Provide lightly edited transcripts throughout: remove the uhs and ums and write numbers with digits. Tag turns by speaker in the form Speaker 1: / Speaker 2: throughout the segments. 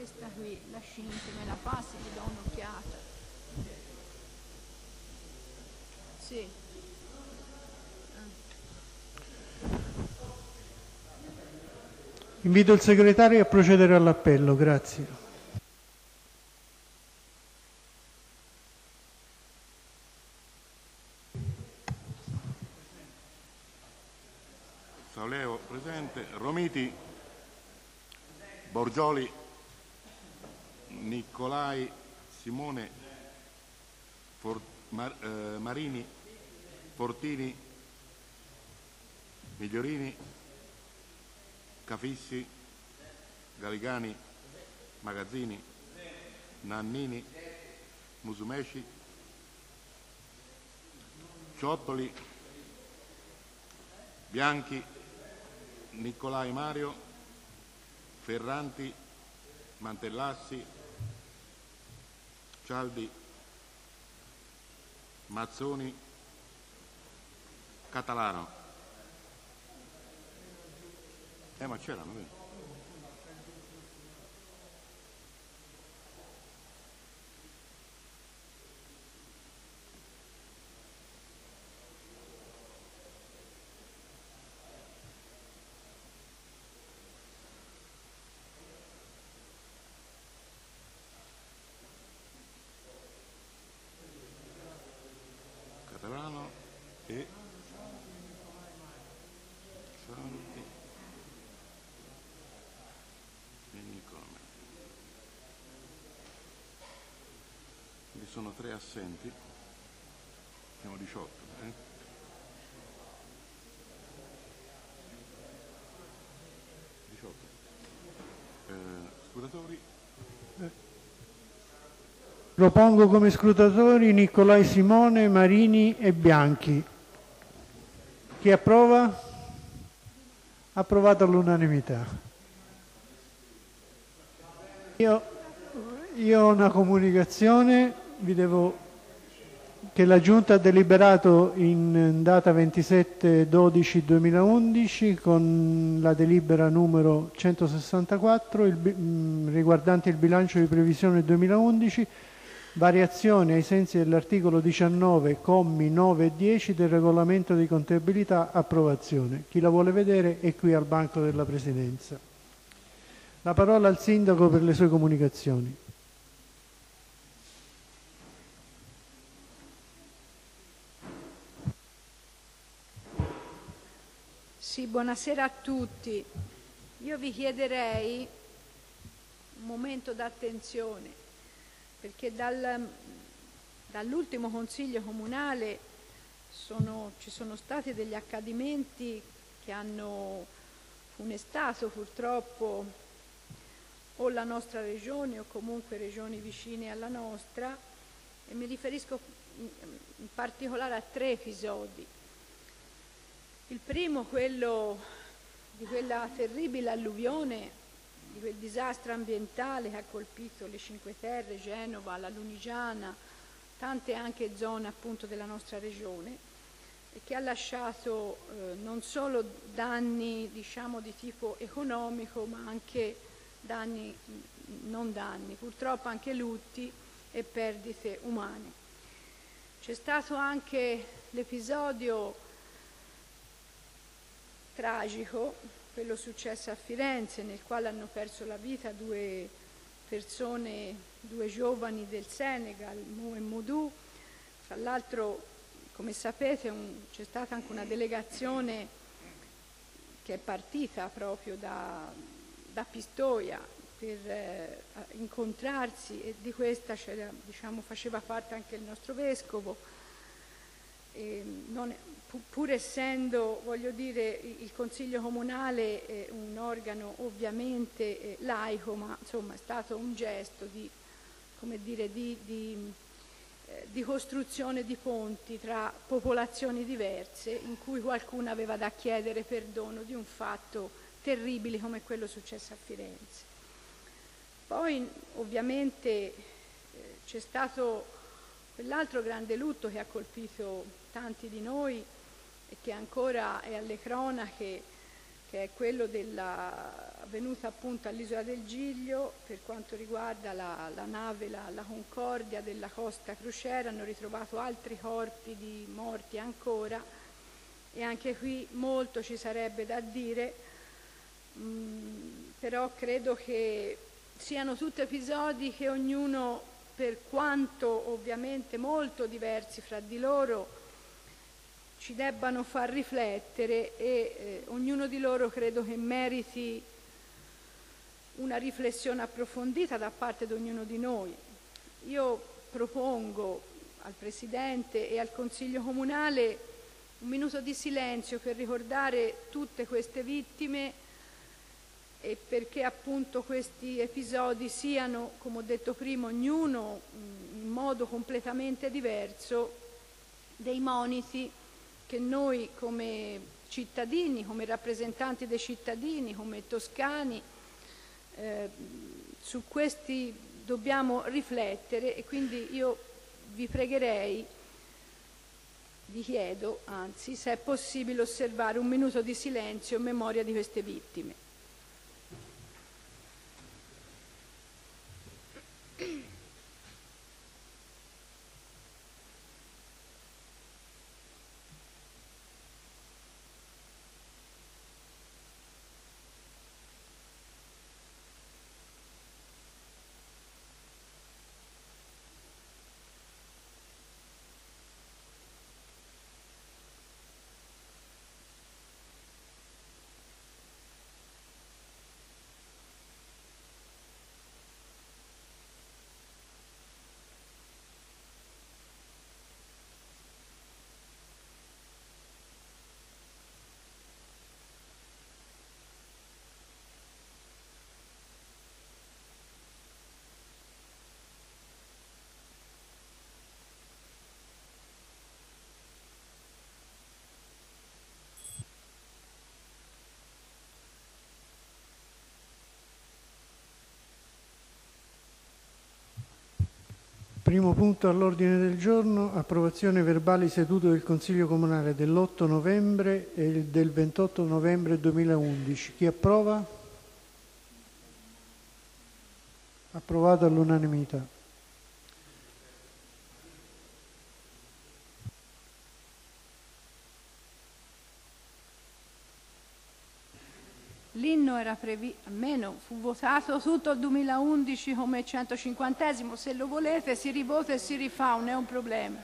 Speaker 1: questa qui, la Scinti, me la passi, gli do un'occhiata. Sì.
Speaker 2: Invito il segretario a procedere all'appello, grazie.
Speaker 3: Sauleo presente, Romiti, Borgioli, Nicolai, Simone, Marini, Fortini, Migliorini, Cafissi, Galigani, Magazzini, Nannini, Musumeci, Ciottoli, Bianchi, Nicolai Mario, Ferranti, Mantellassi, Cialdi, Mazzoni, Catalano. Ma c'erano, vedi? Catalano e Cialdi e Nicola. Vi sono 3 assenti, siamo 18. 18. Scrutatori?
Speaker 2: Propongo come scrutatori Nicolai Simone, Marini e Bianchi. Chi approva? Approvato all'unanimità. Io ho una comunicazione, che la Giunta ha deliberato in data 27/12/2011 con la delibera numero 164 riguardante il bilancio di previsione 2011, variazione ai sensi dell'articolo 19, commi 9 e 10 del regolamento di contabilità, approvazione. Chi la vuole vedere è qui al banco della Presidenza. La parola al Sindaco per le sue comunicazioni.
Speaker 1: Sì, buonasera a tutti. Io vi chiederei un momento d'attenzione, perché dall'ultimo Consiglio Comunale ci sono stati degli accadimenti che hanno funestato purtroppo o la nostra regione o comunque regioni vicine alla nostra, e mi riferisco in particolare a 3 episodi. Il primo, quello di quella terribile alluvione, di quel disastro ambientale che ha colpito le Cinque Terre, Genova, la Lunigiana, tante anche zone appunto della nostra regione, e che ha lasciato non solo danni diciamo di tipo economico, ma anche purtroppo anche lutti e perdite umane. C'è stato anche l'episodio tragico, quello successo a Firenze, nel quale hanno perso la vita 2 persone, 2 giovani del Senegal, Mou e Moudou. Tra l'altro, come sapete, c'è stata anche una delegazione che è partita proprio da Pistoia per incontrarsi, e di questa faceva parte anche il nostro Vescovo. Pur essendo, voglio dire, il Consiglio Comunale è un organo ovviamente laico, ma insomma è stato un gesto di costruzione di ponti tra popolazioni diverse, in cui qualcuno aveva da chiedere perdono di un fatto terribile come quello successo a Firenze. Poi ovviamente c'è stato quell'altro grande lutto che ha colpito tanti di noi e che ancora è alle cronache, che è quello avvenuta appunto all'isola del Giglio per quanto riguarda la nave, la Concordia della Costa Crociera. Hanno ritrovato altri corpi di morti ancora, e anche qui molto ci sarebbe da dire, però credo che siano tutti episodi che ognuno, per quanto ovviamente molto diversi fra di loro, ci debbano far riflettere, e ognuno di loro credo che meriti una riflessione approfondita da parte di ognuno di noi. Io propongo al Presidente e al Consiglio Comunale un minuto di silenzio per ricordare tutte queste vittime e perché appunto questi episodi siano, come ho detto prima, ognuno in modo completamente diverso, dei moniti che noi come cittadini, come rappresentanti dei cittadini, come toscani, su questi dobbiamo riflettere. E quindi io vi pregherei, vi chiedo anzi, se è possibile osservare un minuto di silenzio in memoria di queste vittime.
Speaker 2: Primo punto all'ordine del giorno, approvazione verbali sedute del Consiglio Comunale dell'8 novembre e del 28 novembre 2011. Chi approva? Approvato all'unanimità.
Speaker 1: L'inno era almeno fu votato tutto il 2011 come 150esimo, se lo volete si rivota e si rifà, non è un problema.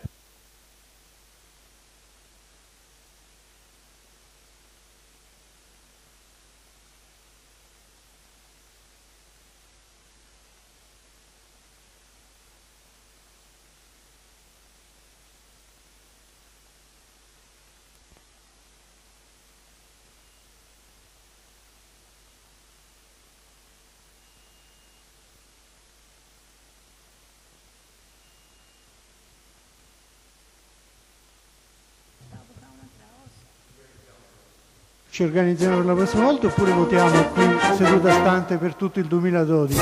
Speaker 2: Ci organizziamo per la prossima volta oppure votiamo qui seduta stante per tutto il 2012?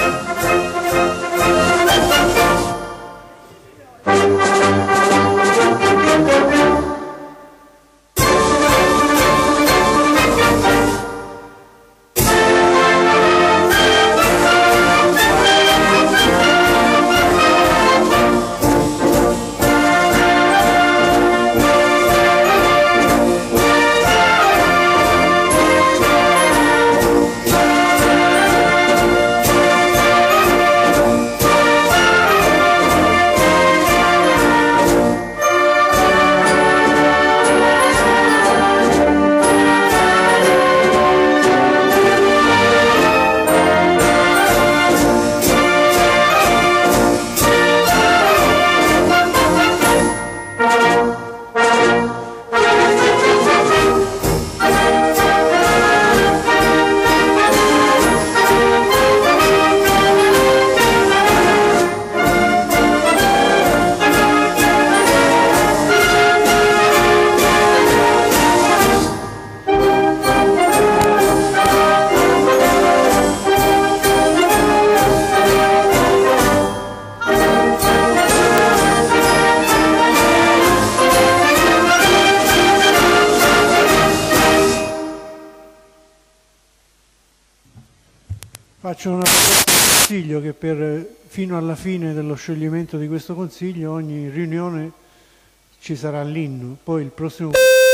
Speaker 2: Faccio una proposta al Consiglio che fino alla fine dello scioglimento di questo Consiglio ogni riunione ci sarà l'inno, poi il prossimo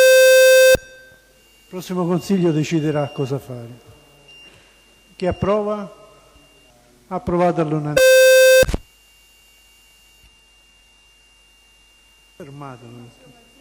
Speaker 2: Consiglio deciderà cosa fare. Chi approva? Approvato all'unanimità. Fermato.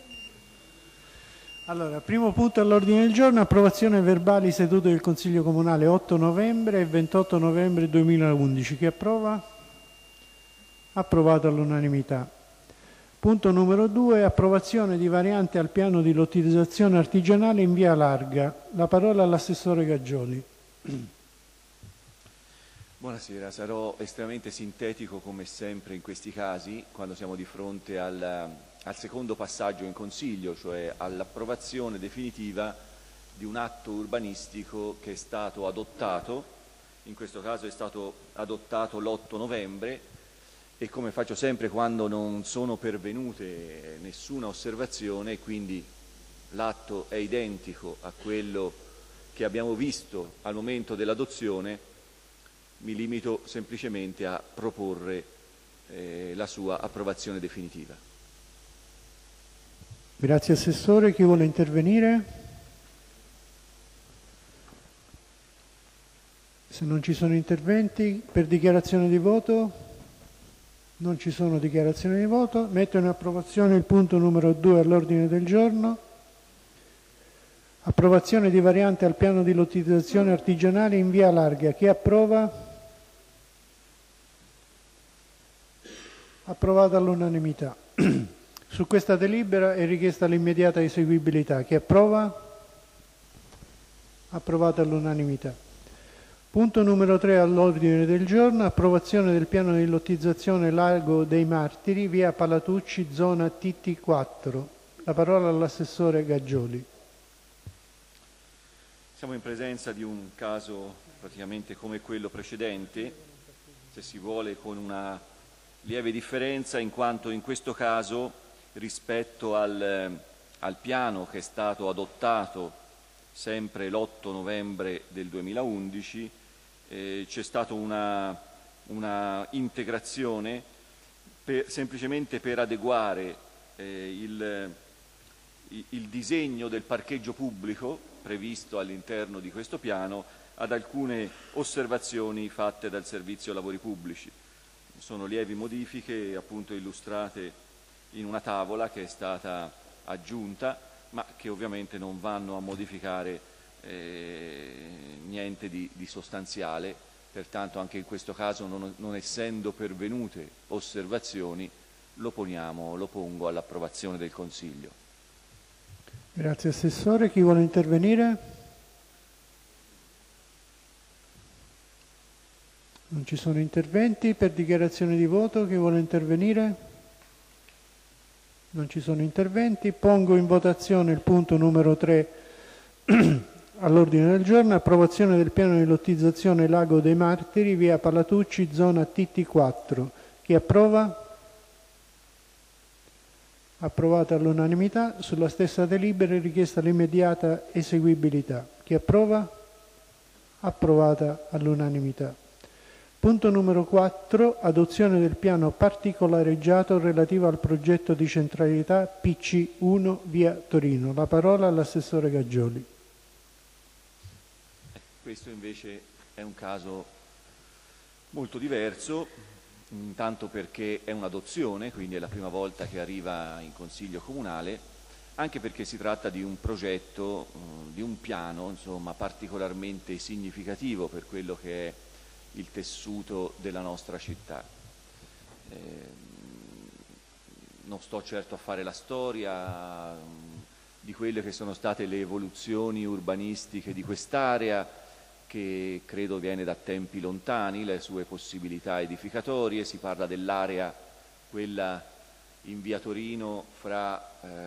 Speaker 2: Allora, primo punto all'ordine del giorno, approvazione verbali sedute del Consiglio Comunale 8 novembre e 28 novembre 2011. Chi approva? Approvato all'unanimità. Punto numero 2, approvazione di variante al piano di lottizzazione artigianale in via Larga. La parola all'assessore Gaggioli.
Speaker 4: Buonasera, sarò estremamente sintetico come sempre in questi casi, quando siamo di fronte al secondo passaggio in Consiglio, cioè all'approvazione definitiva di un atto urbanistico che è stato adottato, in questo caso è stato adottato l'8 novembre e come faccio sempre quando non sono pervenute nessuna osservazione, quindi l'atto è identico a quello che abbiamo visto al momento dell'adozione, mi limito semplicemente a proporre la sua approvazione definitiva.
Speaker 2: Grazie Assessore. Chi vuole intervenire? Se non ci sono interventi, per dichiarazione di voto? Non ci sono dichiarazioni di voto. Metto in approvazione il punto numero 2 all'ordine del giorno. Approvazione di variante al piano di lottizzazione artigianale in via Larga. Chi approva? Approvato all'unanimità. Su questa delibera è richiesta l'immediata eseguibilità. Chi approva? Approvato all'unanimità. Punto numero 3 all'ordine del giorno, approvazione del piano di lottizzazione Lago dei Martiri, via Palatucci, zona TT4. La parola all'assessore Gaggioli.
Speaker 4: Siamo in presenza di un caso praticamente come quello precedente, se si vuole con una lieve differenza, in quanto in questo caso rispetto al piano che è stato adottato sempre l'8 novembre del 2011 c'è stata una integrazione semplicemente per adeguare il disegno del parcheggio pubblico previsto all'interno di questo piano ad alcune osservazioni fatte dal Servizio Lavori Pubblici. Sono lievi modifiche appunto illustrate in una tavola che è stata aggiunta, ma che ovviamente non vanno a modificare niente di sostanziale, pertanto anche in questo caso non essendo pervenute osservazioni lo pongo all'approvazione del Consiglio.
Speaker 2: Grazie Assessore. Chi vuole intervenire? Non ci sono interventi. Per dichiarazione di voto, chi vuole intervenire? Non ci sono interventi. Pongo in votazione il punto numero 3 all'ordine del giorno, approvazione del piano di lottizzazione Lago dei Martiri, via Palatucci, zona TT4. Chi approva? Approvata all'unanimità. Sulla stessa delibera è richiesta l'immediata eseguibilità. Chi approva? Approvata all'unanimità. Punto numero 4, adozione del piano particolareggiato relativo al progetto di centralità PC1 via Torino. La parola all'assessore Gaggioli.
Speaker 4: Questo invece è un caso molto diverso, intanto perché è un'adozione, quindi è la prima volta che arriva in Consiglio Comunale, anche perché si tratta di un progetto, di un piano insomma, particolarmente significativo per quello che è il tessuto della nostra città. Non sto certo a fare la storia di quelle che sono state le evoluzioni urbanistiche di quest'area, che credo viene da tempi lontani, le sue possibilità edificatorie. Si parla dell'area, quella in via Torino, fra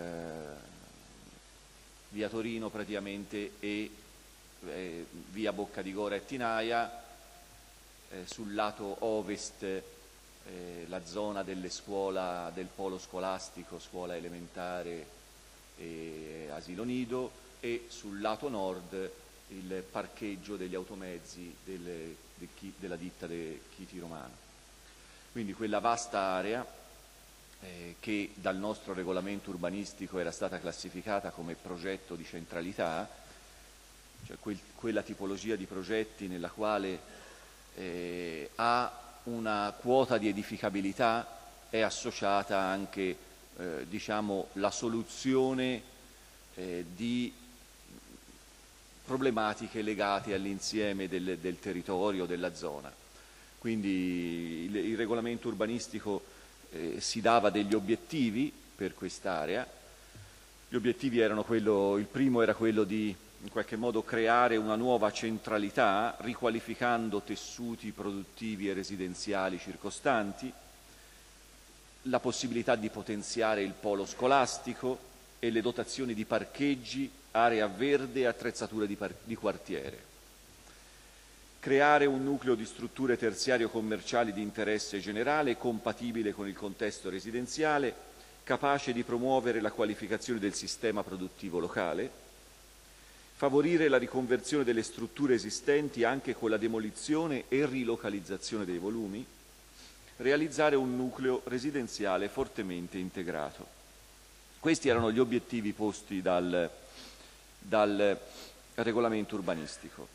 Speaker 4: via Torino praticamente e via Bocca di Gora e Tinaia, sul lato ovest la zona delle scuole del polo scolastico, scuola elementare e asilo nido, e sul lato nord il parcheggio degli automezzi della ditta Chiti Romano. Quindi quella vasta area che dal nostro regolamento urbanistico era stata classificata come progetto di centralità, cioè quella tipologia di progetti nella quale ha una quota di edificabilità, è associata anche diciamo, la soluzione di problematiche legate all'insieme del territorio, della zona. Quindi il regolamento urbanistico si dava degli obiettivi per quest'area. Gli obiettivi erano il primo era quello di in qualche modo creare una nuova centralità, riqualificando tessuti produttivi e residenziali circostanti, la possibilità di potenziare il polo scolastico e le dotazioni di parcheggi, area verde e attrezzature di quartiere. Creare un nucleo di strutture terziario-commerciali di interesse generale compatibile con il contesto residenziale, capace di promuovere la qualificazione del sistema produttivo locale, favorire la riconversione delle strutture esistenti anche con la demolizione e rilocalizzazione dei volumi, realizzare un nucleo residenziale fortemente integrato. Questi erano gli obiettivi posti dal regolamento urbanistico.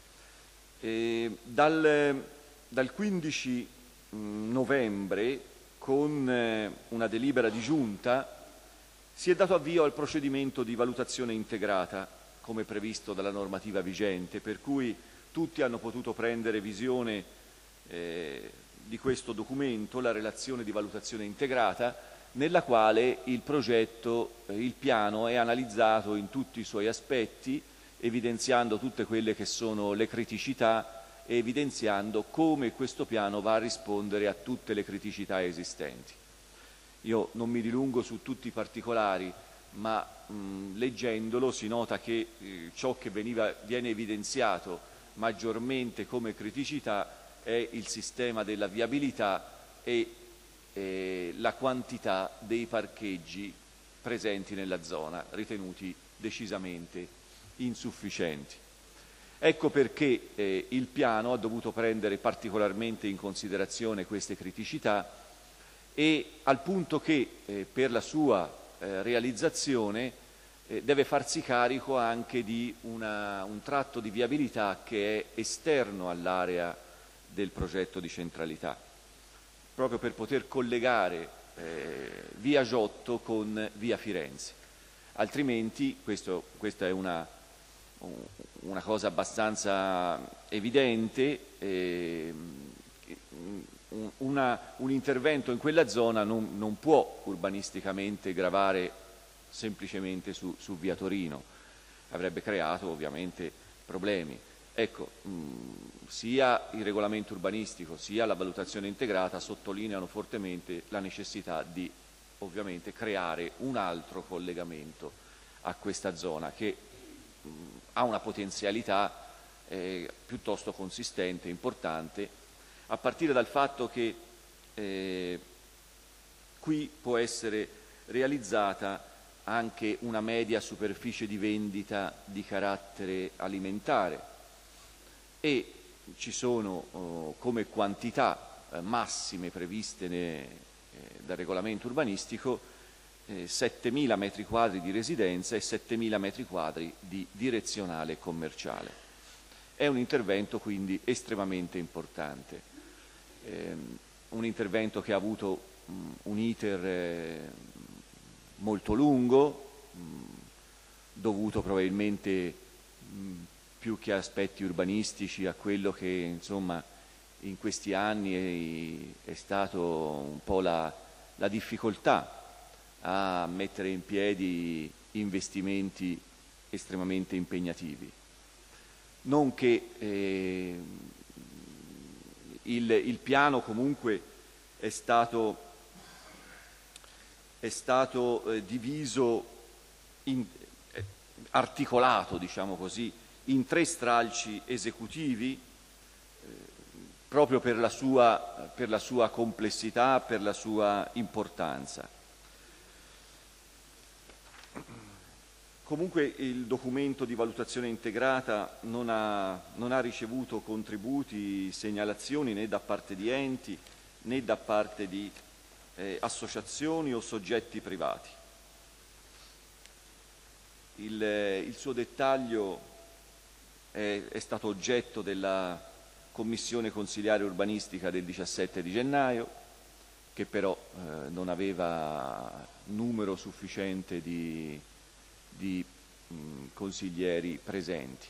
Speaker 4: Dal 15 novembre, con una delibera di giunta, si è dato avvio al procedimento di valutazione integrata, come previsto dalla normativa vigente, per cui tutti hanno potuto prendere visione di questo documento, la relazione di valutazione integrata, nella quale il piano è analizzato in tutti i suoi aspetti, evidenziando tutte quelle che sono le criticità e evidenziando come questo piano va a rispondere a tutte le criticità esistenti. Io non mi dilungo su tutti i particolari, ma leggendolo si nota che ciò che viene evidenziato maggiormente come criticità è il sistema della viabilità e la quantità dei parcheggi presenti nella zona, ritenuti decisamente insufficienti. Ecco perché il piano ha dovuto prendere particolarmente in considerazione queste criticità e al punto che per la sua realizzazione deve farsi carico anche di un tratto di viabilità che è esterno all'area del progetto di centralità, proprio per poter collegare via Giotto con via Firenze. Altrimenti, questa è una cosa abbastanza evidente, un intervento in quella zona non può urbanisticamente gravare semplicemente su via Torino, avrebbe creato ovviamente problemi. Ecco, sia il regolamento urbanistico sia la valutazione integrata sottolineano fortemente la necessità di ovviamente creare un altro collegamento a questa zona che ha una potenzialità piuttosto consistente, importante, a partire dal fatto che qui può essere realizzata anche una media superficie di vendita di carattere alimentare e ci sono come quantità massime previste dal regolamento urbanistico 7.000 metri quadri di residenza e 7.000 metri quadri di direzionale commerciale. È un intervento quindi estremamente importante, un intervento che ha avuto un iter molto lungo, dovuto probabilmente più che a aspetti urbanistici a quello che insomma in questi anni è stato un po' la difficoltà a mettere in piedi investimenti estremamente impegnativi. Non che il piano comunque è stato diviso, articolato, diciamo così, in 3 stralci esecutivi, proprio per la sua complessità, per la sua importanza. Comunque il documento di valutazione integrata non ha ricevuto contributi, segnalazioni né da parte di enti né da parte di associazioni o soggetti privati. Il suo dettaglio è stato oggetto della Commissione Consiliare Urbanistica del 17 di gennaio, che però non aveva numero sufficiente di consiglieri presenti.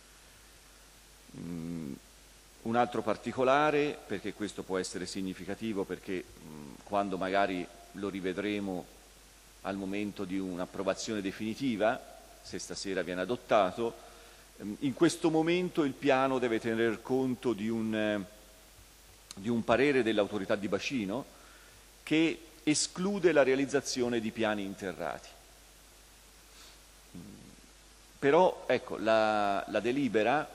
Speaker 4: Un altro particolare, perché questo può essere significativo, perché quando magari lo rivedremo al momento di un'approvazione definitiva, se stasera viene adottato, in questo momento il piano deve tener conto di un parere dell'autorità di bacino che esclude la realizzazione di piani interrati. Però ecco, la delibera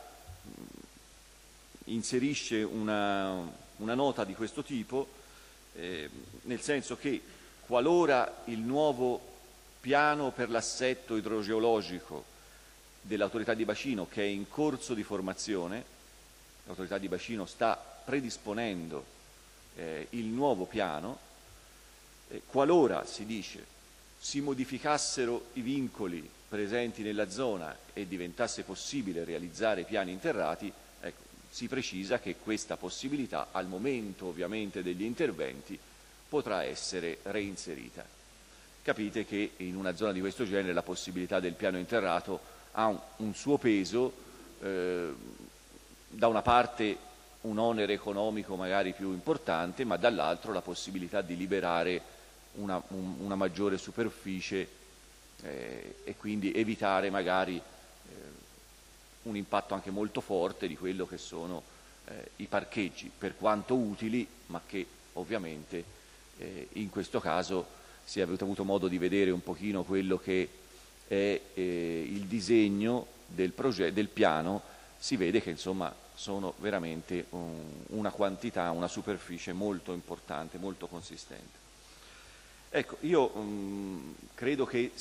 Speaker 4: inserisce una nota di questo tipo, nel senso che qualora il nuovo piano per l'assetto idrogeologico dell'autorità di bacino, che è in corso di formazione, l'autorità di bacino sta predisponendo il nuovo piano, qualora, si dice, si modificassero i vincoli presenti nella zona e diventasse possibile realizzare piani interrati, ecco, si precisa che questa possibilità, al momento ovviamente degli interventi, potrà essere reinserita. Capite che in una zona di questo genere la possibilità del piano interrato ha un suo peso, da una parte un onere economico magari più importante, ma dall'altro la possibilità di liberare una maggiore superficie e quindi evitare magari un impatto anche molto forte di quello che sono i parcheggi, per quanto utili, ma che ovviamente in questo caso, se avete avuto modo di vedere un pochino quello che è il disegno del piano, si vede che insomma sono veramente una quantità, una superficie molto importante, molto consistente. Ecco, io credo che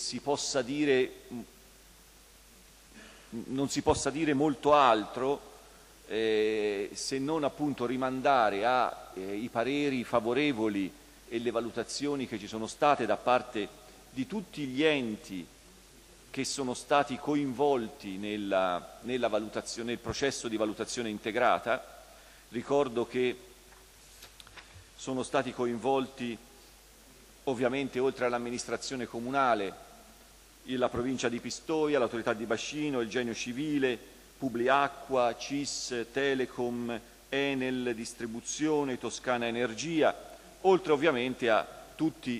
Speaker 4: non si possa dire molto altro se non appunto rimandare ai pareri favorevoli e le valutazioni che ci sono state da parte di tutti gli enti che sono stati coinvolti nel processo di valutazione integrata. Ricordo che sono stati coinvolti ovviamente, oltre all'amministrazione comunale, la provincia di Pistoia, l'autorità di bacino, il Genio Civile, Publiacqua, CIS, Telecom, Enel, Distribuzione, Toscana Energia, oltre ovviamente a tutti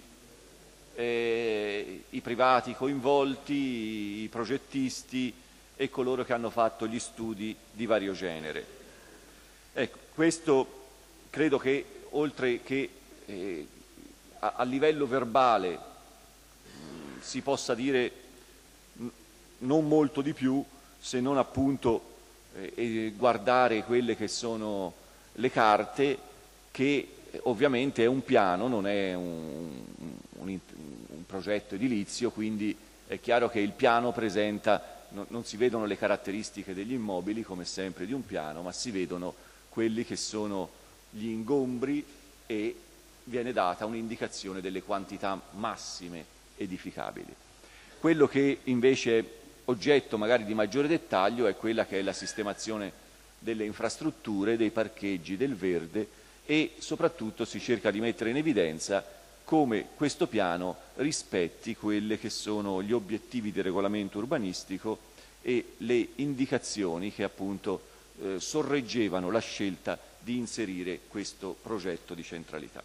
Speaker 4: i privati coinvolti, i progettisti e coloro che hanno fatto gli studi di vario genere. Ecco, questo credo che oltre che a livello verbale si possa dire non molto di più, se non appunto guardare quelle che sono le carte, che ovviamente è un piano, non è un progetto edilizio, quindi è chiaro che il piano presenta, non si vedono le caratteristiche degli immobili come sempre di un piano, ma si vedono quelli che sono gli ingombri e viene data un'indicazione delle quantità massime edificabili. Quello che invece è oggetto magari di maggiore dettaglio è quella che è la sistemazione delle infrastrutture, dei parcheggi, del verde, e soprattutto si cerca di mettere in evidenza come questo piano rispetti quelle che sono gli obiettivi di regolamento urbanistico e le indicazioni che appunto sorreggevano la scelta di inserire questo progetto di centralità.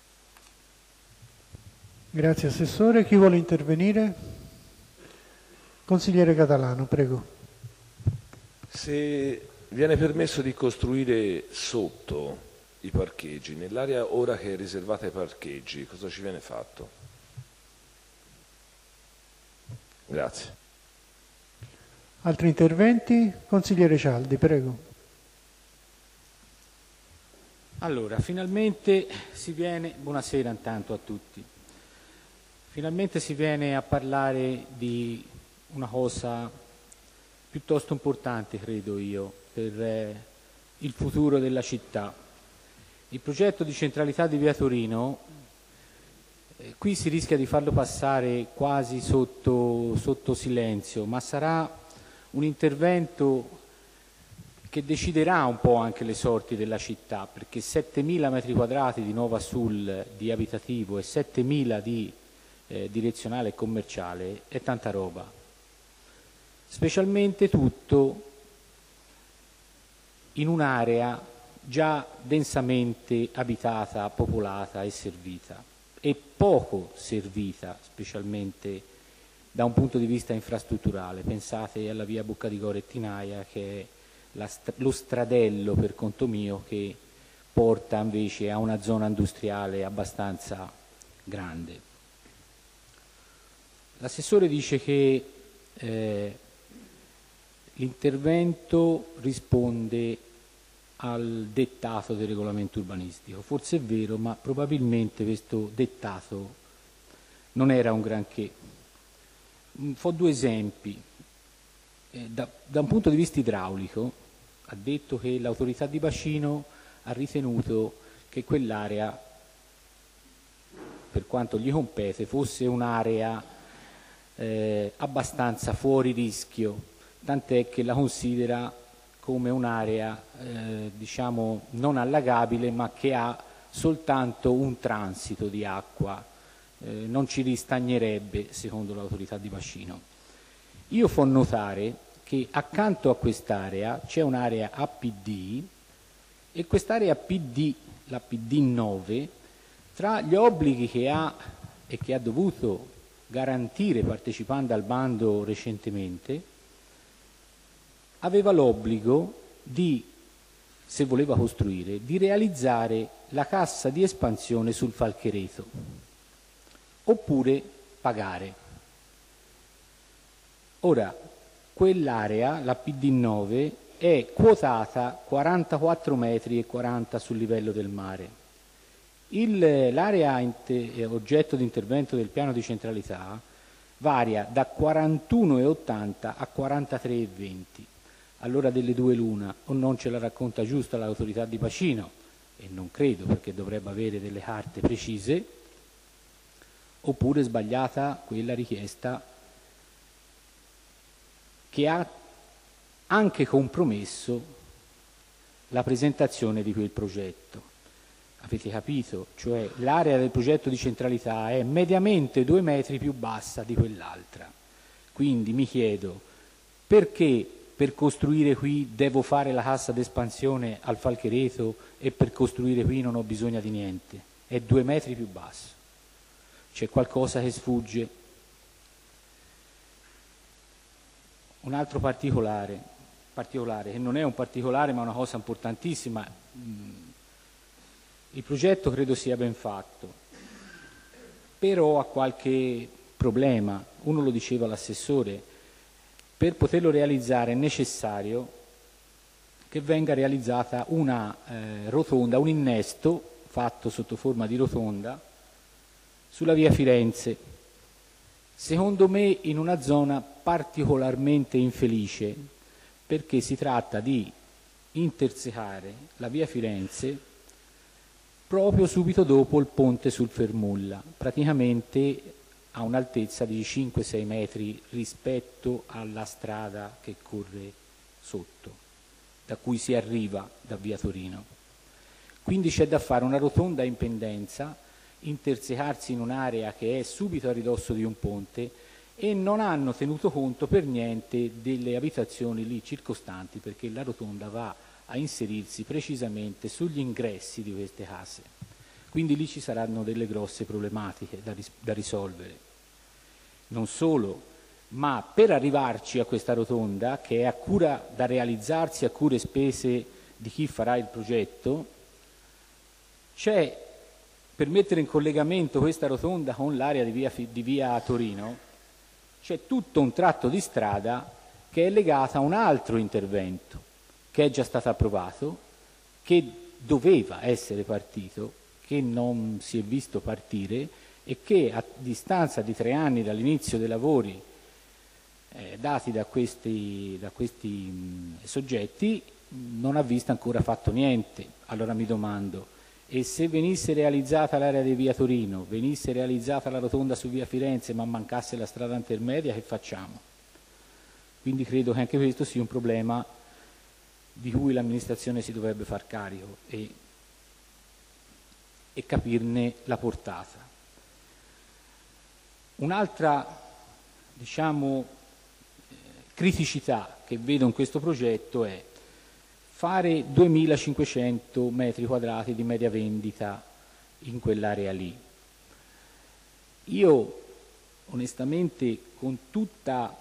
Speaker 2: Grazie Assessore. Chi vuole intervenire? Consigliere Catalano, prego.
Speaker 5: Se viene permesso di costruire sotto i parcheggi, nell'area ora che è riservata ai parcheggi, cosa ci viene fatto? Grazie.
Speaker 2: Altri interventi? Consigliere Cialdi, prego.
Speaker 6: Allora, finalmente si viene, buonasera intanto a tutti, finalmente si viene a parlare di una cosa piuttosto importante, credo io, per il futuro della città. Il progetto di centralità di Via Torino, qui si rischia di farlo passare quasi sotto silenzio, ma sarà un intervento che deciderà un po' anche le sorti della città, perché 7.000 metri quadrati di Nova Sul di abitativo e 7.000 di direzionale e commerciale è tanta roba, specialmente tutto in un'area già densamente abitata, popolata e servita, e poco servita, specialmente da un punto di vista infrastrutturale. Pensate alla via Bocca di Goro e Tinaia, che è lo stradello, per conto mio, che porta invece a una zona industriale abbastanza grande. L'assessore dice che l'intervento risponde al dettato del regolamento urbanistico. Forse è vero, ma probabilmente questo dettato non era un granché. Fo due esempi. Da un punto di vista idraulico, ha detto che l'autorità di bacino ha ritenuto che quell'area, per quanto gli compete, fosse un'area abbastanza fuori rischio, tant'è che la considera come un'area diciamo non allagabile, ma che ha soltanto un transito di acqua, non ci ristagnerebbe, secondo l'autorità di bacino. Io fo notare che accanto a quest'area c'è un'area APD, e quest'area APD, la PD 9, tra gli obblighi che ha e che ha dovuto garantire partecipando al bando recentemente, aveva l'obbligo di, se voleva costruire, di realizzare la cassa di espansione sul Falchereto, oppure pagare. Ora, quell'area, la PD9, è quotata 44 metri e 40 sul livello del mare. L'area oggetto di intervento del piano di centralità varia da 41,80 a 43,20. Allora delle due l'una, o non ce la racconta giusta l'autorità di bacino, e non credo, perché dovrebbe avere delle carte precise, oppure sbagliata quella richiesta che ha anche compromesso la presentazione di quel progetto. Avete capito? Cioè l'area del progetto di centralità è mediamente 2 metri più bassa di quell'altra. Quindi mi chiedo, perché per costruire qui devo fare la cassa d'espansione al Falchereto e per costruire qui non ho bisogno di niente? È 2 metri più basso. C'è qualcosa che sfugge. Un altro particolare, che non è un particolare ma una cosa importantissima. Il progetto credo sia ben fatto, però ha qualche problema. Uno lo diceva l'assessore: per poterlo realizzare è necessario che venga realizzata una rotonda, un innesto fatto sotto forma di rotonda sulla via Firenze, secondo me in una zona particolarmente infelice, perché si tratta di intersecare la via Firenze proprio subito dopo il ponte sul Fermulla, praticamente a un'altezza di 5-6 metri rispetto alla strada che corre sotto, da cui si arriva da via Torino. Quindi c'è da fare una rotonda in pendenza, intersecarsi in un'area che è subito a ridosso di un ponte, e non hanno tenuto conto per niente delle abitazioni lì circostanti, perché la rotonda va a inserirsi precisamente sugli ingressi di queste case. Quindi lì ci saranno delle grosse problematiche da risolvere. Non solo, ma per arrivarci a questa rotonda, che è da realizzarsi a cure spese di chi farà il progetto, c'è, per mettere in collegamento questa rotonda con l'area di via Torino, c'è tutto un tratto di strada che è legato a un altro intervento che è già stato approvato, che doveva essere partito, che non si è visto partire, e che a distanza di 3 anni dall'inizio dei lavori dati da questi soggetti non ha visto ancora fatto niente. Allora mi domando, e se venisse realizzata l'area di via Torino, venisse realizzata la rotonda su via Firenze ma mancasse la strada intermedia, che facciamo? Quindi credo che anche questo sia un problema di cui l'amministrazione si dovrebbe far carico e capirne la portata. Un'altra, criticità che vedo in questo progetto è fare 2500 metri quadrati di media vendita in quell'area lì. Io onestamente, con tutta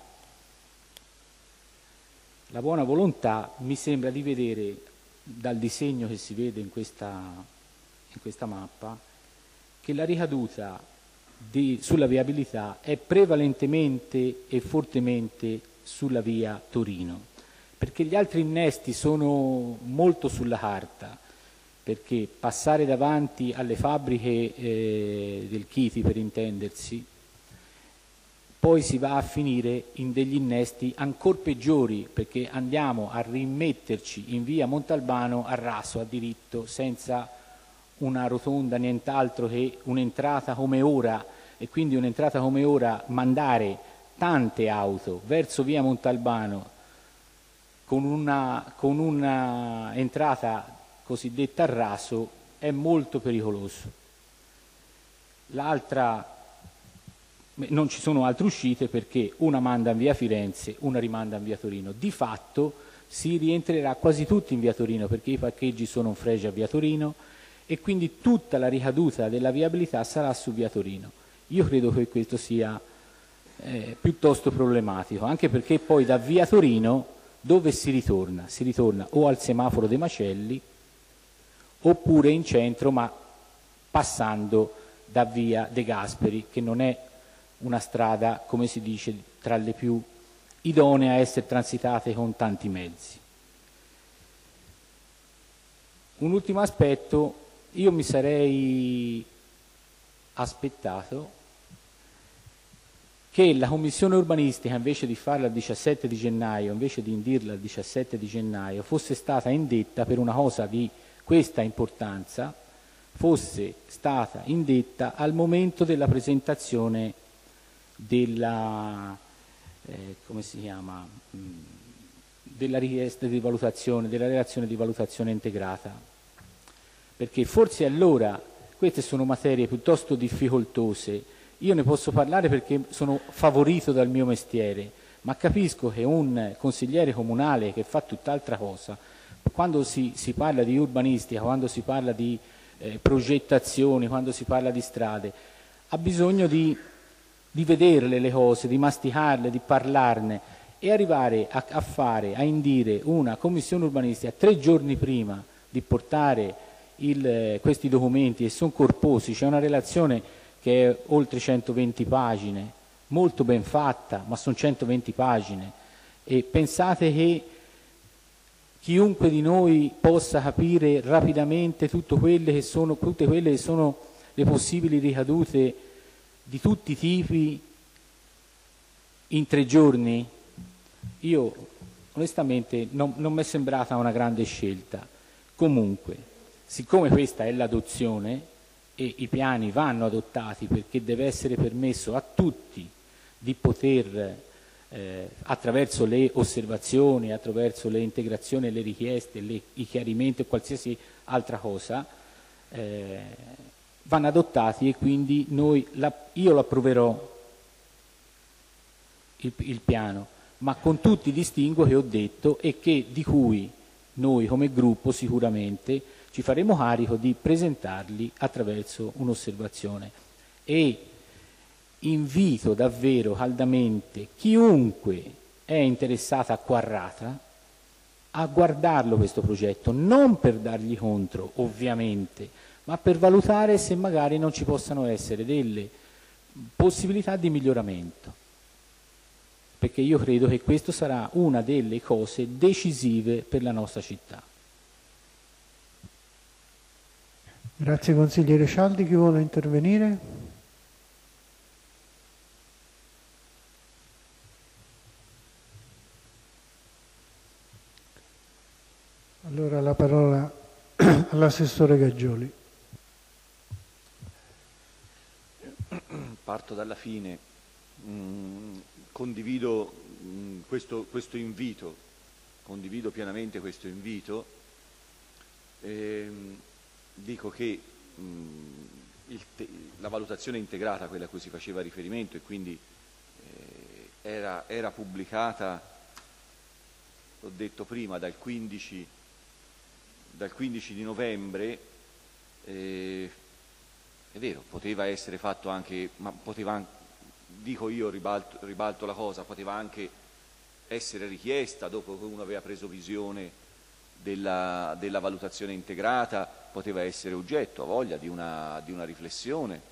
Speaker 6: la buona volontà, mi sembra di vedere dal disegno che si vede in questa mappa che la ricaduta sulla viabilità è prevalentemente e fortemente sulla via Torino, perché gli altri innesti sono molto sulla carta, perché passare davanti alle fabbriche del Chiti, per intendersi, poi si va a finire in degli innesti ancora peggiori, perché andiamo a rimetterci in via Montalbano a raso, a diritto, senza una rotonda, nient'altro che un'entrata come ora, e quindi un'entrata come ora mandare tante auto verso via Montalbano con una entrata cosiddetta a raso è molto pericoloso. L'altra, non ci sono altre uscite, perché una manda in via Firenze, una rimanda in via Torino. Di fatto si rientrerà quasi tutti in via Torino, perché i parcheggi sono un fregio a via Torino, e quindi tutta la ricaduta della viabilità sarà su via Torino. Io credo che questo sia piuttosto problematico, anche perché poi da via Torino dove si ritorna? Si ritorna o al semaforo dei Macelli oppure in centro, ma passando da via De Gasperi, che non è una strada, come si dice, tra le più idonee a essere transitate con tanti mezzi. Un ultimo aspetto: io mi sarei aspettato che la commissione urbanistica, invece di farla il 17 di gennaio, invece di indirla il 17 di gennaio, fosse stata indetta per una cosa di questa importanza, fosse stata indetta al momento della presentazione della, della richiesta di valutazione, della relazione di valutazione integrata. Perché forse allora queste sono materie piuttosto difficoltose. Io ne posso parlare perché sono favorito dal mio mestiere, ma capisco che un consigliere comunale che fa tutt'altra cosa, quando si parla di urbanistica, quando si parla di progettazioni, quando si parla di strade, ha bisogno di vederle le cose, di masticarle, di parlarne, e arrivare a indire una commissione urbanistica 3 giorni prima di portare questi documenti, e sono corposi. C'è una relazione che è oltre 120 pagine, molto ben fatta, ma sono 120 pagine, e pensate che chiunque di noi possa capire rapidamente tutte quelle che sono le possibili ricadute di tutti i tipi in 3 giorni? Io onestamente non mi è sembrata una grande scelta. Comunque, siccome questa è l'adozione e i piani vanno adottati, perché deve essere permesso a tutti di poter, attraverso le osservazioni, attraverso le integrazioni, le richieste, i chiarimenti e qualsiasi altra cosa, vanno adottati, e quindi io lo approverò il piano, ma con tutti i distinguo che ho detto e di cui noi come gruppo sicuramente ci faremo carico di presentarli attraverso un'osservazione. E invito davvero caldamente chiunque è interessato a Quarrata a guardarlo questo progetto, non per dargli contro ovviamente, ma per valutare se magari non ci possano essere delle possibilità di miglioramento, perché io credo che questo sarà una delle cose decisive per la nostra città.
Speaker 2: Grazie consigliere Cialdi. Chi vuole intervenire? all'assessore Gaggioli.
Speaker 4: Parto dalla fine. Condivido questo invito, condivido pienamente questo invito. Dico che la valutazione integrata, quella a cui si faceva riferimento, e quindi era pubblicata, l'ho detto prima, dal 15 di novembre, è vero, poteva essere fatto anche, ma poteva, dico io, ribalto la cosa, poteva anche essere richiesta dopo che uno aveva preso visione della valutazione integrata, poteva essere oggetto, a voglia, di una riflessione,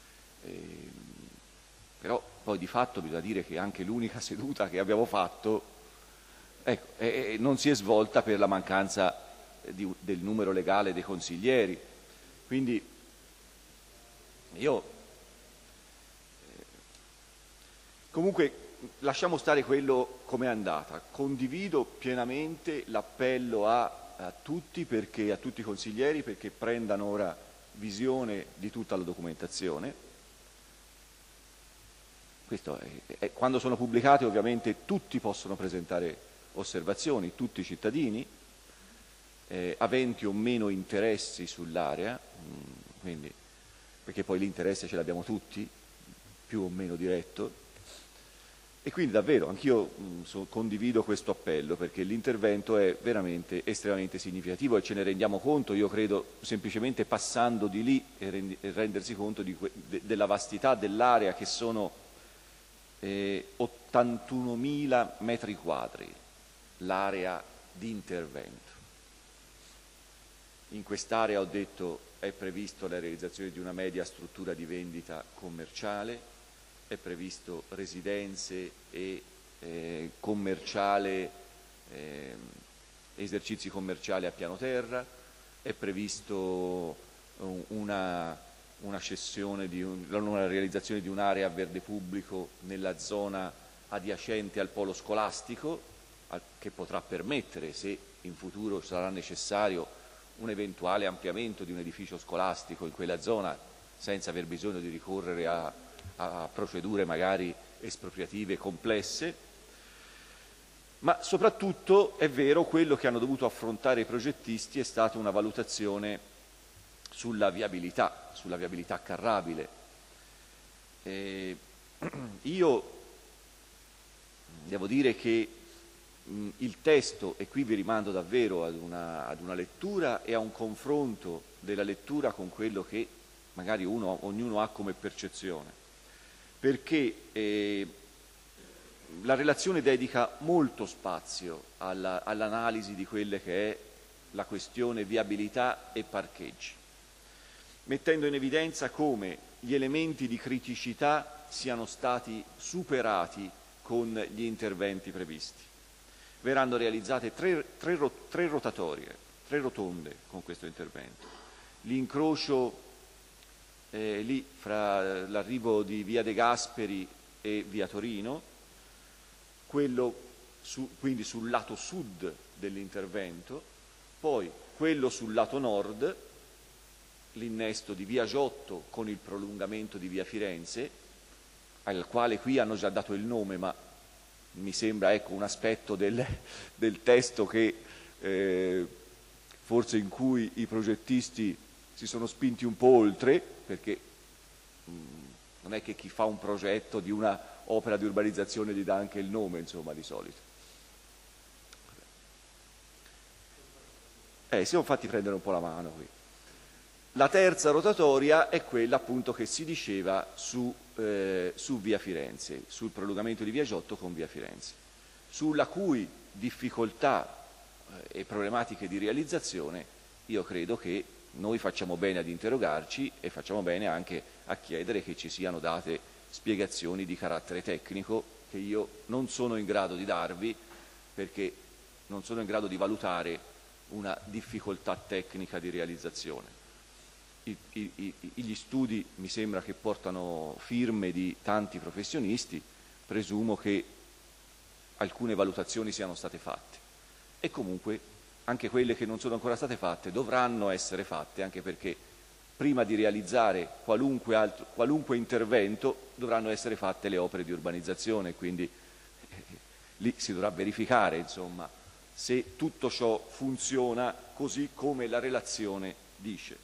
Speaker 4: però poi di fatto bisogna dire che anche l'unica seduta che abbiamo fatto, ecco, non si è svolta per la mancanza del numero legale dei consiglieri. Quindi io comunque lasciamo stare quello come è andata. Condivido pienamente l'appello a tutti, a tutti i consiglieri, perché prendano ora visione di tutta la documentazione. Questo quando sono pubblicate ovviamente tutti possono presentare osservazioni, tutti i cittadini, aventi o meno interessi sull'area, quindi, perché poi l'interesse ce l'abbiamo tutti, più o meno diretto. E quindi davvero anch'io condivido questo appello, perché l'intervento è veramente estremamente significativo e ce ne rendiamo conto, io credo, semplicemente passando di lì e rendersi conto della vastità dell'area, che sono 81.000 metri quadri l'area di intervento. In quest'area, ho detto, è previsto la realizzazione di una media struttura di vendita commerciale, è previsto residenze e esercizi commerciali a piano terra, è previsto una cessione una realizzazione di un'area a verde pubblico nella zona adiacente al polo scolastico, che potrà permettere, se in futuro sarà necessario, un eventuale ampliamento di un edificio scolastico in quella zona, senza aver bisogno di ricorrere a procedure magari espropriative complesse. Ma soprattutto è vero, quello che hanno dovuto affrontare i progettisti è stata una valutazione sulla viabilità carrabile. Io devo dire che il testo, e qui vi rimando davvero ad una lettura e a un confronto della lettura con quello che magari ognuno ha come percezione, perché la relazione dedica molto spazio all'analisi di quelle che è la questione viabilità e parcheggi, mettendo in evidenza come gli elementi di criticità siano stati superati con gli interventi previsti. Verranno realizzate tre rotonde con questo intervento. L'incrocio lì fra l'arrivo di via De Gasperi e via Torino, quindi sul lato sud dell'intervento, poi quello sul lato nord, l'innesto di via Giotto con il prolungamento di via Firenze, al quale qui hanno già dato il nome, ma mi sembra, ecco, un aspetto del testo che forse in cui i progettisti si sono spinti un po' oltre, perché non è che chi fa un progetto di una opera di urbanizzazione gli dà anche il nome, insomma, di solito. Siamo fatti prendere un po' la mano qui. La terza rotatoria è quella appunto che si diceva su via Firenze, sul prolungamento di via Giotto con via Firenze, sulla cui difficoltà e problematiche di realizzazione io credo che noi facciamo bene ad interrogarci e facciamo bene anche a chiedere che ci siano date spiegazioni di carattere tecnico, che io non sono in grado di darvi, perché non sono in grado di valutare una difficoltà tecnica di realizzazione. Gli studi mi sembra che portano firme di tanti professionisti, presumo che alcune valutazioni siano state fatte, e comunque anche quelle che non sono ancora state fatte dovranno essere fatte, anche perché prima di realizzare qualunque intervento dovranno essere fatte le opere di urbanizzazione, quindi lì si dovrà verificare, insomma, se tutto ciò funziona così come la relazione dice.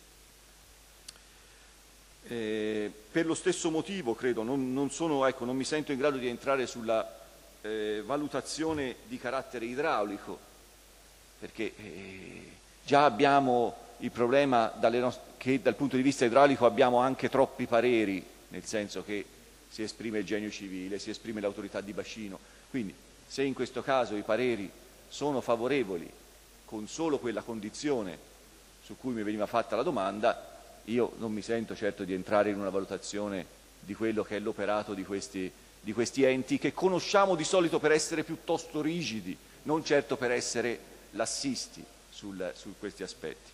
Speaker 4: Per lo stesso motivo, credo, non mi sento in grado di entrare sulla valutazione di carattere idraulico, perché già abbiamo il problema che dal punto di vista idraulico abbiamo anche troppi pareri, nel senso che si esprime il genio civile, si esprime l'autorità di bacino, quindi se in questo caso i pareri sono favorevoli con solo quella condizione su cui mi veniva fatta la domanda, io non mi sento certo di entrare in una valutazione di quello che è l'operato di questi enti che conosciamo di solito per essere piuttosto rigidi, non certo per essere lassisti su questi aspetti.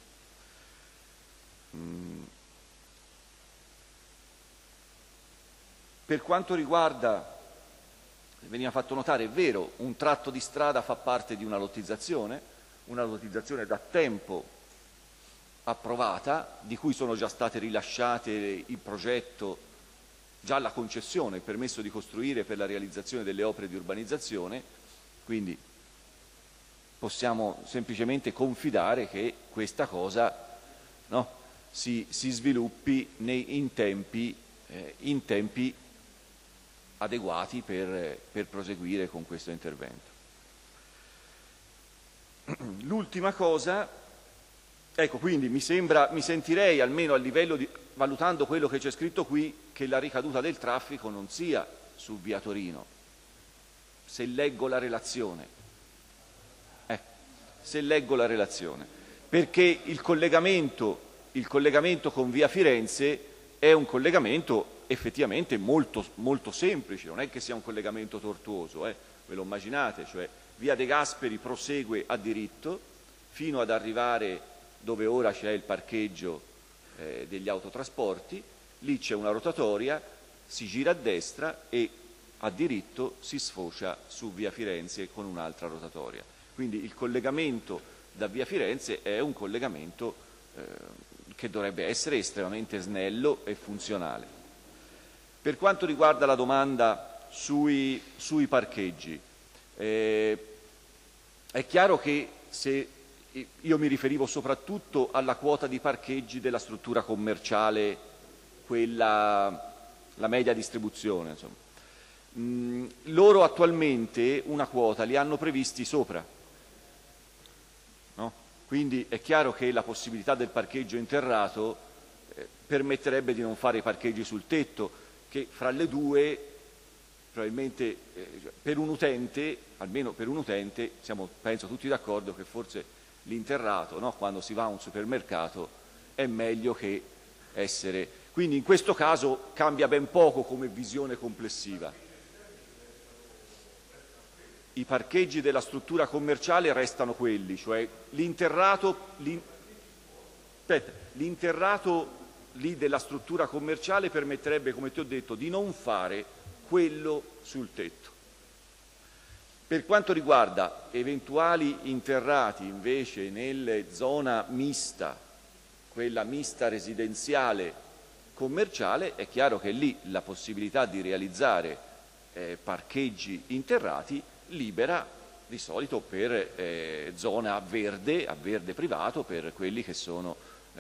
Speaker 4: Per quanto riguarda, veniva fatto notare, è vero, un tratto di strada fa parte di una lottizzazione da tempo approvata, di cui sono già state rilasciate il progetto, già la concessione, il permesso di costruire per la realizzazione delle opere di urbanizzazione, quindi possiamo semplicemente confidare che questa cosa, no, si sviluppi in tempi adeguati per proseguire con questo intervento. L'ultima cosa, ecco, quindi mi sentirei, almeno a livello di, valutando quello che c'è scritto qui, che la ricaduta del traffico non sia su via Torino, se leggo la relazione, perché il collegamento con via Firenze è un collegamento effettivamente molto, molto semplice, non è che sia un collegamento tortuoso, ve lo immaginate, cioè via De Gasperi prosegue a diritto fino ad arrivare dove ora c'è il parcheggio degli autotrasporti, lì c'è una rotatoria, si gira a destra e a diritto si sfocia su via Firenze con un'altra rotatoria. Quindi il collegamento da via Firenze è un collegamento che dovrebbe essere estremamente snello e funzionale. Per quanto riguarda la domanda sui parcheggi, è chiaro che se io mi riferivo soprattutto alla quota di parcheggi della struttura commerciale, quella, la media distribuzione, insomma. Loro attualmente una quota li hanno previsti sopra, no? Quindi è chiaro che la possibilità del parcheggio interrato permetterebbe di non fare i parcheggi sul tetto, che fra le due probabilmente per un utente, almeno per un utente, siamo penso tutti d'accordo che forse l'interrato, no? Quando si va a un supermercato è meglio che essere. Quindi in questo caso cambia ben poco come visione complessiva. I parcheggi della struttura commerciale restano quelli, cioè l'interrato lì della struttura commerciale permetterebbe, come ti ho detto, di non fare quello sul tetto. Per quanto riguarda eventuali interrati invece nella zona mista, quella mista residenziale commerciale, è chiaro che lì la possibilità di realizzare parcheggi interrati libera di solito per zona verde, a verde privato, per quelli che sono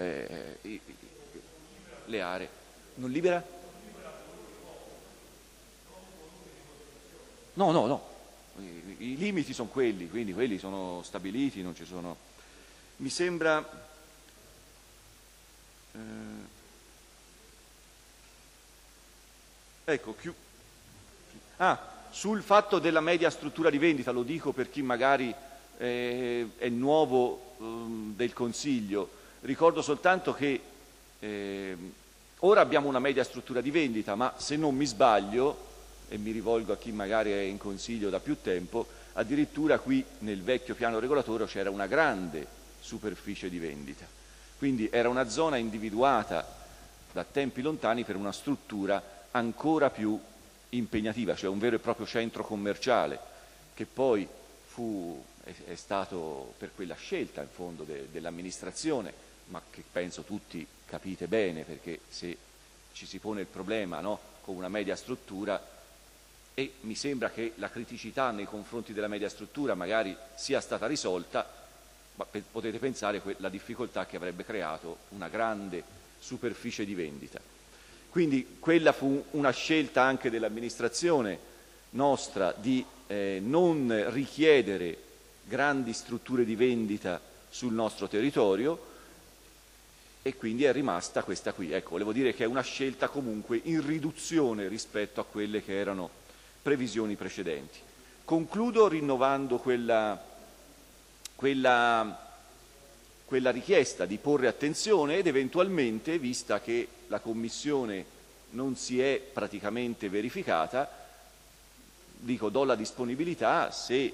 Speaker 4: le aree. Non libera? No. I limiti sono quelli, quindi quelli sono stabiliti, non ci sono. Mi sembra ecco, sul fatto della media struttura di vendita, lo dico per chi magari è nuovo del Consiglio, ricordo soltanto che ora abbiamo una media struttura di vendita, ma se non mi sbaglio, e mi rivolgo a chi magari è in Consiglio da più tempo, addirittura qui nel vecchio piano regolatorio c'era una grande superficie di vendita, quindi era una zona individuata da tempi lontani per una struttura ancora più impegnativa, cioè un vero e proprio centro commerciale, che poi è stato per quella scelta in fondo dell'amministrazione, ma che penso tutti capite bene, perché se ci si pone il problema, no, con una media struttura, e mi sembra che la criticità nei confronti della media struttura magari sia stata risolta, ma potete pensare la difficoltà che avrebbe creato una grande superficie di vendita. Quindi quella fu una scelta anche dell'amministrazione nostra di non richiedere grandi strutture di vendita sul nostro territorio, e quindi è rimasta questa qui. Ecco, volevo dire che è una scelta comunque in riduzione rispetto a quelle che erano previsioni precedenti. Concludo rinnovando quella richiesta di porre attenzione ed eventualmente, vista che la Commissione non si è praticamente verificata, do la disponibilità se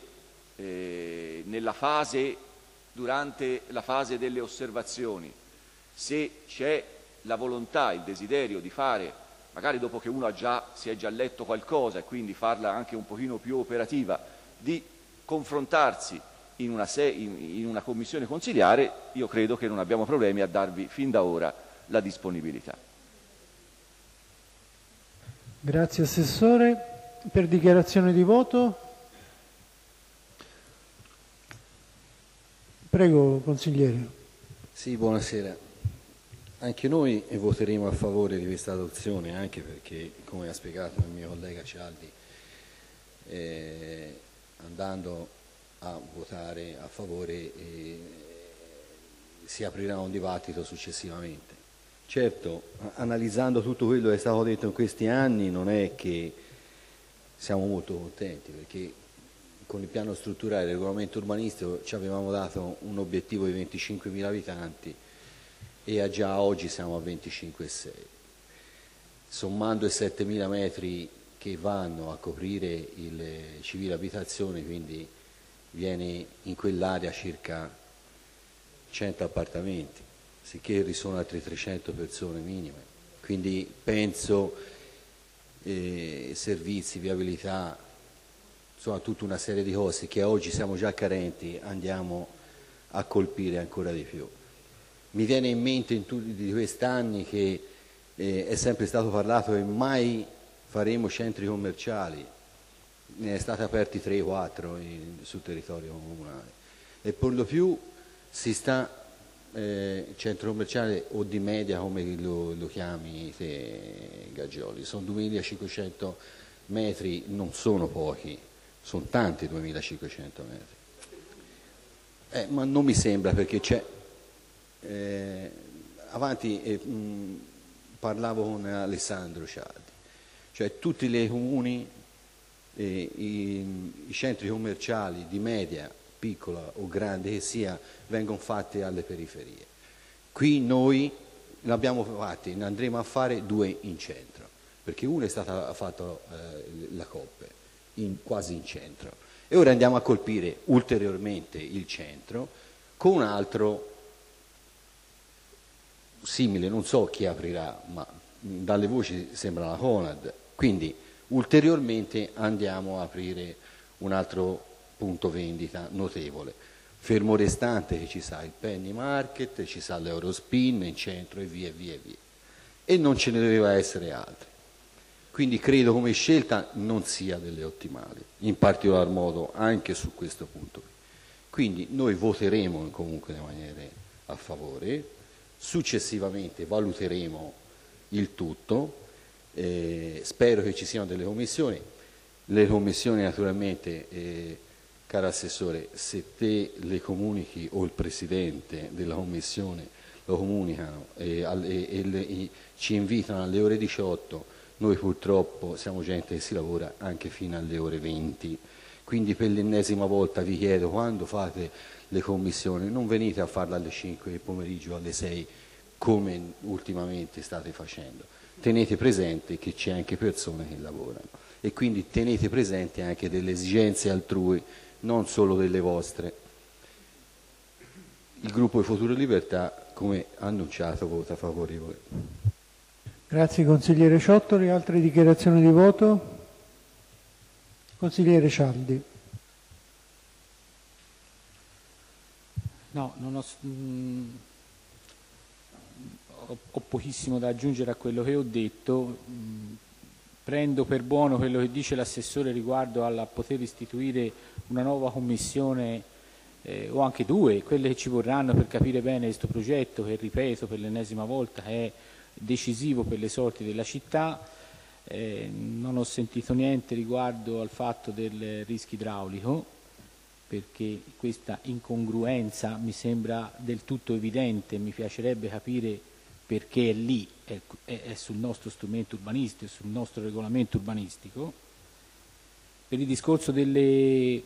Speaker 4: durante la fase delle osservazioni, se c'è la volontà, il desiderio di fare, magari dopo che uno si è già letto qualcosa e quindi farla anche un pochino più operativa, di confrontarsi in una commissione consiliare, io credo che non abbiamo problemi a darvi fin da ora la disponibilità.
Speaker 2: Grazie Assessore. Per dichiarazione di voto? Prego, consigliere.
Speaker 7: Sì, buonasera. Anche noi voteremo a favore di questa adozione, anche perché, come ha spiegato il mio collega Cialdi, andando a votare a favore si aprirà un dibattito successivamente. Certo, analizzando tutto quello che è stato detto in questi anni, non è che siamo molto contenti, perché con il piano strutturale e il regolamento urbanistico ci avevamo dato un obiettivo di 25.000 abitanti e già oggi siamo a 25,6. Sommando i 7.000 metri che vanno a coprire il civile abitazione, quindi viene in quell'area circa 100 appartamenti, sicché sono altre 300 persone minime. Quindi penso servizi, viabilità, insomma tutta una serie di cose che oggi siamo già carenti, andiamo a colpire ancora di più. Mi viene in mente in tutti questi anni che è sempre stato parlato che mai faremo centri commerciali, ne è stati aperti 3-4 sul territorio comunale, e per lo più si sta centro commerciale o di media, come lo chiami te, Gaggioli, sono 2.500 metri, non sono pochi, sono tanti 2.500 metri, ma non mi sembra, perché c'è avanti parlavo con Alessandro Cialdi, cioè tutti i comuni, i centri commerciali di media, piccola o grande che sia, vengono fatti alle periferie. Qui noi ne abbiamo fatti, ne andremo a fare 2 in centro, perché uno è stato fatto la Coppe, quasi in centro, e ora andiamo a colpire ulteriormente il centro con un altro simile, non so chi aprirà, ma dalle voci sembra la Conad, quindi ulteriormente andiamo a aprire un altro punto vendita notevole, fermo restante che ci sa il Penny Market, ci sa l'Eurospin in centro e via, e non ce ne doveva essere altri. Quindi credo come scelta non sia delle ottimali, in particolar modo anche su questo punto. Quindi noi voteremo comunque in maniera a favore, successivamente valuteremo il tutto, spero che ci siano delle commissioni. Le commissioni naturalmente, caro Assessore, se te le comunichi o il Presidente della Commissione lo comunicano e ci invitano alle ore 18, noi purtroppo siamo gente che si lavora anche fino alle ore 20, quindi per l'ennesima volta vi chiedo, quando fate le commissioni non venite a farle alle 5 del pomeriggio, alle 6 come ultimamente state facendo, tenete presente che c'è anche persone che lavorano e quindi tenete presente anche delle esigenze altrui, non solo delle vostre. Il gruppo di Futuro e Libertà, come annunciato, vota favorevole.
Speaker 2: Grazie consigliere Ciottoli. Altre dichiarazioni di voto? Consigliere Cialdi.
Speaker 6: No, ho pochissimo da aggiungere a quello che ho detto. Prendo per buono quello che dice l'assessore riguardo al poter istituire una nuova commissione o anche due, quelle che ci vorranno per capire bene questo progetto che, ripeto per l'ennesima volta, è decisivo per le sorti della città. Non ho sentito niente riguardo al fatto del rischio idraulico, perché questa incongruenza mi sembra del tutto evidente, mi piacerebbe capire perché è lì, è sul nostro strumento urbanistico, sul nostro regolamento urbanistico. Per il discorso delle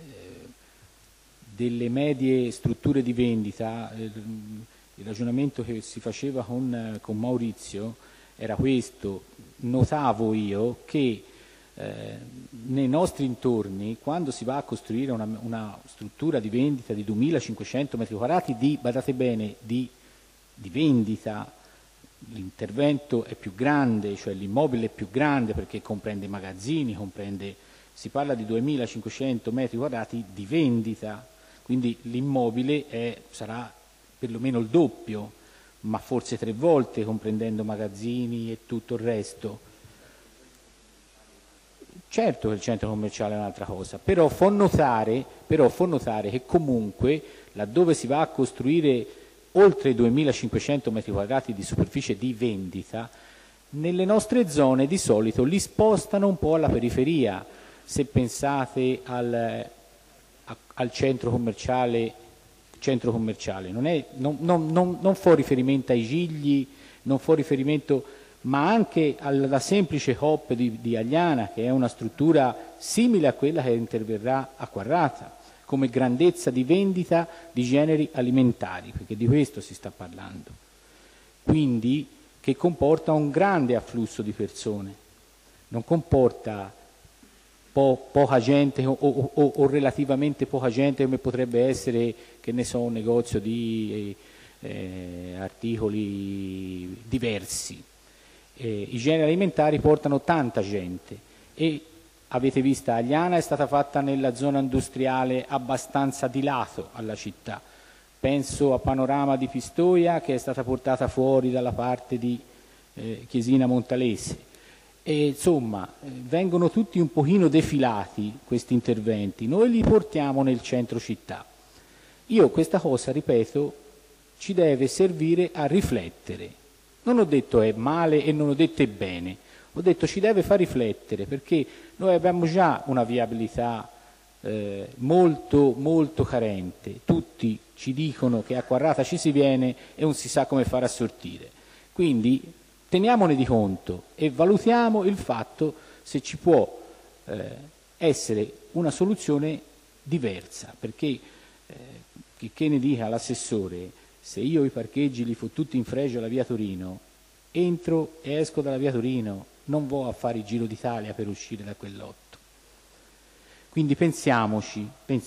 Speaker 6: medie strutture di vendita, il ragionamento che si faceva con Maurizio era questo. Notavo io che nei nostri intorni, quando si va a costruire una struttura di vendita di 2500 metri quadrati badate bene, di vendita, l'intervento è più grande, cioè l'immobile è più grande perché comprende i magazzini, si parla di 2500 metri quadrati di vendita, quindi l'immobile sarà perlomeno il doppio, ma forse 3 volte, comprendendo magazzini e tutto il resto. Certo che il centro commerciale è un'altra cosa, però fa notare che comunque laddove si va a costruire oltre i 2500 metri quadrati di superficie di vendita, nelle nostre zone di solito li spostano un po' alla periferia. Se pensate al centro commerciale, non fa riferimento ai Gigli, non fa riferimento, ma anche alla semplice Coop di Agliana, che è una struttura simile a quella che interverrà a Quarrata, come grandezza di vendita di generi alimentari, perché di questo si sta parlando. Quindi che comporta un grande afflusso di persone, non comporta poca gente o relativamente poca gente come potrebbe essere, che ne so, un negozio di articoli diversi. I generi alimentari portano tanta gente e avete visto, Agliana è stata fatta nella zona industriale abbastanza di lato alla città. Penso a Panorama di Pistoia, che è stata portata fuori dalla parte di Chiesina Montalese. E insomma, vengono tutti un pochino defilati questi interventi. Noi li portiamo nel centro città. Questa cosa, ripeto, ci deve servire a riflettere. Non ho detto è male e non ho detto è bene. Ho detto ci deve far riflettere, perché noi abbiamo già una viabilità molto molto carente. Tutti ci dicono che a Quarrata ci si viene e non si sa come fare a sortire. Quindi teniamone di conto e valutiamo il fatto se ci può essere una soluzione diversa, perché che ne dica l'assessore, se io i parcheggi li fo tutti in fregio alla via Torino, entro e esco dalla via Torino, non vo a fare il giro d'Italia per uscire da quel lotto. Quindi pensiamoci.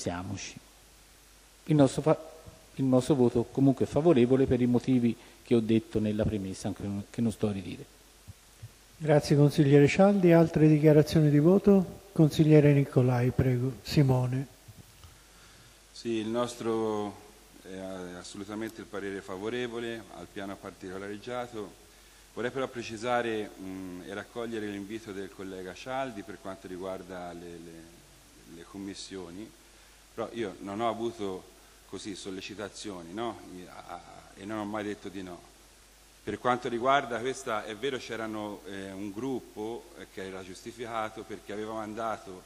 Speaker 6: Il nostro voto comunque è favorevole per i motivi che ho detto nella premessa, anche che non sto a ridire.
Speaker 2: Grazie consigliere Cialdi. Altre dichiarazioni di voto? Consigliere Nicolai, prego. Simone.
Speaker 8: Sì, il nostro è assolutamente il parere favorevole al piano particolareggiato. Vorrei però precisare e raccogliere l'invito del collega Cialdi per quanto riguarda le commissioni, però io non ho avuto così sollecitazioni, no? E non ho mai detto di no. Per quanto riguarda questa, è vero, c'erano un gruppo che era giustificato perché aveva mandato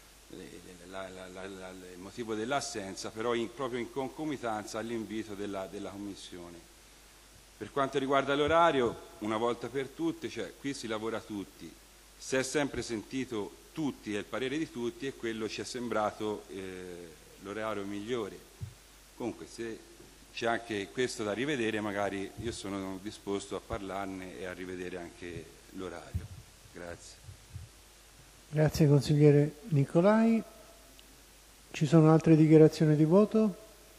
Speaker 8: il motivo dell'assenza, però proprio in concomitanza all'invito della Commissione. Per quanto riguarda l'orario, una volta per tutte, cioè qui si lavora tutti, si è sempre sentito tutti e il parere di tutti e quello ci è sembrato l'orario migliore. Comunque se c'è anche questo da rivedere, magari io sono disposto a parlarne e a rivedere anche l'orario. Grazie.
Speaker 2: Grazie consigliere Nicolai. Ci sono altre dichiarazioni di voto?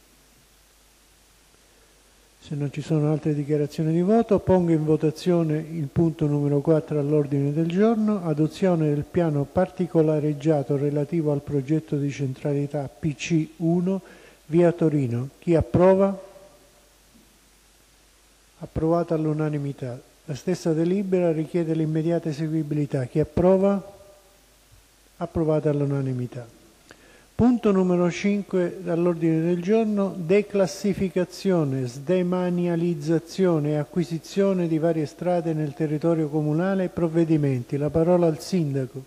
Speaker 2: Se non ci sono altre dichiarazioni di voto, pongo in votazione il punto numero 4 all'ordine del giorno, adozione del piano particolareggiato relativo al progetto di centralità PC1 via Torino. Chi approva? Approvata all'unanimità. La stessa delibera richiede l'immediata eseguibilità. Chi approva? Approvata all'unanimità. Punto numero 5 dall'ordine del giorno: declassificazione, sdemanializzazione e acquisizione di varie strade nel territorio comunale. Provvedimenti. La parola al Sindaco.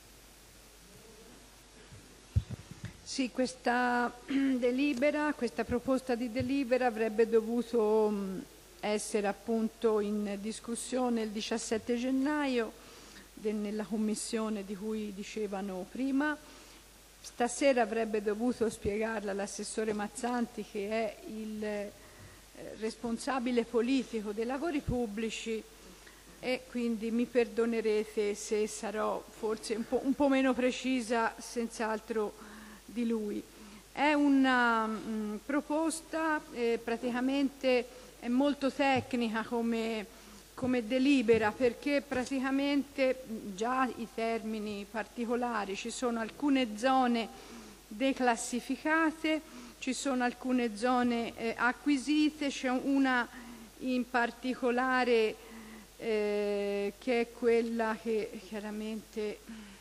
Speaker 1: Sì, questa proposta di delibera avrebbe dovuto essere appunto in discussione il 17 gennaio nella commissione di cui dicevano prima. Stasera avrebbe dovuto spiegarla l'assessore Mazzanti, che è il responsabile politico dei lavori pubblici, e quindi mi perdonerete se sarò forse un po' meno precisa, senz'altro, di lui. È una proposta praticamente è molto tecnica come delibera, perché praticamente già i termini particolari, ci sono alcune zone declassificate, ci sono alcune zone acquisite, c'è una in particolare che è quella che chiaramente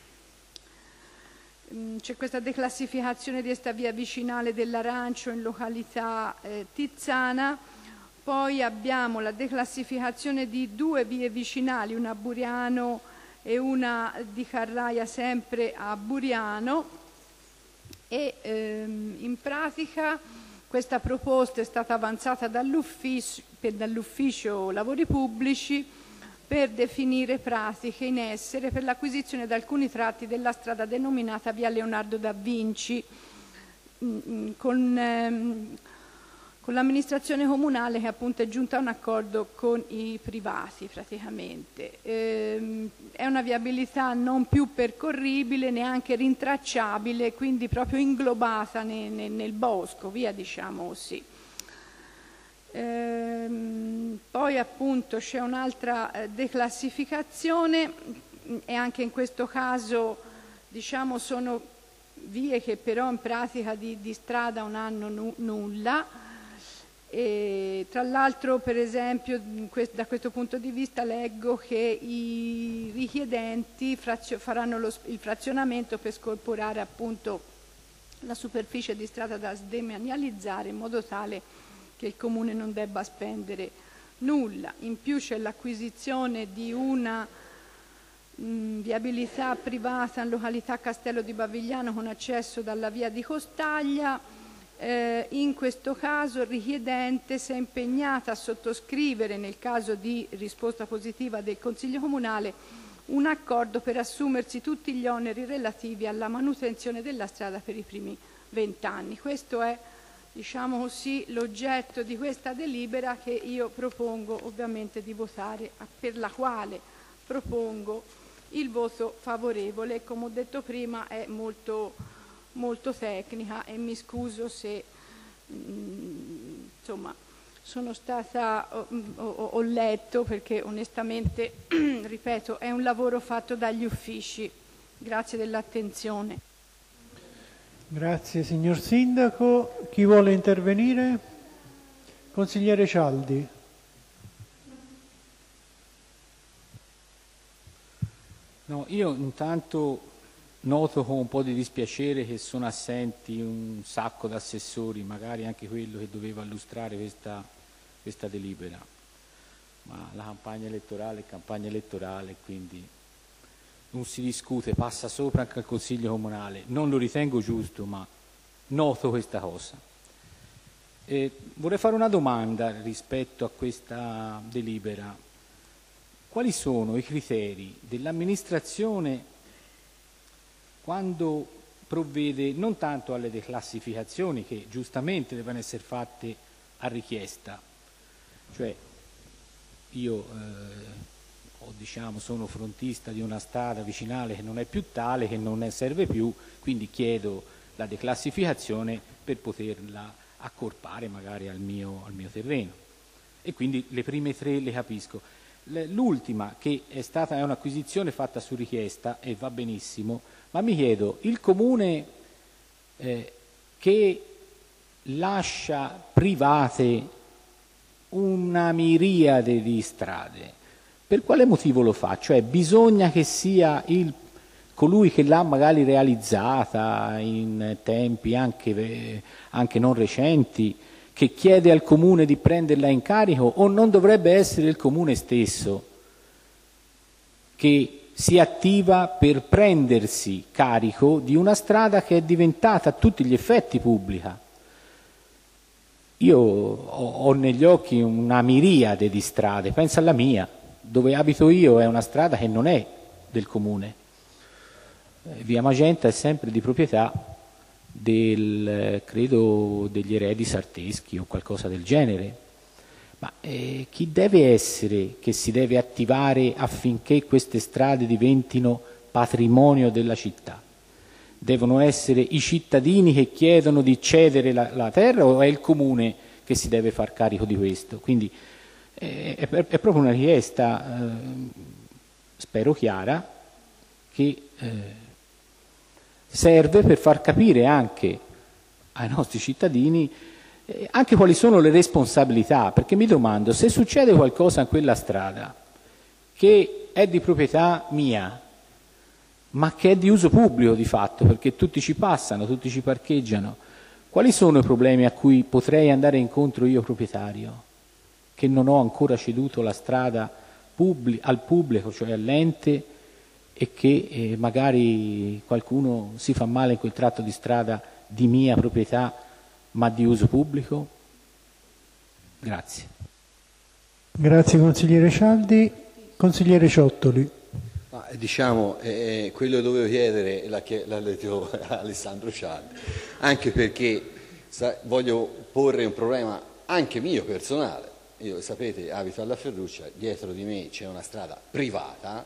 Speaker 1: c'è questa declassificazione di questa via vicinale dell'Arancio in località Tizzana. Poi abbiamo la declassificazione di 2 vie vicinali, una a Buriano e una di Carraia sempre a Buriano, e in pratica questa proposta è stata avanzata dall'ufficio lavori pubblici per definire pratiche in essere per l'acquisizione di alcuni tratti della strada denominata via Leonardo da Vinci con l'amministrazione comunale, che appunto è giunta a un accordo con i privati praticamente. È una viabilità non più percorribile, neanche rintracciabile, quindi proprio inglobata nel bosco, via, diciamo così. Poi appunto c'è un'altra declassificazione, e anche in questo caso diciamo sono vie che però in pratica di strada non hanno nulla. E tra l'altro, per esempio, da questo punto di vista leggo che i richiedenti faranno il frazionamento per scorporare appunto la superficie di strada da sdemanializzare, in modo tale che il Comune non debba spendere nulla. In più c'è l'acquisizione di una viabilità privata in località Castello di Bavigliano con accesso dalla via di Costaglia. In questo caso il richiedente si è impegnata a sottoscrivere, nel caso di risposta positiva del Consiglio Comunale, un accordo per assumersi tutti gli oneri relativi alla manutenzione della strada per i primi 20 anni. Questo è, diciamo così, l'oggetto di questa delibera che io propongo ovviamente di votare, per la quale propongo il voto favorevole. Come ho detto prima, è molto tecnica e mi scuso se insomma sono stata ho letto, perché onestamente ripeto, è un lavoro fatto dagli uffici. Grazie dell'attenzione.
Speaker 2: Grazie signor Sindaco. Chi vuole intervenire? Consigliere Cialdi.
Speaker 6: No, io intanto noto con un po' di dispiacere che sono assenti un sacco di assessori, magari anche quello che doveva illustrare questa delibera, ma la campagna elettorale è campagna elettorale, quindi non si discute, passa sopra anche al Consiglio Comunale. Non lo ritengo giusto, ma noto questa cosa. Vorrei fare una domanda rispetto a questa delibera. Quali sono i criteri dell'amministrazione quando provvede non tanto alle declassificazioni, che giustamente devono essere fatte a richiesta? Cioè io sono frontista di una strada vicinale che non è più tale, che non serve più, quindi chiedo la declassificazione per poterla accorpare magari al mio terreno, e quindi le prime 3 le capisco. L'ultima, che è un'acquisizione fatta su richiesta, e va benissimo, ma mi chiedo, il Comune che lascia private una miriade di strade. Per quale motivo lo fa? Cioè bisogna che sia colui che l'ha magari realizzata in tempi anche non recenti, che chiede al comune di prenderla in carico, o non dovrebbe essere il comune stesso che si attiva per prendersi carico di una strada che è diventata a tutti gli effetti pubblica? Io ho negli occhi una miriade di strade, pensa alla mia, dove abito io è una strada che non è del comune. Via Magenta è sempre di proprietà credo degli eredi sarteschi o qualcosa del genere. Ma chi deve essere che si deve attivare affinché queste strade diventino patrimonio della città? Devono essere i cittadini che chiedono di cedere la terra, o è il comune che si deve far carico di questo? Quindi è proprio una richiesta, spero chiara, che serve per far capire anche ai nostri cittadini anche quali sono le responsabilità, perché mi domando, se succede qualcosa in quella strada che è di proprietà mia, ma che è di uso pubblico di fatto, perché tutti ci passano, tutti ci parcheggiano, quali sono i problemi a cui potrei andare incontro io proprietario, che non ho ancora ceduto la strada al pubblico, cioè all'ente, e che magari qualcuno si fa male in quel tratto di strada di mia proprietà ma di uso pubblico? Grazie.
Speaker 2: Grazie consigliere Cialdi. Consigliere Ciottoli.
Speaker 7: Ma, diciamo, quello che dovevo chiedere l'ha detto Alessandro Cialdi, anche perché voglio porre un problema anche mio personale. Io, sapete, abito alla Ferruccia, dietro di me c'è una strada privata,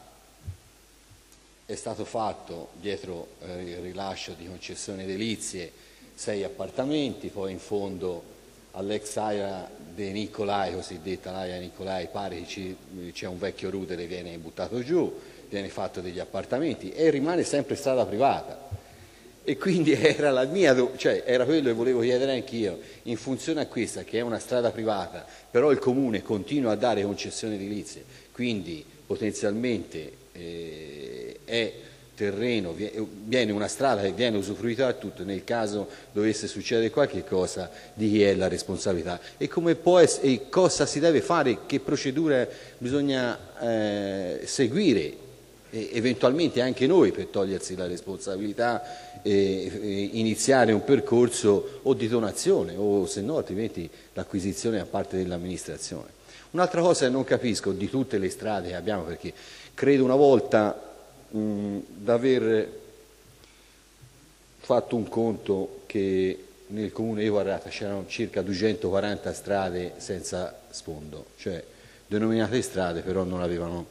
Speaker 7: è stato fatto dietro il rilascio di concessioni edilizie 6 appartamenti, poi in fondo all'ex area dei Nicolai, cosiddetta l'area Nicolai, pare che c'è un vecchio rudere, viene buttato giù, viene fatto degli appartamenti e rimane sempre strada privata. E quindi era la mia, cioè era quello che volevo chiedere anch'io, in funzione a questa che è una strada privata, però il comune continua a dare concessioni edilizie, quindi potenzialmente è terreno, viene una strada che viene usufruita da tutti, nel caso dovesse succedere qualche cosa di chi è la responsabilità e come può essere, e cosa si deve fare, che procedure bisogna seguire eventualmente anche noi per togliersi la responsabilità e iniziare un percorso o di donazione o se no altrimenti l'acquisizione da parte dell'amministrazione. Un'altra cosa che non capisco di tutte le strade che abbiamo, perché credo una volta d'aver fatto un conto che nel comune di Quarrata c'erano circa 240 strade senza sfondo, cioè denominate strade però non avevano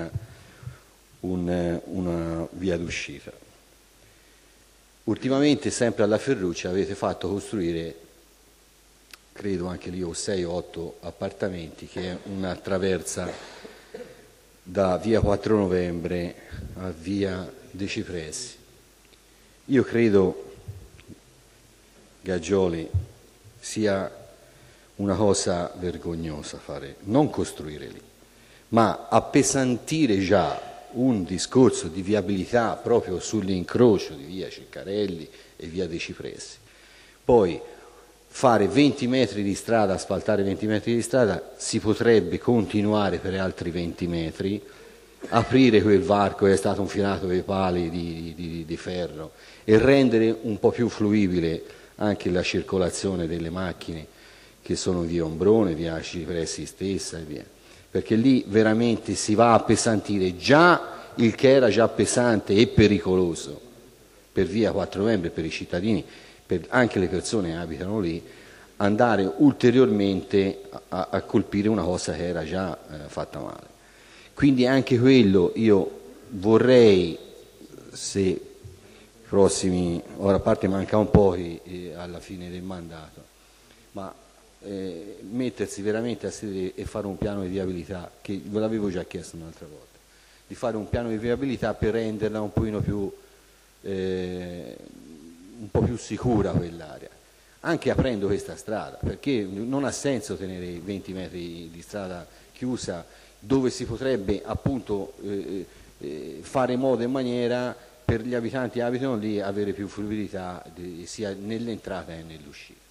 Speaker 7: una via d'uscita. Ultimamente sempre alla Ferruccia avete fatto costruire, credo anche lì 6 o 8 appartamenti, che è una traversa da via 4 Novembre a via dei Cipressi. Io credo, Gaggioli, sia una cosa vergognosa fare, non costruire lì, ma appesantire già un discorso di viabilità proprio sull'incrocio di via Ceccarelli e via dei Cipressi. Poi fare 20 metri di strada, asfaltare 20 metri di strada, si potrebbe continuare per altri 20 metri, aprire quel varco che è stato infilato con i pali di ferro e rendere un po' più fluibile anche la circolazione delle macchine che sono via Ombrone, via Cipressi stessa e via. Perché lì veramente si va a appesantire già il che era già pesante e pericoloso per via 4 Novembre, per i cittadini, per anche le persone che abitano lì, andare ulteriormente a colpire una cosa che era già fatta male. Quindi anche quello io vorrei, se prossimi, ora a parte manca un po' alla fine del mandato, ma mettersi veramente a sedere e fare un piano di viabilità, che ve l'avevo già chiesto un'altra volta, di fare un piano di viabilità per renderla un po' più sicura quell'area, anche aprendo questa strada, perché non ha senso tenere 20 metri di strada chiusa dove si potrebbe appunto fare in modo e maniera per gli abitanti che abitano lì avere più fluidità sia nell'entrata che nell'uscita.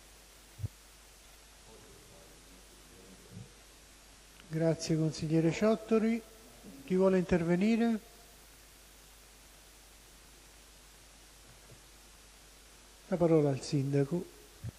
Speaker 2: Grazie consigliere Ciottori. Chi vuole intervenire? La parola al sindaco.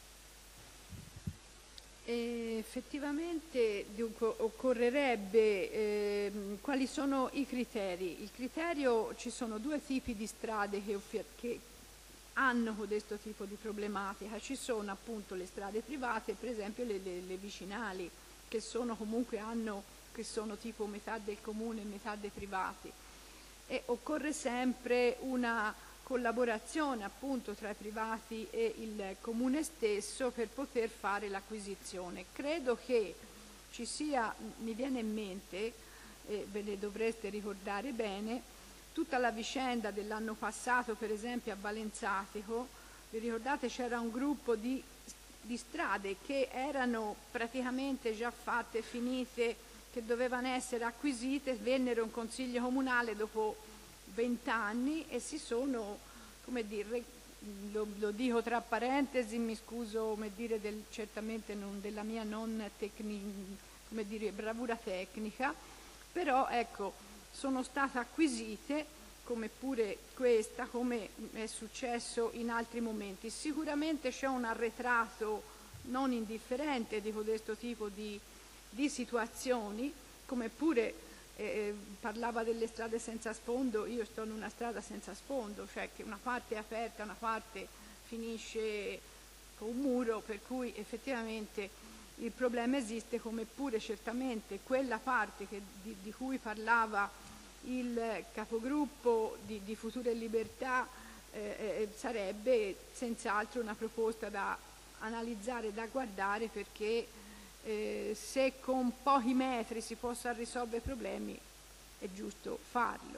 Speaker 1: Effettivamente dunque, occorrerebbe quali sono i criteri. Il criterio, ci sono due tipi di strade che hanno questo tipo di problematica. Ci sono appunto le strade private, per esempio le vicinali, che sono comunque che sono tipo metà del comune e metà dei privati, e occorre sempre una collaborazione appunto tra i privati e il comune stesso per poter fare l'acquisizione. Credo che ci sia, mi viene in mente, ve ne dovreste ricordare bene, tutta la vicenda dell'anno passato, per esempio a Valenzatico. Vi ricordate, c'era un gruppo di strade che erano praticamente già fatte, finite, che dovevano essere acquisite, vennero in consiglio comunale dopo 20 anni e si sono, come dire, lo dico tra parentesi, mi scuso, come dire, certamente non della mia non come dire, bravura tecnica, però ecco, sono state acquisite, come pure questa, come è successo in altri momenti. Sicuramente c'è un arretrato non indifferente di questo tipo di situazioni, come pure parlava delle strade senza sfondo. Io sto in una strada senza sfondo, cioè che una parte è aperta, una parte finisce con un muro, per cui effettivamente il problema esiste, come pure certamente quella parte di cui parlava il capogruppo di Futura e Libertà sarebbe senz'altro una proposta da analizzare, da guardare, perché se con pochi metri si possano risolvere i problemi è giusto farlo.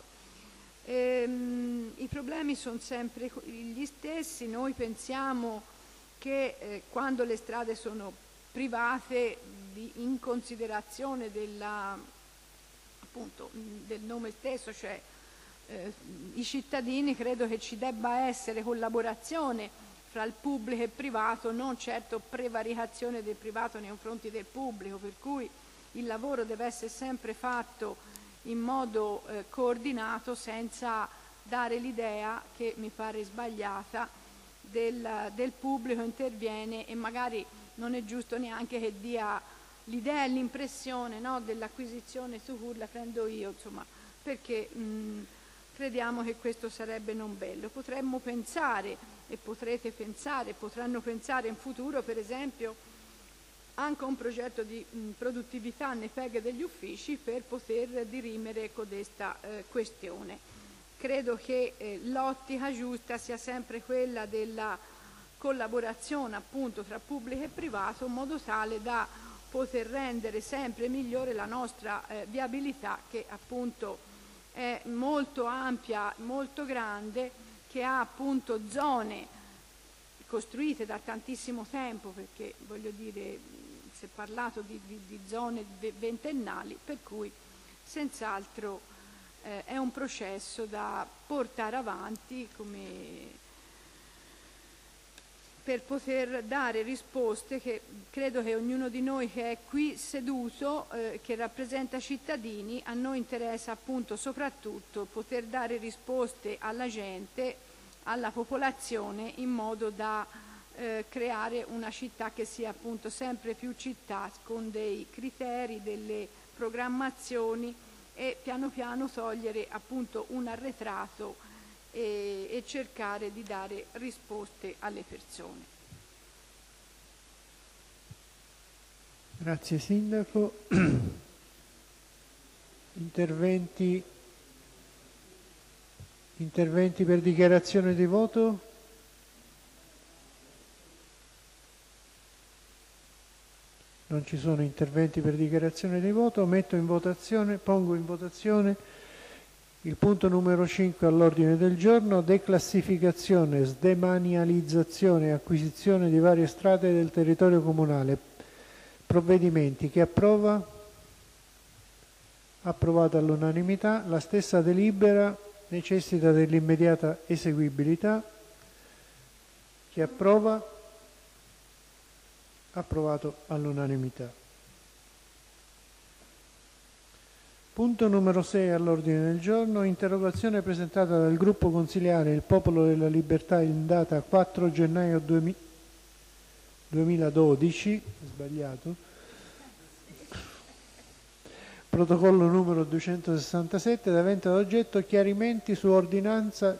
Speaker 1: I problemi sono sempre gli stessi. Noi pensiamo che quando le strade sono private, in considerazione appunto del nome stesso, cioè i cittadini, credo che ci debba essere collaborazione fra il pubblico e il privato, non certo prevaricazione del privato nei confronti del pubblico, per cui il lavoro deve essere sempre fatto in modo coordinato, senza dare l'idea, che mi pare sbagliata, del pubblico interviene e magari non è giusto neanche che dia l'idea e l'impressione, no, dell'acquisizione su cui la prendo io, insomma, perché crediamo che questo sarebbe non bello. Potremmo pensare, e potrete pensare, potranno pensare in futuro, per esempio, anche a un progetto di produttività nei PEG degli uffici per poter dirimere codesta questione. Credo che l'ottica giusta sia sempre quella della collaborazione appunto tra pubblico e privato, in modo tale da poter rendere sempre migliore la nostra viabilità, che appunto è molto ampia, molto grande, che ha appunto zone costruite da tantissimo tempo, perché voglio dire, si è parlato di zone ventennali, per cui senz'altro è un processo da portare avanti per poter dare risposte, che credo che ognuno di noi che è qui seduto, che rappresenta cittadini, a noi interessa appunto soprattutto poter dare risposte alla gente, alla popolazione, in modo da creare una città che sia appunto sempre più città, con dei criteri, delle programmazioni, e piano piano togliere appunto un arretrato e cercare di dare risposte alle persone.
Speaker 2: Grazie Sindaco. Interventi per dichiarazione di voto? Non ci sono interventi per dichiarazione di voto. Pongo in votazione Il punto numero 5 all'ordine del giorno, declassificazione, sdemanializzazione e acquisizione di varie strade del territorio comunale. Provvedimenti. Chi approva? Approvato all'unanimità. La stessa delibera necessita dell'immediata eseguibilità. Chi approva? Approvato all'unanimità. Punto numero 6 all'ordine del giorno, interrogazione presentata dal gruppo consiliare Il Popolo della Libertà in data 4 gennaio 2012, sbagliato, protocollo numero 267, avente ad oggetto chiarimenti su ordinanza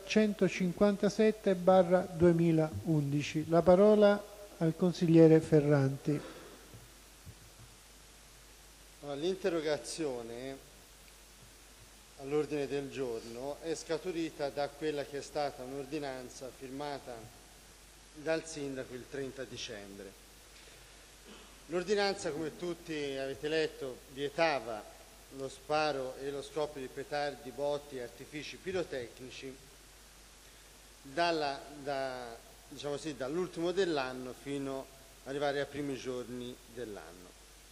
Speaker 2: 157/2011. La parola al consigliere Ferranti.
Speaker 9: L'interrogazione all'ordine del giorno è scaturita da quella che è stata un'ordinanza firmata dal sindaco il 30 dicembre. L'ordinanza, come tutti avete letto, vietava lo sparo e lo scoppio di petardi, botti e artifici pirotecnici dall'ultimo dell'anno fino ad arrivare ai primi giorni dell'anno.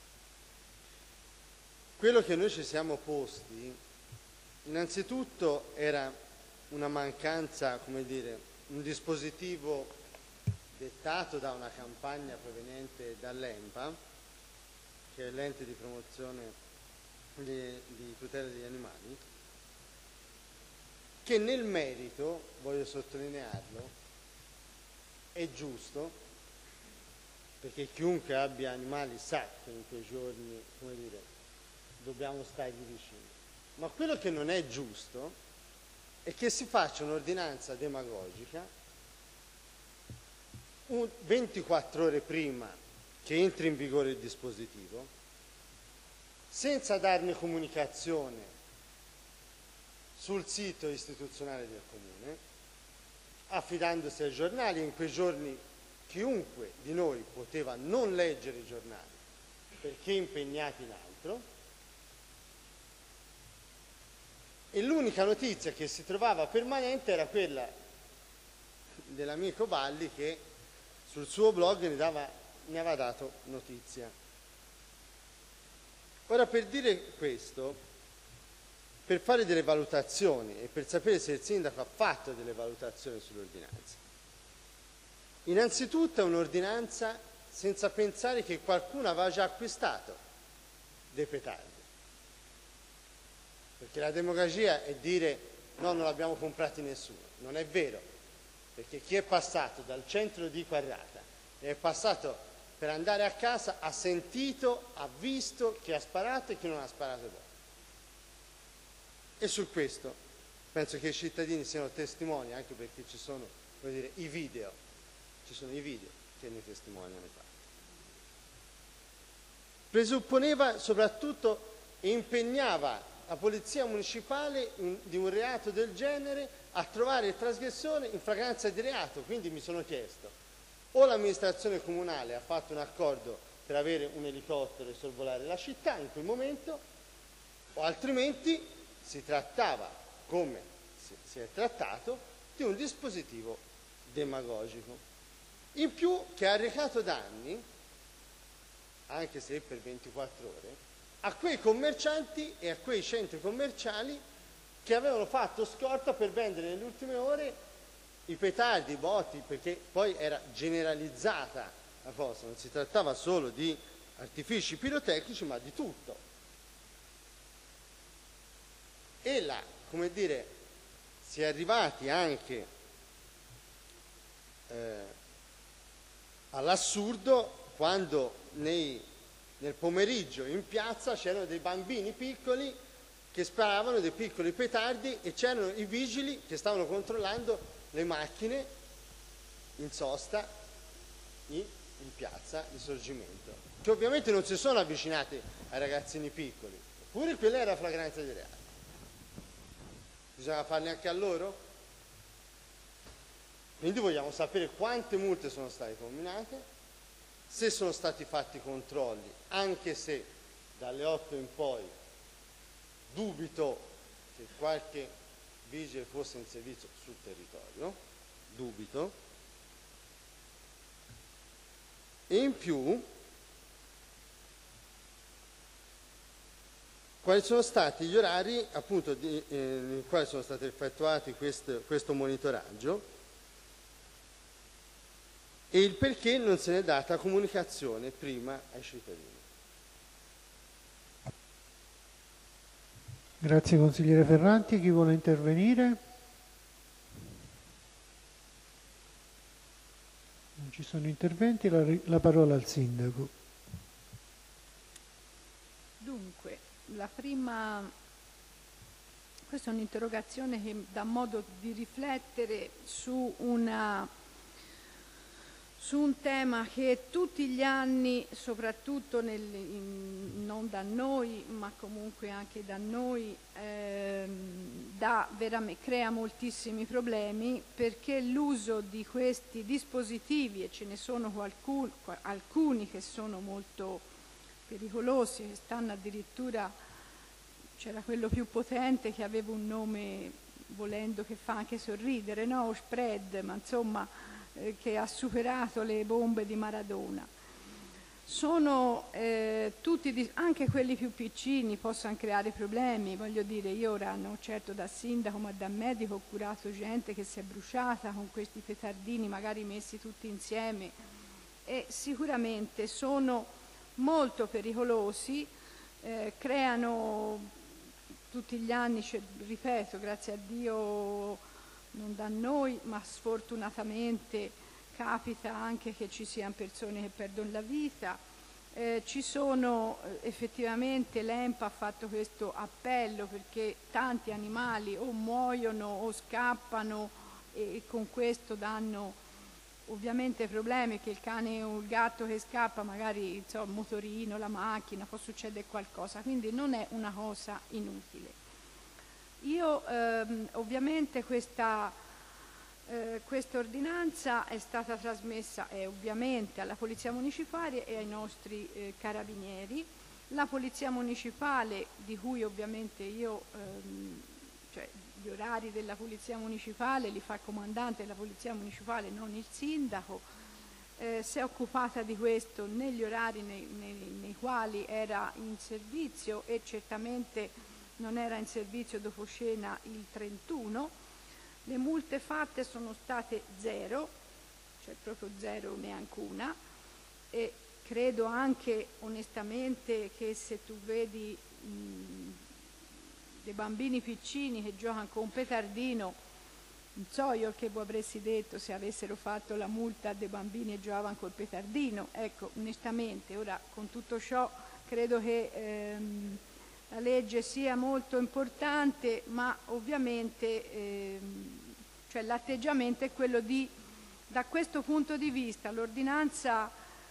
Speaker 9: Quello che noi ci siamo posti innanzitutto era una mancanza, come dire, un dispositivo dettato da una campagna proveniente dall'ENPA, che è l'ente di promozione di tutela degli animali, che nel merito, voglio sottolinearlo, è giusto, perché chiunque abbia animali sa che in quei giorni, come dire, dobbiamo stargli vicini. Ma quello che non è giusto è che si faccia un'ordinanza demagogica 24 ore prima che entri in vigore il dispositivo, senza darne comunicazione sul sito istituzionale del Comune, affidandosi ai giornali. In quei giorni chiunque di noi poteva non leggere i giornali perché impegnati in altro, e l'unica notizia che si trovava permanente era quella dell'amico Valli, che sul suo blog ne aveva dato notizia. Ora, per dire questo, per fare delle valutazioni e per sapere se il sindaco ha fatto delle valutazioni sull'ordinanza, innanzitutto è un'ordinanza senza pensare che qualcuno aveva già acquistato dei petardi. Perché la demagogia è dire no, non l'abbiamo comprati nessuno. Non è vero, perché chi è passato dal centro di Quarrata e è passato per andare a casa ha sentito, ha visto chi ha sparato e chi non ha sparato dopo. E su questo penso che i cittadini siano testimoni, anche perché ci sono, come dire, i video che ne testimoniano i fatti. Presupponeva soprattutto e impegnava la polizia municipale di un reato del genere a trovare il trasgressore in flagranza di reato. Quindi mi sono chiesto, o l'amministrazione comunale ha fatto un accordo per avere un elicottero e sorvolare la città in quel momento, o altrimenti si trattava, come si è trattato, di un dispositivo demagogico. In più, che ha arrecato danni, anche se per 24 ore, a quei commercianti e a quei centri commerciali che avevano fatto scorta per vendere nelle ultime ore i petardi, i botti, perché poi era generalizzata la cosa, non si trattava solo di artifici pirotecnici, ma di tutto. E là, come dire, si è arrivati anche all'assurdo quando nel pomeriggio in piazza c'erano dei bambini piccoli che sparavano dei piccoli petardi e c'erano i vigili che stavano controllando le macchine in sosta in piazza Risorgimento, che ovviamente non si sono avvicinati ai ragazzini piccoli, eppure quella era flagranza di reato. Bisogna farli anche a loro? Quindi vogliamo sapere quante multe sono state comminate, se sono stati fatti controlli, anche se dalle 8 in poi dubito che qualche vigile fosse in servizio sul territorio, dubito, e in più quali sono stati gli orari appunto nei quali sono stati effettuati questo monitoraggio e il perché non se ne è data comunicazione prima ai cittadini.
Speaker 2: Grazie consigliere Ferranti. Chi vuole intervenire? Non ci sono interventi, la parola al sindaco.
Speaker 1: Dunque, la prima, questa è un'interrogazione che dà modo di riflettere su un tema che tutti gli anni, soprattutto non da noi, ma comunque anche da noi, crea moltissimi problemi, perché l'uso di questi dispositivi, e ce ne sono alcuni che sono molto pericolosi, che stanno addirittura, c'era quello più potente che aveva un nome, volendo, che fa anche sorridere, no? Spread, ma insomma che ha superato le bombe di Maradona. Sono tutti, anche quelli più piccini possono creare problemi, voglio dire, io ora non certo da sindaco ma da medico ho curato gente che si è bruciata con questi petardini magari messi tutti insieme e sicuramente sono molto pericolosi, creano tutti gli anni, ripeto, grazie a Dio non da noi, ma sfortunatamente capita anche che ci siano persone che perdono la vita. Ci sono effettivamente, l'ENPA ha fatto questo appello perché tanti animali o muoiono o scappano e con questo danno ovviamente problemi, che il cane o il gatto che scappa magari il motorino, la macchina, può succedere qualcosa, quindi non è una cosa inutile. Io ovviamente questa ordinanza è stata trasmessa ovviamente alla Polizia Municipale e ai nostri carabinieri. La Polizia Municipale, di cui ovviamente io, cioè gli orari della Polizia Municipale li fa il comandante della Polizia Municipale, non il sindaco, si è occupata di questo negli orari nei quali era in servizio e certamente non era in servizio dopo cena il 31, le multe fatte sono state 0, cioè proprio 0, neanche una, e credo anche onestamente che se tu vedi dei bambini piccini che giocano con un petardino, non so io che voi avresti detto se avessero fatto la multa a dei bambini e giocavano col petardino, ecco, onestamente, ora con tutto ciò credo che la legge sia molto importante, ma ovviamente cioè l'atteggiamento è quello di, da questo punto di vista, l'ordinanza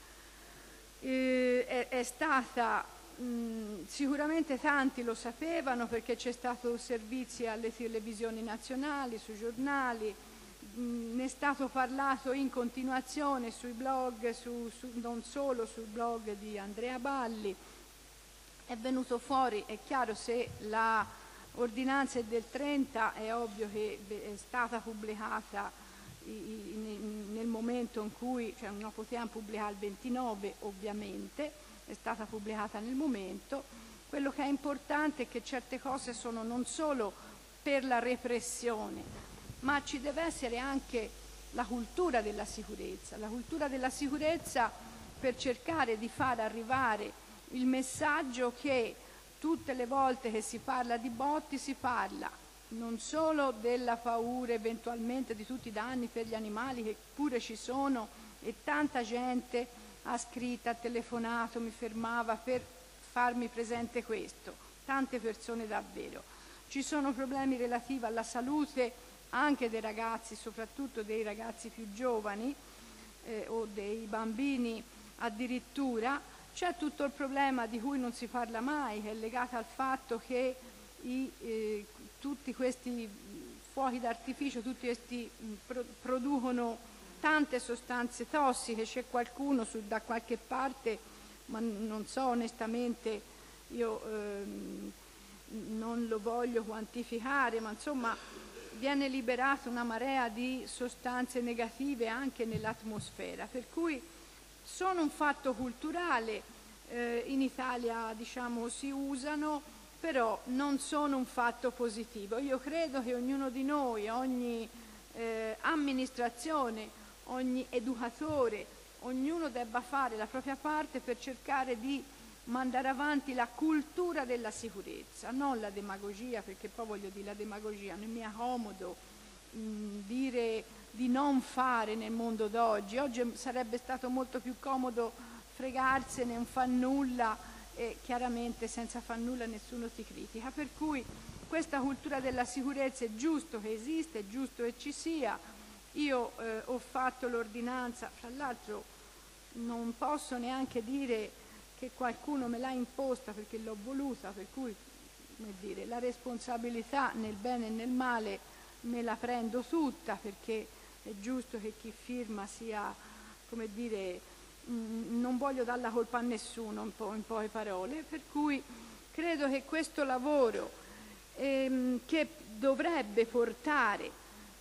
Speaker 1: è stata, sicuramente tanti lo sapevano perché c'è stato servizi alle televisioni nazionali, sui giornali, ne è stato parlato in continuazione sui blog, non solo sul blog di Andrea Balli. È venuto fuori, è chiaro, se la ordinanza è del 30 è ovvio che è stata pubblicata nel momento in cui, cioè non potevamo pubblicare il 29 ovviamente, è stata pubblicata nel momento. Quello che è importante è che certe cose sono non solo per la repressione, ma ci deve essere anche la cultura della sicurezza per cercare di far arrivare il messaggio che tutte le volte che si parla di botti si parla non solo della paura eventualmente di tutti i danni per gli animali che pure ci sono, e tanta gente ha scritto, ha telefonato, mi fermava per farmi presente questo, tante persone davvero. Ci sono problemi relativi alla salute anche dei ragazzi, soprattutto dei ragazzi più giovani o dei bambini addirittura. C'è tutto il problema di cui non si parla mai, che è legato al fatto che tutti questi fuochi d'artificio, tutti questi producono tante sostanze tossiche. C'è qualcuno da qualche parte, ma non so onestamente, io non lo voglio quantificare, ma insomma viene liberata una marea di sostanze negative anche nell'atmosfera, per cui sono un fatto culturale, in Italia diciamo si usano, però non sono un fatto positivo. Io credo che ognuno di noi, ogni amministrazione, ogni educatore, ognuno debba fare la propria parte per cercare di mandare avanti la cultura della sicurezza, non la demagogia, perché poi voglio dire la demagogia non mi è comodo dire di non fare nel mondo d'oggi. Oggi sarebbe stato molto più comodo fregarsene, non fa nulla, e chiaramente senza far nulla nessuno ti critica, per cui questa cultura della sicurezza è giusto che esiste, è giusto che ci sia. Io ho fatto l'ordinanza, fra l'altro non posso neanche dire che qualcuno me l'ha imposta perché l'ho voluta, per cui come dire, la responsabilità nel bene e nel male me la prendo tutta, perché è giusto che chi firma sia, come dire, non voglio dar la colpa a nessuno in poche parole, per cui credo che questo lavoro che dovrebbe portare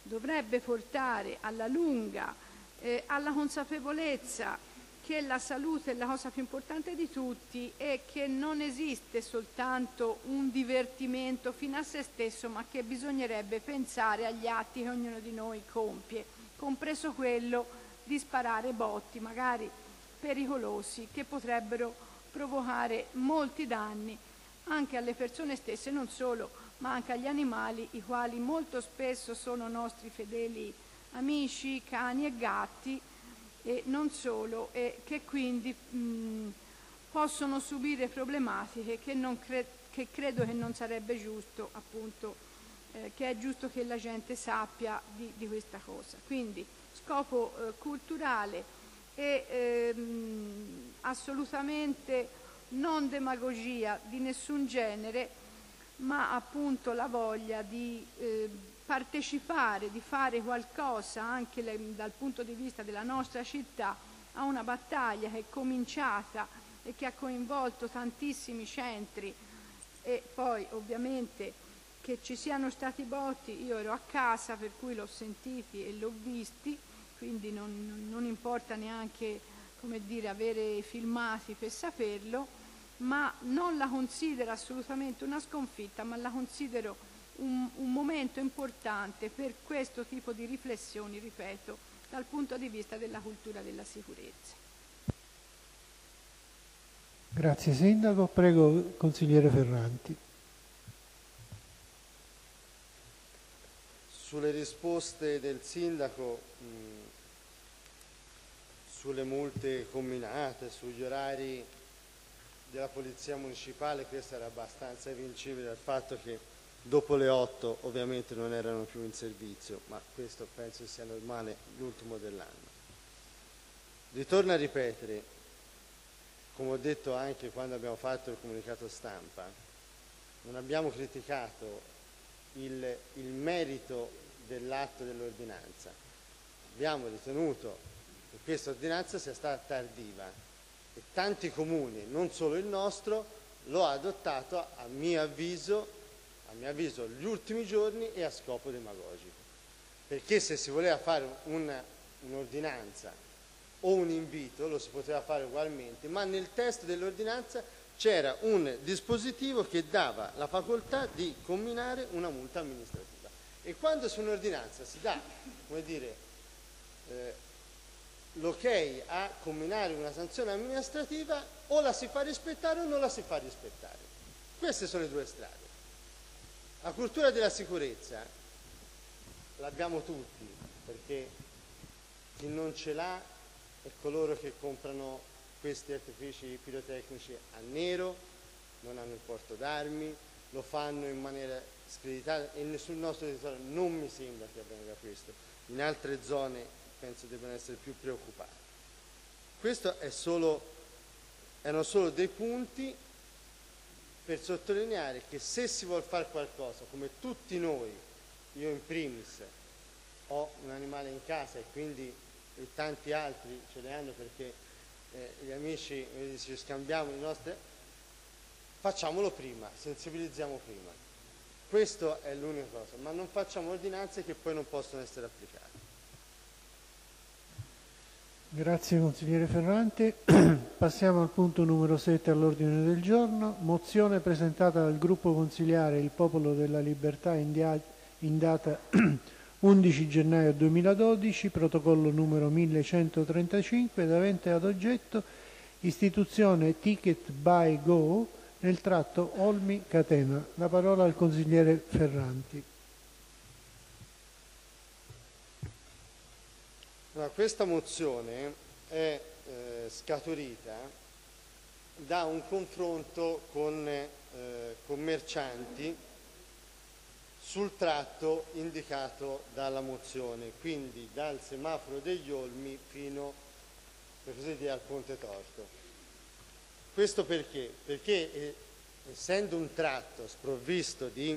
Speaker 1: alla lunga alla consapevolezza che la salute è la cosa più importante di tutti e che non esiste soltanto un divertimento fino a se stesso, ma che bisognerebbe pensare agli atti che ognuno di noi compie, compreso quello di sparare botti, magari pericolosi, che potrebbero provocare molti danni anche alle persone stesse, non solo, ma anche agli animali, i quali molto spesso sono nostri fedeli amici, cani e gatti, e non solo, e che quindi possono subire problematiche che credo che non sarebbe giusto, appunto, che è giusto che la gente sappia di questa cosa. Quindi scopo culturale e assolutamente non demagogia di nessun genere, ma appunto la voglia di partecipare, di fare qualcosa anche dal punto di vista della nostra città a una battaglia che è cominciata e che ha coinvolto tantissimi centri. E poi ovviamente che ci siano stati botti, io ero a casa per cui l'ho sentiti e l'ho visti, quindi non importa neanche, come dire, avere filmati per saperlo, ma non la considero assolutamente una sconfitta, ma la considero un momento importante per questo tipo di riflessioni, ripeto, dal punto di vista della cultura della sicurezza.
Speaker 2: Grazie Sindaco, prego consigliere Ferranti.
Speaker 9: Sulle risposte del Sindaco, sulle multe comminate, sugli orari della Polizia Municipale, questo era abbastanza evincibile dal fatto che dopo le 8 ovviamente non erano più in servizio, ma questo penso sia normale l'ultimo dell'anno. Ritorno a ripetere, come ho detto anche quando abbiamo fatto il comunicato stampa, non abbiamo criticato il merito dell'atto dell'ordinanza. Abbiamo ritenuto che questa ordinanza sia stata tardiva e tanti comuni, non solo il nostro, lo ha adottato a mio avviso gli ultimi giorni e a scopo demagogico. Perché se si voleva fare un'ordinanza o un invito lo si poteva fare ugualmente, ma nel testo dell'ordinanza c'era un dispositivo che dava la facoltà di comminare una multa amministrativa. E quando su un'ordinanza si dà, come dire, l'ok a comminare una sanzione amministrativa, o la si fa rispettare o non la si fa rispettare. Queste sono le due strade. La cultura della sicurezza l'abbiamo tutti, perché chi non ce l'ha è coloro che comprano questi artifici pirotecnici a nero, non hanno il porto d'armi, lo fanno in maniera screditata e sul nostro territorio non mi sembra che avvenga questo. In altre zone penso debbano essere più preoccupati. Questo erano solo dei punti per sottolineare che se si vuol fare qualcosa, come tutti noi, io in primis, ho un animale in casa e quindi e tanti altri ce ne hanno perché gli amici ci scambiamo le nostre, facciamolo prima, sensibilizziamo prima. Questo è l'unica cosa, ma non facciamo ordinanze che poi non possono essere applicate.
Speaker 2: Grazie consigliere Ferranti. Passiamo al punto numero 7 all'ordine del giorno, mozione presentata dal gruppo consiliare Il Popolo della Libertà in data 11 gennaio 2012, protocollo numero 1135, ed avente ad oggetto istituzione Ticket by Go nel tratto Olmi-Catena. La parola al consigliere Ferranti.
Speaker 9: Questa mozione è scaturita da un confronto con commercianti sul tratto indicato dalla mozione, quindi dal semaforo degli Olmi fino, per così dire, al Ponte Torto. Questo perché? Perché essendo un tratto sprovvisto di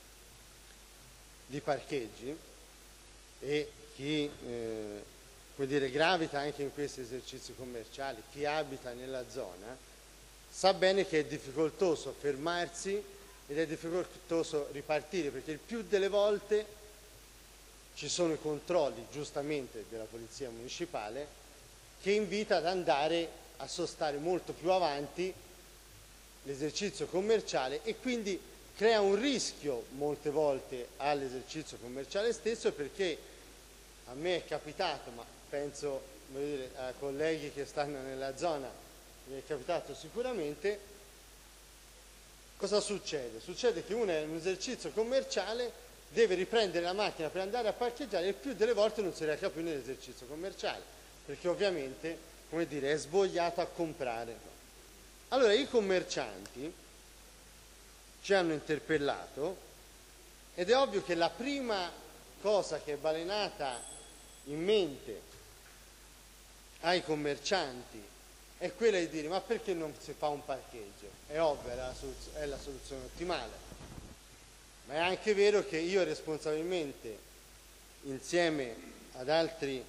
Speaker 9: parcheggi e chi vuol dire, gravita anche in questi esercizi commerciali, chi abita nella zona sa bene che è difficoltoso fermarsi ed è difficoltoso ripartire, perché il più delle volte ci sono i controlli, giustamente, della Polizia Municipale che invita ad andare a sostare molto più avanti l'esercizio commerciale e quindi crea un rischio molte volte all'esercizio commerciale stesso, perché a me è capitato, ma penso, voglio dire, a colleghi che stanno nella zona, mi è capitato sicuramente. Cosa succede? Succede che uno è in un esercizio commerciale, deve riprendere la macchina per andare a parcheggiare e il più delle volte non si reca più nell'esercizio commerciale, perché ovviamente, come dire, è svogliato a comprare. Allora i commercianti ci hanno interpellato ed è ovvio che la prima cosa che è balenata in mente ai commercianti è quella di dire: ma perché non si fa un parcheggio? È ovvio, è la soluzione ottimale, ma è anche vero che io responsabilmente, insieme ad altri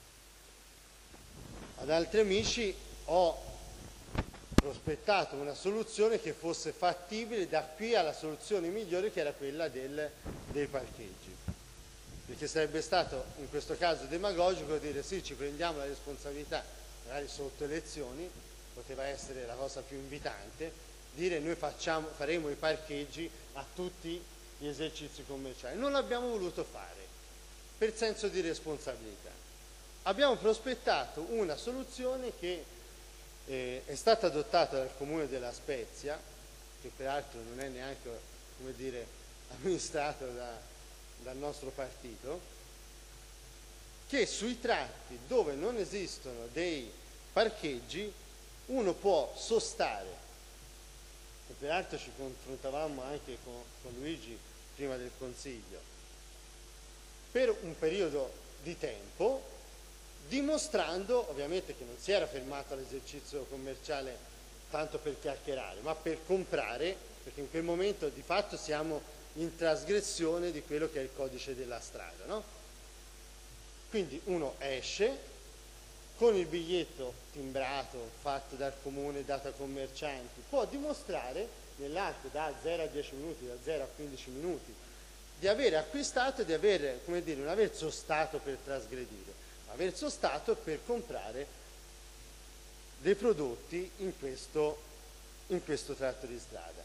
Speaker 9: amici, ho prospettato una soluzione che fosse fattibile da qui alla soluzione migliore, che era quella dei parcheggi. Perché sarebbe stato in questo caso demagogico dire sì, ci prendiamo la responsabilità, magari sotto elezioni, poteva essere la cosa più invitante, dire noi faremo i parcheggi a tutti gli esercizi commerciali. Non l'abbiamo voluto fare per senso di responsabilità. Abbiamo prospettato una soluzione che è stata adottata dal Comune della Spezia, che peraltro non è neanche, come dire, amministrato dal nostro partito, che sui tratti dove non esistono dei parcheggi uno può sostare, e peraltro ci confrontavamo anche con Luigi prima del Consiglio, per un periodo di tempo, dimostrando ovviamente che non si era fermato all'esercizio commerciale tanto per chiacchierare, ma per comprare, perché in quel momento di fatto siamo in trasgressione di quello che è il codice della strada, no? Quindi uno esce con il biglietto timbrato fatto dal comune, dato ai commercianti, può dimostrare nell'arco da 0 a 10 minuti, da 0 a 15 minuti, di aver acquistato e di aver, come dire, non aver sostato per trasgredire, ma aver sostato per comprare dei prodotti in questo tratto di strada.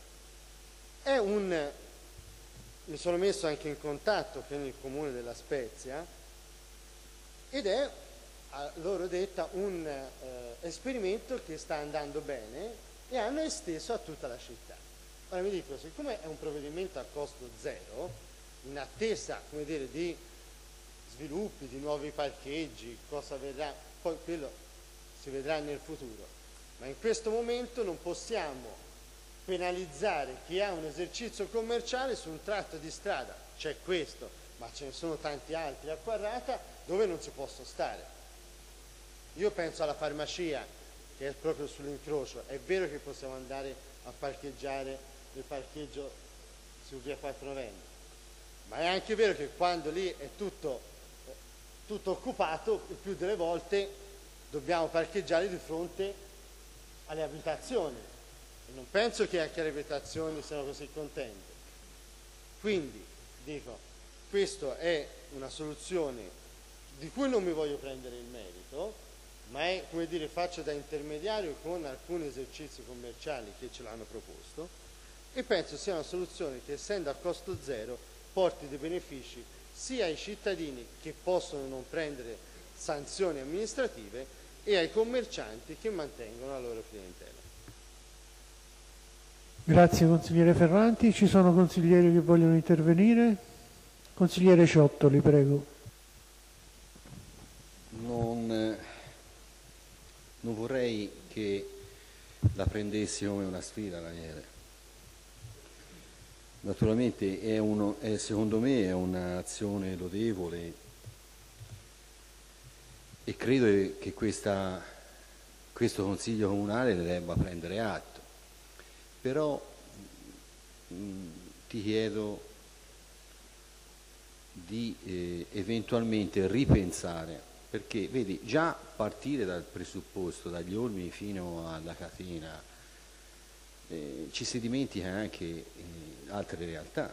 Speaker 9: Mi sono messo anche in contatto con il Comune della Spezia ed è, a loro detta, un esperimento che sta andando bene e hanno esteso a tutta la città. Ora mi dico, siccome è un provvedimento a costo zero, in attesa, come dire, di sviluppi, di nuovi parcheggi, cosa verrà, poi quello si vedrà nel futuro, ma in questo momento non possiamo penalizzare chi ha un esercizio commerciale su un tratto di strada, c'è questo, ma ce ne sono tanti altri a Quarrata dove non si può stare. Io penso alla farmacia, che è proprio sull'incrocio, è vero che possiamo andare a parcheggiare nel parcheggio su via 4 Novembre, ma è anche vero che quando lì è tutto occupato, il più delle volte dobbiamo parcheggiare di fronte alle abitazioni. Non penso che anche le abitazioni siano così contente. Quindi, dico, questa è una soluzione di cui non mi voglio prendere il merito, ma è, come dire, faccio da intermediario con alcuni esercizi commerciali che ce l'hanno proposto, e penso sia una soluzione che, essendo a costo zero, porti dei benefici sia ai cittadini che possono non prendere sanzioni amministrative e ai commercianti che mantengono la loro clientela.
Speaker 2: Grazie consigliere Ferranti. Ci sono consiglieri che vogliono intervenire? Consigliere Ciottoli, prego.
Speaker 7: Non vorrei che la prendessi come una sfida, Daniele. Naturalmente secondo me è un'azione lodevole e credo che questo Consiglio Comunale ne debba prendere atto. Però ti chiedo di eventualmente ripensare, perché vedi, già partire dal presupposto, dagli Olmi fino alla catena, ci si dimentica anche altre realtà,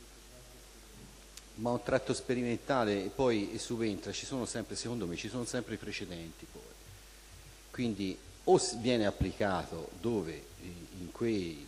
Speaker 7: ma un tratto sperimentale e poi subentra, secondo me ci sono sempre i precedenti poi, quindi o viene applicato dove in quegli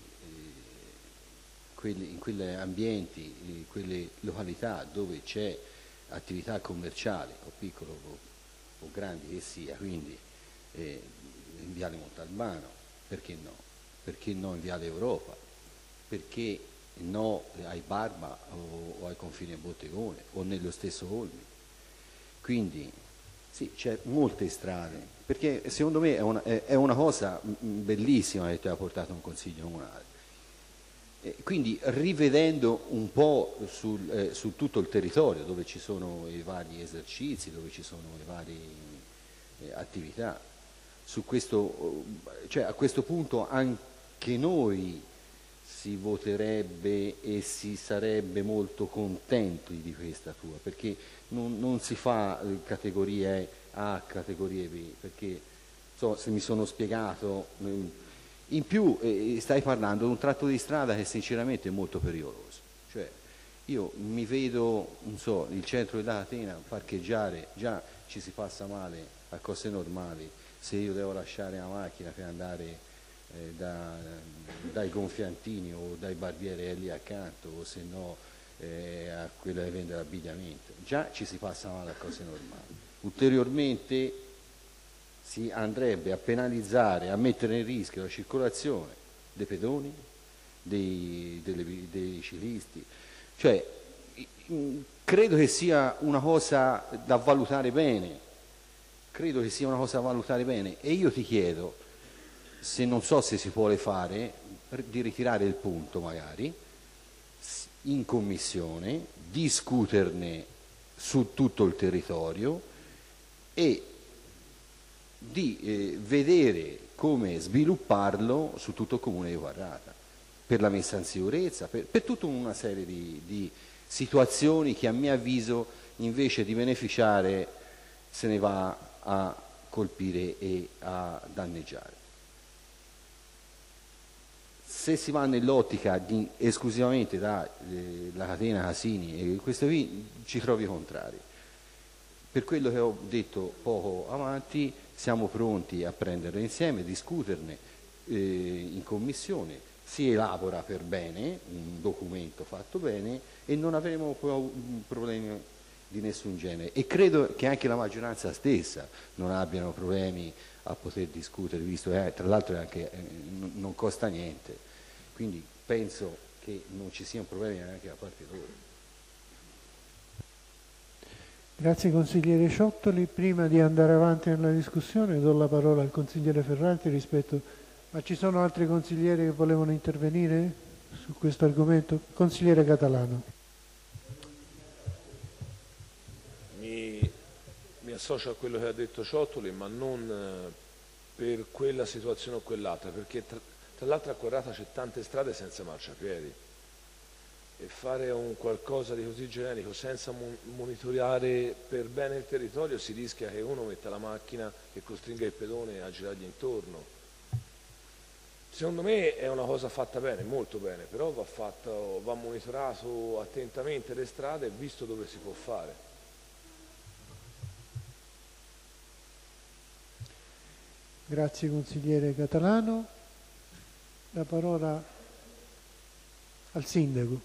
Speaker 7: ambienti, in quelle località dove c'è attività commerciale o piccolo o grandi che sia, quindi in Viale Montalbano, perché no? Perché no in Viale Europa? Perché no ai Barba o ai confini a Bottegone o nello stesso Olmi? Quindi sì, c'è molte strade, perché secondo me è una cosa bellissima che ti ha portato un Consiglio Comunale. Quindi rivedendo un po' su tutto il territorio dove ci sono i vari esercizi, dove ci sono le varie attività, cioè a questo punto anche noi si voterebbe e si sarebbe molto contenti di questa tua, perché non si fa categorie A, categorie B, perché se mi sono spiegato. In più stai parlando di un tratto di strada che sinceramente è molto pericoloso, cioè io mi vedo, non so, il centro della catena parcheggiare, già ci si passa male a cose normali, se io devo lasciare la macchina per andare dai gonfiantini o dai barbieri lì accanto, o se no a quella che vende l'abbigliamento, già ci si passa male a cose normali. Ulteriormente si andrebbe a penalizzare, a mettere in rischio la circolazione dei pedoni, dei ciclisti, cioè credo che sia una cosa da valutare bene, e io ti chiedo, se non so se si può fare, di ritirare il punto magari in commissione, discuterne su tutto il territorio e di vedere come svilupparlo su tutto il comune di Quarrata, per la messa in sicurezza, per tutta una serie di situazioni che a mio avviso invece di beneficiare se ne va a colpire e a danneggiare. Se si va nell'ottica esclusivamente dalla catena Casini e questo qui, ci trovi contrari. Per quello che ho detto poco avanti, siamo pronti a prenderle insieme, discuterne in commissione, si elabora per bene un documento fatto bene e non avremo problemi di nessun genere, e credo che anche la maggioranza stessa non abbiano problemi a poter discutere, visto che tra l'altro non costa niente, quindi penso che non ci siano problemi neanche da parte loro.
Speaker 2: Grazie consigliere Ciottoli. Prima di andare avanti nella discussione do la parola al consigliere Ferranti ma ci sono altri consiglieri che volevano intervenire su questo argomento? Consigliere Catalano.
Speaker 5: Mi associo a quello che ha detto Ciottoli, ma non per quella situazione o quell'altra, perché tra l'altro a Quarrata c'è tante strade senza marciapiedi. E fare un qualcosa di così generico senza monitorare per bene il territorio, si rischia che uno metta la macchina e costringa il pedone a girargli intorno. Secondo me è una cosa fatta bene, molto bene, però va monitorato attentamente le strade e visto dove si può fare.
Speaker 2: Grazie consigliere Catalano. La parola al sindaco.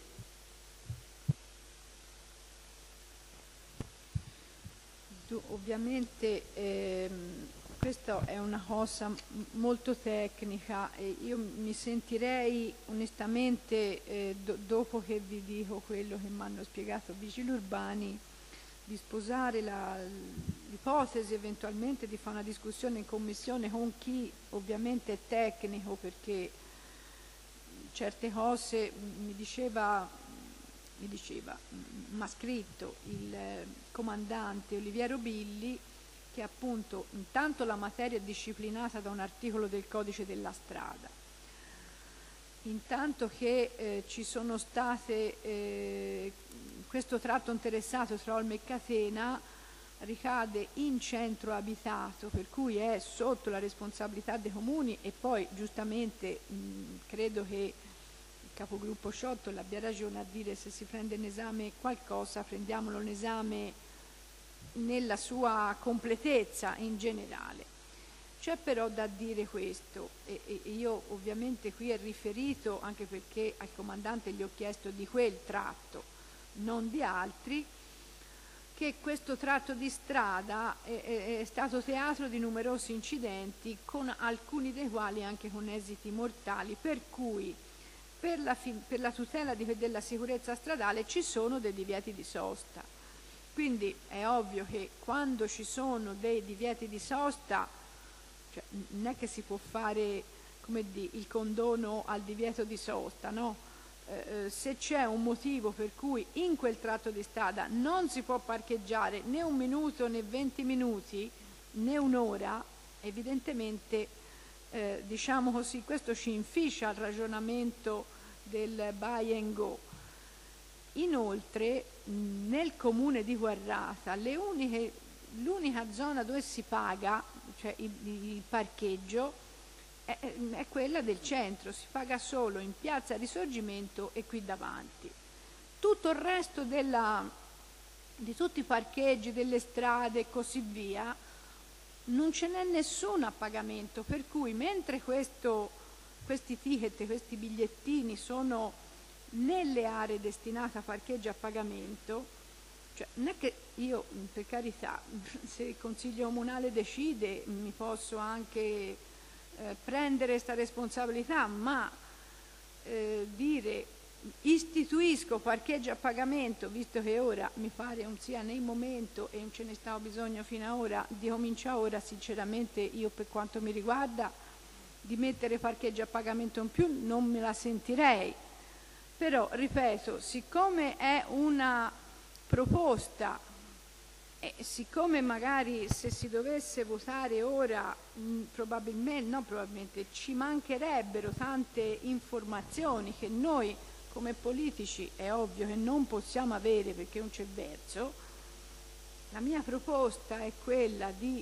Speaker 1: Ovviamente questa è una cosa molto tecnica e io mi sentirei onestamente, dopo che vi dico quello che mi hanno spiegato vigili urbani, di sposare l'ipotesi eventualmente di fare una discussione in commissione con chi ovviamente è tecnico, perché certe cose m'ha scritto il comandante Oliviero Billi che appunto intanto la materia è disciplinata da un articolo del codice della strada, intanto che ci sono state questo tratto interessato tra Olmo e Catena ricade in centro abitato, per cui è sotto la responsabilità dei comuni, e poi giustamente credo che il capogruppo Ciottoli abbia ragione a dire: se si prende in esame qualcosa, prendiamolo in esame nella sua completezza in generale. C'è però da dire questo, e io ovviamente qui è riferito anche perché al comandante gli ho chiesto di quel tratto, non di altri, che questo tratto di strada è stato teatro di numerosi incidenti, con alcuni dei quali anche con esiti mortali, per cui per la tutela della sicurezza stradale ci sono dei divieti di sosta. Quindi è ovvio che quando ci sono dei divieti di sosta, cioè, non è che si può fare il condono al divieto di sosta, no? Se c'è un motivo per cui in quel tratto di strada non si può parcheggiare né un minuto né 20 minuti né un'ora, evidentemente diciamo così, questo ci inficia al ragionamento del buy and go. Inoltre nel comune di Guarrata l'unica zona dove si paga, cioè il parcheggio, è quella del centro, si paga solo in piazza Risorgimento e qui davanti. Tutto il resto di tutti i parcheggi, delle strade e così via, non ce n'è nessuno a pagamento, per cui mentre questi ticket, questi bigliettini sono nelle aree destinate a parcheggio a pagamento, cioè non è che io, per carità, se il Consiglio Comunale decide mi posso anche prendere questa responsabilità, ma dire istituisco parcheggio a pagamento, visto che ora mi pare non sia né il momento e non ce ne stava bisogno fino ad ora, di cominciare ora, sinceramente io per quanto mi riguarda di mettere parcheggio a pagamento in più non me la sentirei. Però, ripeto, siccome è una proposta e siccome magari se si dovesse votare ora probabilmente ci mancherebbero tante informazioni che noi come politici è ovvio che non possiamo avere perché non c'è verso, la mia proposta è quella di,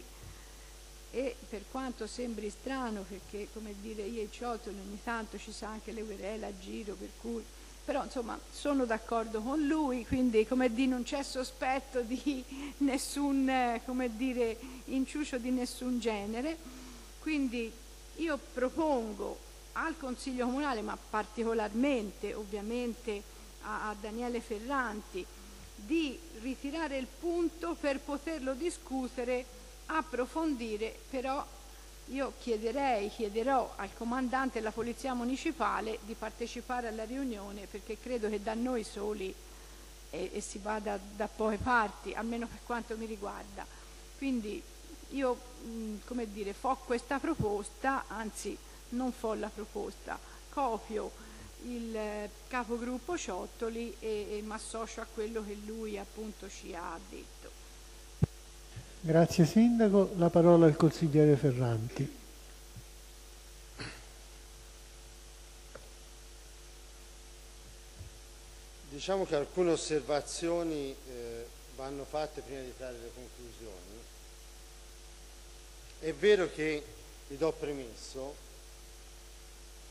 Speaker 1: e per quanto sembri strano perché come dire io e Ciottoli ogni tanto ci sa anche le querele a giro, per cui però insomma sono d'accordo con lui, quindi come dire non c'è sospetto di nessun inciucio di nessun genere, quindi io propongo al Consiglio Comunale, ma particolarmente ovviamente a Daniele Ferranti, di ritirare il punto per poterlo discutere, approfondire, però io chiederò al comandante della Polizia Municipale di partecipare alla riunione perché credo che da noi soli e si vada da poche parti, almeno per quanto mi riguarda. Quindi io fo questa proposta, anzi non fo la proposta, copio il capogruppo Ciottoli e mi associo a quello che lui appunto ci ha detto.
Speaker 2: Grazie Sindaco, la parola al consigliere Ferranti.
Speaker 9: Diciamo che alcune osservazioni vanno fatte prima di trarre le conclusioni. È vero che, vi do premesso,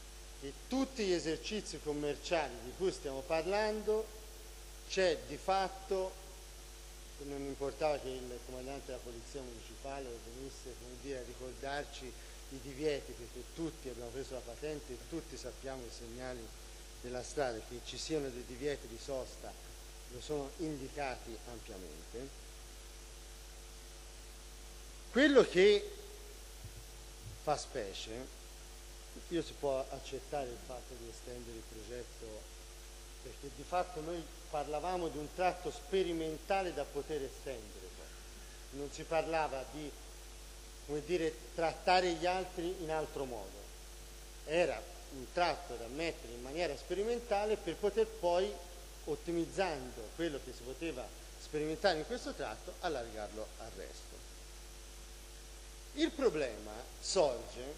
Speaker 9: che tutti gli esercizi commerciali di cui stiamo parlando c'è di fatto, non importava che il comandante della polizia municipale venisse, come dire, a ricordarci i divieti, perché tutti abbiamo preso la patente e tutti sappiamo i segnali della strada, che ci siano dei divieti di sosta lo sono indicati ampiamente. Quello che fa specie, io si può accettare il fatto di estendere il progetto, perché di fatto noi parlavamo di un tratto sperimentale da poter estendere, non si parlava di, come dire, trattare gli altri in altro modo, era un tratto da mettere in maniera sperimentale per poter poi, ottimizzando quello che si poteva sperimentare in questo tratto, allargarlo al resto. Il problema sorge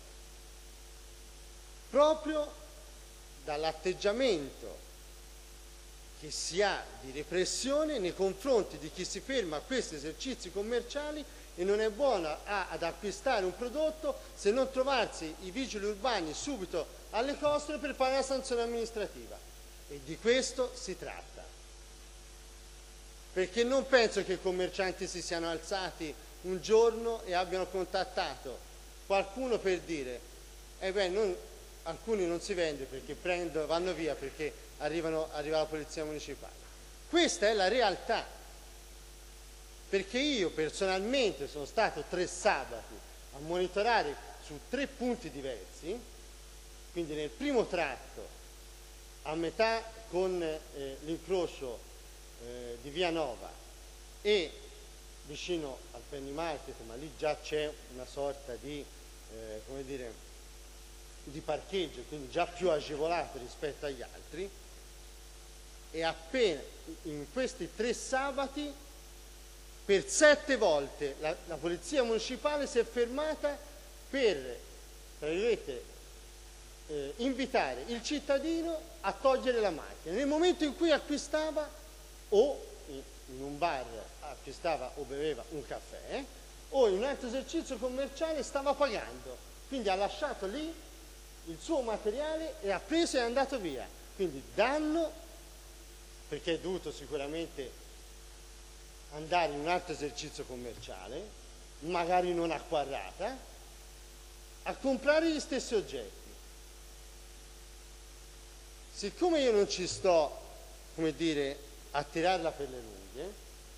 Speaker 9: proprio dall'atteggiamento che si ha di repressione nei confronti di chi si ferma a questi esercizi commerciali e non è buono ad acquistare un prodotto se non trovarsi i vigili urbani subito alle costole per fare la sanzione amministrativa. E di questo si tratta. Perché non penso che i commercianti si siano alzati un giorno e abbiano contattato qualcuno per dire alcuni non si vende perché vanno via perché arriva la polizia municipale. Questa è la realtà, perché io personalmente sono stato 3 sabati a monitorare su 3 punti diversi, quindi nel primo tratto a metà con l'incrocio di Via Nova e vicino al Penny Market, ma lì già c'è una sorta di come dire, di parcheggio, quindi già più agevolato rispetto agli altri, e appena in questi 3 sabati per 7 volte la polizia municipale si è fermata per, tra virgolette, invitare il cittadino a togliere la macchina nel momento in cui acquistava o in un bar acquistava o beveva un caffè o in un altro esercizio commerciale stava pagando, quindi ha lasciato lì il suo materiale e ha preso e è andato via. Quindi danno, perché è dovuto sicuramente andare in un altro esercizio commerciale, magari non a Quarrata, a comprare gli stessi oggetti. Siccome io non ci sto, come dire, a tirarla per le lunghe,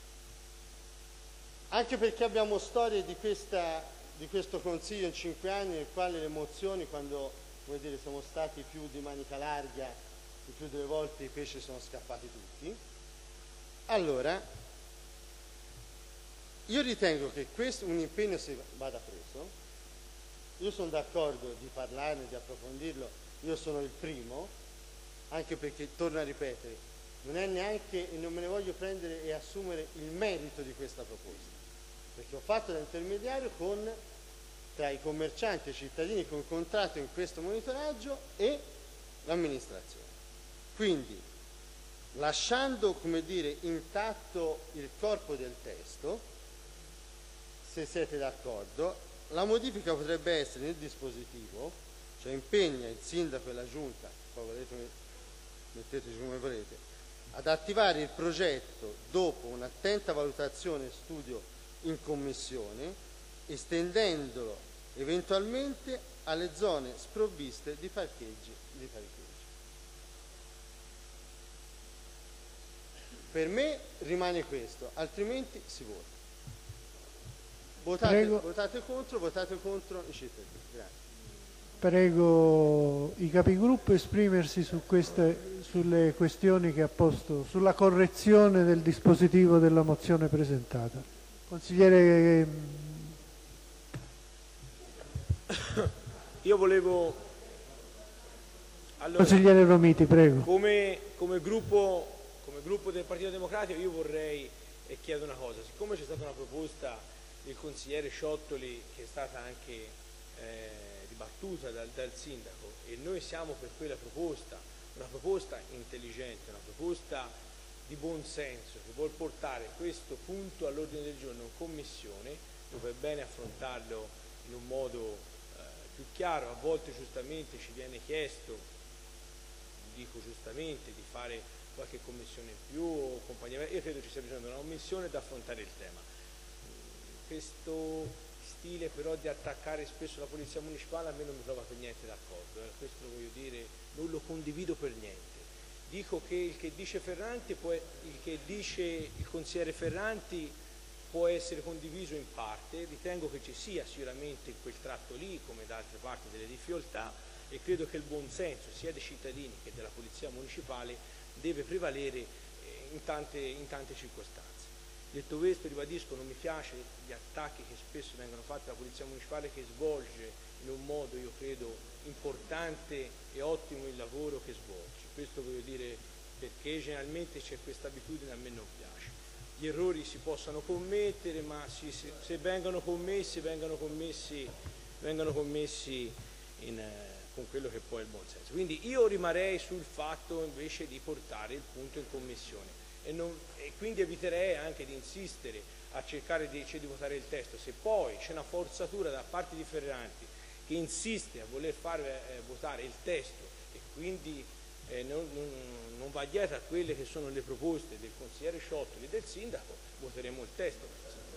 Speaker 9: anche perché abbiamo storie di questo Consiglio in 5 anni nel quale le mozioni, quando, come dire, siamo stati più di manica larga, il più delle volte i pesci sono scappati tutti. Allora, io ritengo che questo un impegno si vada preso. Io sono d'accordo di parlarne, di approfondirlo, io sono il primo, anche perché, torno a ripetere, non è neanche, e non me ne voglio prendere e assumere il merito di questa proposta, perché ho fatto da intermediario tra i commercianti e i cittadini che ho incontrato in questo monitoraggio e l'amministrazione. Quindi, lasciando, come dire, intatto il corpo del testo, se siete d'accordo, la modifica potrebbe essere nel dispositivo, cioè impegna il sindaco e la giunta, poi volete, metteteci come volete, ad attivare il progetto dopo un'attenta valutazione e studio in commissione, estendendolo eventualmente alle zone sprovviste di parcheggi. Per me rimane questo, altrimenti si vota. Votate contro i cittadini. Grazie.
Speaker 2: Prego i capigruppo esprimersi sulle questioni che ha posto, sulla correzione del dispositivo della mozione presentata. Consigliere.
Speaker 10: Io volevo... Allora,
Speaker 2: consigliere Romiti, prego.
Speaker 10: Come gruppo del Partito Democratico io vorrei e chiedo una cosa. Siccome c'è stata una proposta del consigliere Ciottoli che è stata anche dibattuta dal sindaco e noi siamo per quella proposta, una proposta intelligente, una proposta di buon senso che vuol portare questo punto all'ordine del giorno in commissione, dove è bene affrontarlo in un modo più chiaro. A volte giustamente ci viene chiesto dico giustamente, di fare qualche commissione in più o compagnia, io credo ci sia bisogno di una commissione da affrontare il tema. Questo stile però di attaccare spesso la polizia municipale a me non mi trova per niente d'accordo, questo lo voglio dire, non lo condivido per niente. Dico che il che dice Ferranti, il che dice il consigliere Ferranti può essere condiviso in parte, ritengo che ci sia sicuramente in quel tratto lì, come da altre parti, delle difficoltà, e credo che il buonsenso sia dei cittadini che della polizia municipale deve prevalere in tante circostanze. Detto questo, ribadisco, non mi piace gli attacchi che spesso vengono fatti alla polizia municipale, che svolge in un modo, io credo, importante e ottimo il lavoro che svolge. Questo voglio dire perché generalmente c'è questa abitudine, a me non piace. Gli errori si possono commettere, ma se vengono commessi con quello che poi è il buon senso. Quindi io rimarrei sul fatto invece di portare il punto in commissione e quindi eviterei anche di insistere a cercare di votare il testo. Se poi c'è una forzatura da parte di Ferranti che insiste a voler far votare il testo e quindi non va dietro a quelle che sono le proposte del consigliere Ciottoli e del sindaco, voteremo il testo.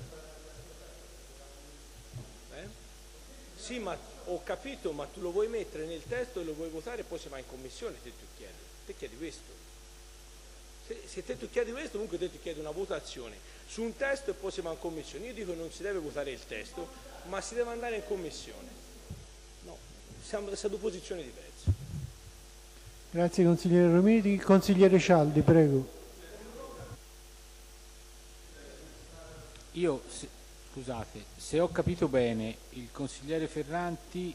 Speaker 10: Sì, ma ho capito, ma tu lo vuoi mettere nel testo e lo vuoi votare e poi si va in commissione, te chiedi questo. Se te tu chiedi questo, comunque te tu chiedi una votazione su un testo e poi si va in commissione. Io dico che non si deve votare il testo, ma si deve andare in commissione. No, siamo da due posizioni diverse.
Speaker 2: Grazie consigliere Romiti. Consigliere Cialdi, prego.
Speaker 6: Scusate, se ho capito bene, il consigliere Ferranti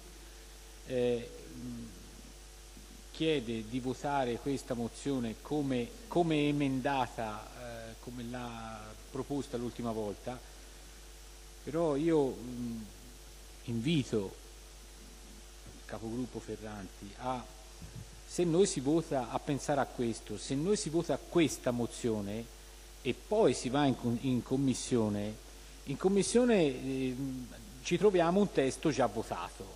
Speaker 6: chiede di votare questa mozione come emendata, come l'ha proposta l'ultima volta, però io invito il capogruppo Ferranti se noi si vota a pensare a questo, se noi si vota questa mozione e poi si va in commissione, ci troviamo un testo già votato,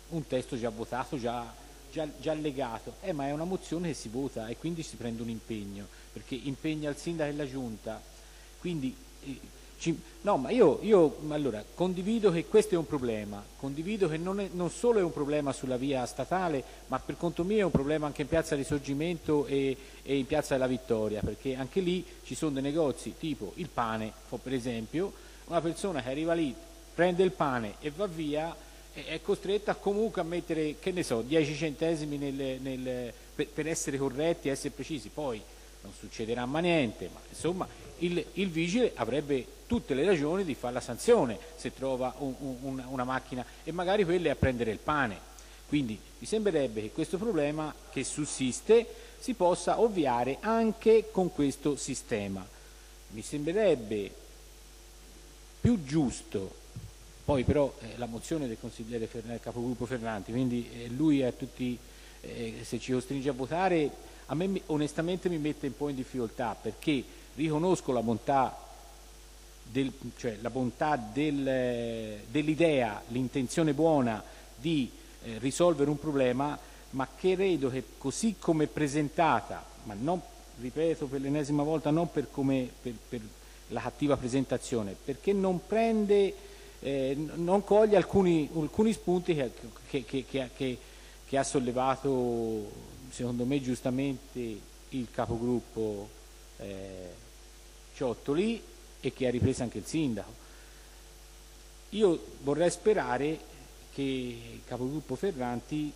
Speaker 6: già allegato, ma è una mozione che si vota e quindi si prende un impegno, perché impegna il sindaco e la giunta, quindi ma io allora condivido che questo è un problema, condivido che non solo è un problema sulla via statale, ma per conto mio è un problema anche in piazza Risorgimento e in piazza della Vittoria, perché anche lì ci sono dei negozi tipo il pane, per esempio, una persona che arriva lì, prende il pane e va via, è costretta comunque a mettere, che ne so, 10 centesimi per essere corretti, essere precisi. Poi non succederà mai niente, ma insomma il vigile avrebbe tutte le ragioni di fare la sanzione se trova una macchina, e magari quella è a prendere il pane. Quindi mi sembrerebbe che questo problema che sussiste si possa ovviare anche con questo sistema. Mi sembrerebbe più giusto, poi però la mozione del consigliere capogruppo Ferranti, quindi lui a tutti, se ci costringe a votare, a me onestamente mi mette un po' in difficoltà, perché riconosco la bontà dell'idea, l'intenzione buona di risolvere un problema, ma che credo che così come presentata, ma non, ripeto per l'ennesima volta, non per la cattiva presentazione, perché non coglie alcuni spunti che ha sollevato, secondo me giustamente, il capogruppo Ciottoli e che ha ripreso anche il sindaco. Io vorrei sperare che il capogruppo Ferranti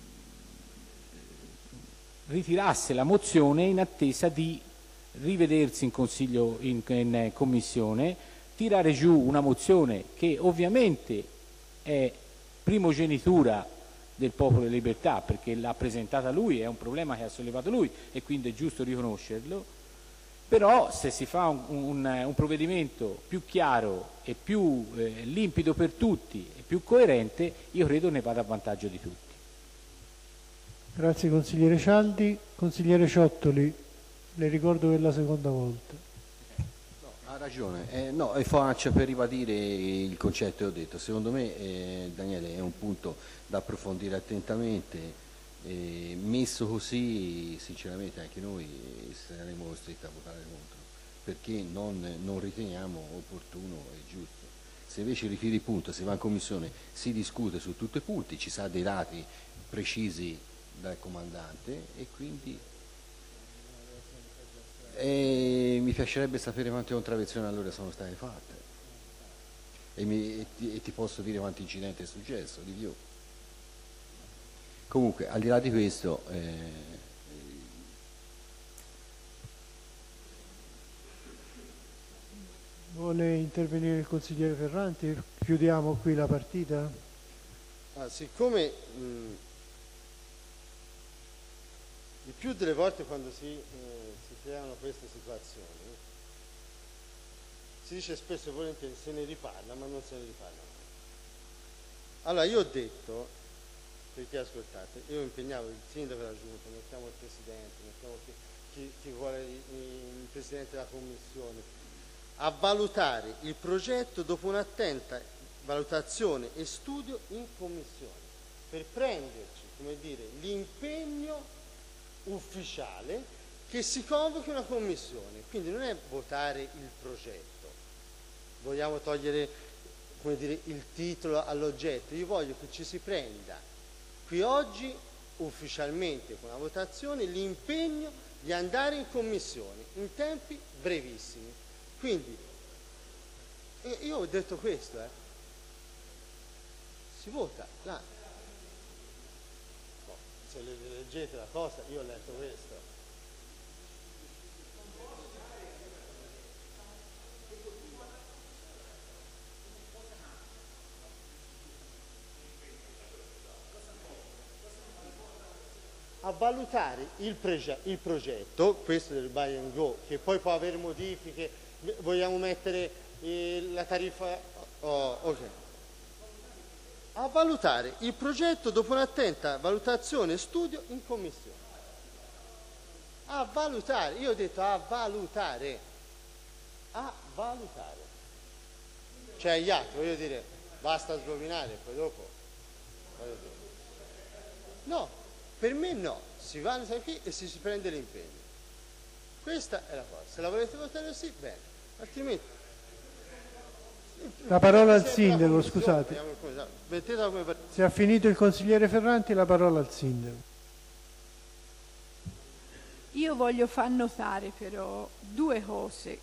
Speaker 6: ritirasse la mozione in attesa di rivedersi in consiglio, in commissione, tirare giù una mozione che ovviamente è primogenitura del Popolo della Libertà, perché l'ha presentata lui, è un problema che ha sollevato lui e quindi è giusto riconoscerlo, però se si fa un provvedimento più chiaro e più limpido per tutti e più coerente, io credo ne vada a vantaggio di tutti.
Speaker 2: Grazie consigliere Cialdi. Consigliere Ciottoli, le ricordo che è la seconda volta.
Speaker 7: No, ha ragione, faccio per ribadire il concetto che ho detto. Secondo me, Daniele, è un punto da approfondire attentamente. Messo così, sinceramente anche noi saremo costretti a votare contro, perché non riteniamo opportuno e giusto. Se invece ritiri il punto, si va in commissione, si discute su tutti i punti, ci sa dei dati precisi dal comandante e quindi mi piacerebbe sapere quante contravvenzioni allora sono state fatte e ti posso dire quanti incidenti è successo, di più. Comunque, al di là di questo,
Speaker 2: vuole intervenire il consigliere Ferranti? Chiudiamo qui la partita?
Speaker 9: Siccome il più delle volte quando si creano queste situazioni si dice spesso e volentieri se ne riparla, ma non se ne riparla mai. Allora io ho detto, perché ascoltate, io impegnavo il sindaco della giunta, mettiamo il presidente, mettiamo chi vuole il presidente della commissione, a valutare il progetto dopo un'attenta valutazione e studio in commissione, per prenderci, come dire, l'impegno ufficiale che si convochi una commissione. Quindi non è votare il progetto, vogliamo togliere, come dire, il titolo all'oggetto, io voglio che ci si prenda qui oggi ufficialmente con la votazione l'impegno di andare in commissione in tempi brevissimi. Quindi io ho detto questo, si vota là. Se leggete la cosa, io ho letto questo. A valutare il progetto, questo del buy and go, che poi può avere modifiche, vogliamo mettere la tariffa, ok. A valutare il progetto dopo un'attenta valutazione e studio in commissione. A valutare, io ho detto a valutare. Cioè gli altri, voglio dire, basta sdovinare, poi dopo. No. Per me no, si va qui e si prende l'impegno. Questa è la cosa. Se la volete votare così, bene, altrimenti...
Speaker 2: La parola al sindaco, scusate. Se ha finito il consigliere Ferranti, la parola al sindaco.
Speaker 1: Io voglio far notare però due cose.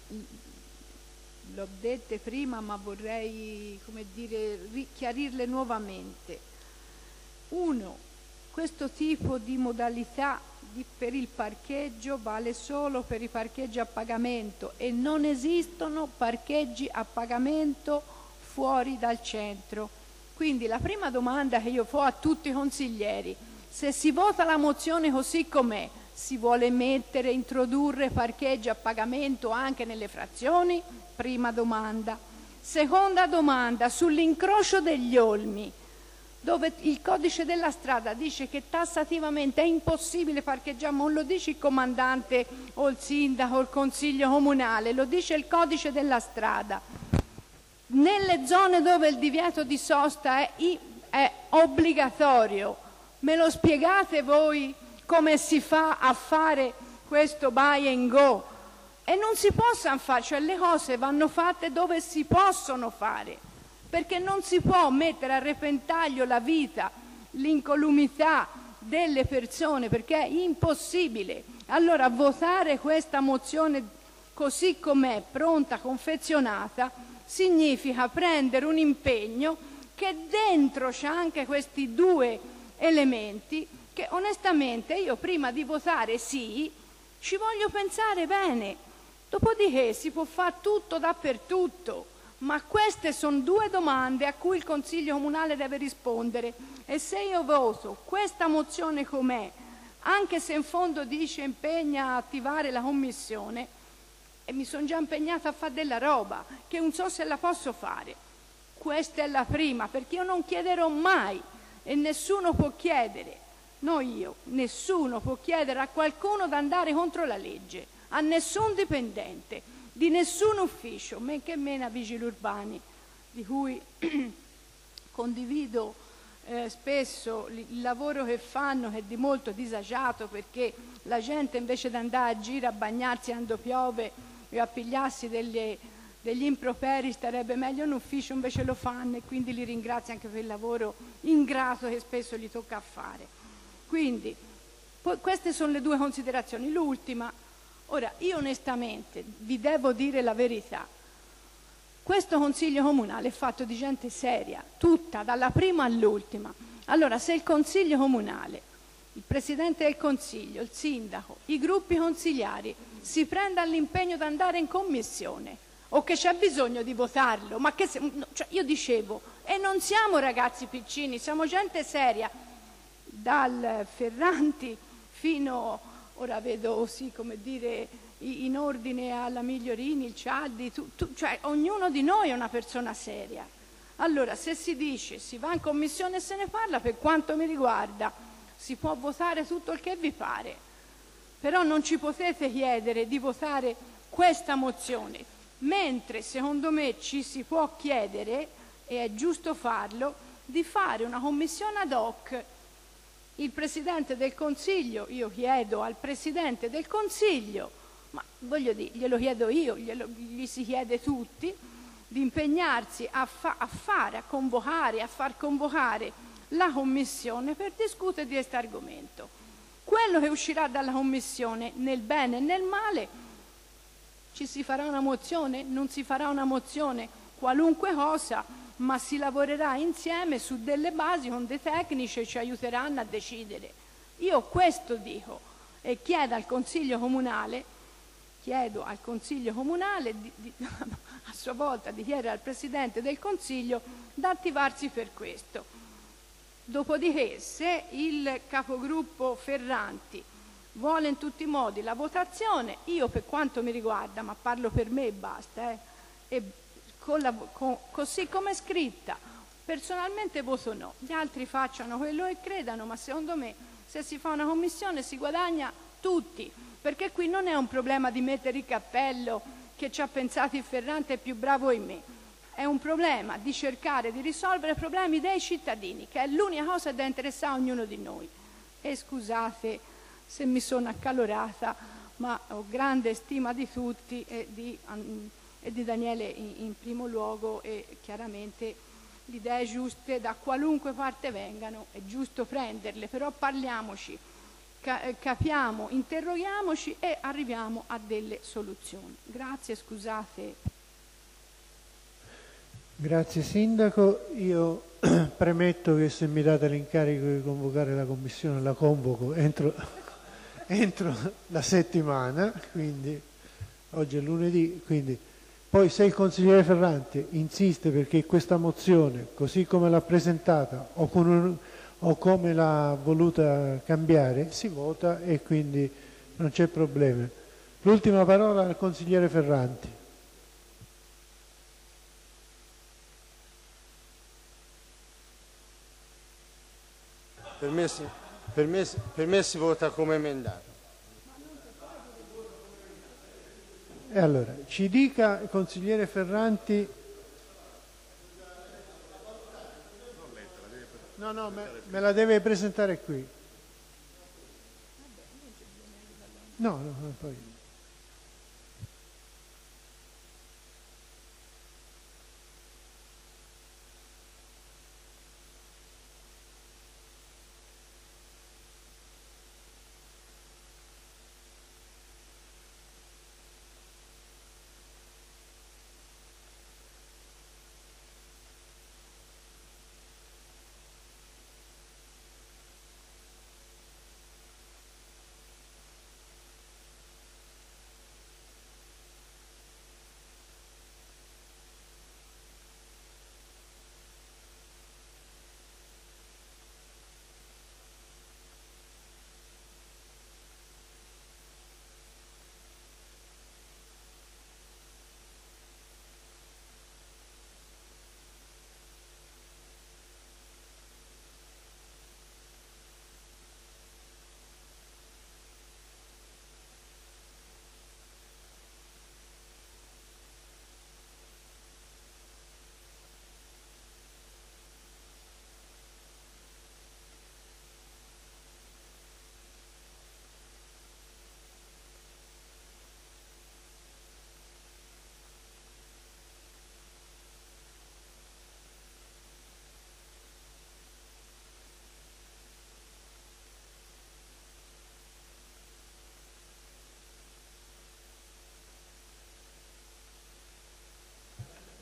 Speaker 1: L'ho dette prima, ma vorrei, come dire, chiarirle nuovamente. Uno, questo tipo di modalità per il parcheggio vale solo per i parcheggi a pagamento e non esistono parcheggi a pagamento fuori dal centro. Quindi la prima domanda che io faccio a tutti i consiglieri: se si vota la mozione così com'è, si vuole introdurre parcheggi a pagamento anche nelle frazioni? Prima domanda. Seconda domanda, sull'incrocio degli olmi, dove il codice della strada dice che tassativamente è impossibile parcheggiare, non lo dice il comandante o il sindaco o il consiglio comunale, lo dice il codice della strada. Nelle zone dove il divieto di sosta è obbligatorio, me lo spiegate voi come si fa a fare questo buy and go? E non si possono fare, cioè le cose vanno fatte dove si possono fare, perché non si può mettere a repentaglio la vita, l'incolumità delle persone, perché è impossibile. Allora votare questa mozione così com'è, pronta, confezionata, significa prendere un impegno che dentro c'è anche questi due elementi che onestamente io prima di votare sì, ci voglio pensare bene. Dopodiché si può fare tutto dappertutto. Ma queste sono due domande a cui il Consiglio Comunale deve rispondere, e se io voto questa mozione com'è, anche se in fondo dice impegna a attivare la commissione, e mi sono già impegnata a fare della roba che non so se la posso fare. Questa è la prima, perché io non chiederò mai, e nessuno può chiedere, nessuno può chiedere a qualcuno di andare contro la legge, a nessun dipendente di nessun ufficio, men che meno a vigili urbani, di cui condivido spesso il lavoro che fanno è di molto disagiato, perché la gente invece di andare a giro a bagnarsi quando piove e a pigliarsi degli improperi starebbe meglio in ufficio, invece lo fanno, e quindi li ringrazio anche per il lavoro ingrato che spesso gli tocca fare. Quindi queste sono le due considerazioni. L'ultima, ora io onestamente vi devo dire la verità, questo Consiglio Comunale è fatto di gente seria, tutta, dalla prima all'ultima. Allora, se il Consiglio Comunale, il Presidente del Consiglio, il Sindaco, i gruppi consigliari si prendano l'impegno di andare in commissione, o che c'è bisogno di votarlo, ma che cioè io dicevo, e non siamo ragazzi piccini, siamo gente seria, dal Ferranti fino, ora vedo sì, come dire, in ordine alla Migliorini, il Cialdi, cioè ognuno di noi è una persona seria. Allora, se si dice, si va in commissione e se ne parla, per quanto mi riguarda, si può votare tutto il che vi pare, però non ci potete chiedere di votare questa mozione, mentre secondo me ci si può chiedere, e è giusto farlo, di fare una commissione ad hoc. Il Presidente del Consiglio, io chiedo al Presidente del Consiglio, ma voglio dire, glielo chiedo io, gli si chiede tutti, di impegnarsi a far convocare la Commissione per discutere di questo argomento. Quello che uscirà dalla Commissione, nel bene e nel male, ci si farà una mozione, non si farà una mozione, qualunque cosa, ma si lavorerà insieme su delle basi con dei tecnici che ci aiuteranno a decidere. Io questo dico e chiedo al Consiglio Comunale a sua volta di chiedere al Presidente del Consiglio di attivarsi per questo. Dopodiché, se il capogruppo Ferranti vuole in tutti i modi la votazione, io per quanto mi riguarda, ma parlo per me e basta, e così come è scritta, personalmente voto no. Gli altri facciano quello che credano, ma secondo me se si fa una commissione si guadagna tutti, perché qui non è un problema di mettere il cappello che ci ha pensato il Ferranti è più bravo di me, è un problema di cercare di risolvere i problemi dei cittadini, che è l'unica cosa da interessare a ognuno di noi. E scusate se mi sono accalorata, ma ho grande stima di tutti e di Daniele in primo luogo, e chiaramente le idee giuste da qualunque parte vengano è giusto prenderle, però parliamoci, capiamo, interroghiamoci e arriviamo a delle soluzioni. Grazie, scusate.
Speaker 2: Grazie Sindaco, io premetto che se mi date l'incarico di convocare la commissione la convoco entro la settimana, quindi oggi è lunedì, quindi poi se il consigliere Ferranti insiste perché questa mozione, così come l'ha presentata o come l'ha voluta cambiare, si vota e quindi non c'è problema. L'ultima parola al consigliere Ferranti.
Speaker 9: Per me si vota come emendato.
Speaker 2: E allora, ci dica il consigliere Ferranti. No, me la deve presentare qui. No, poi.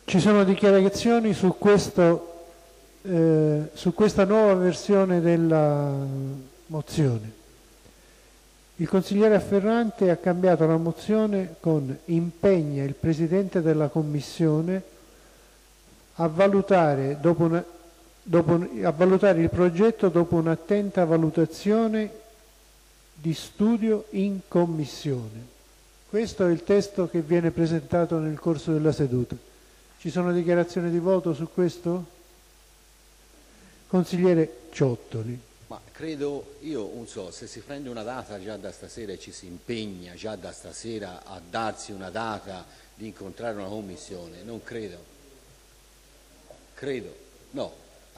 Speaker 2: Ci sono dichiarazioni su questa nuova versione della mozione. Il consigliere Afferrante ha cambiato la mozione con impegna il Presidente della Commissione a valutare il progetto dopo un'attenta valutazione di studio in Commissione. Questo è il testo che viene presentato nel corso della seduta. Ci sono dichiarazioni di voto su questo? Consigliere Ciottoli.
Speaker 7: Ma credo, io non so, se si prende una data già da stasera e ci si impegna già da stasera a darsi una data di incontrare una commissione, non credo. Credo, no.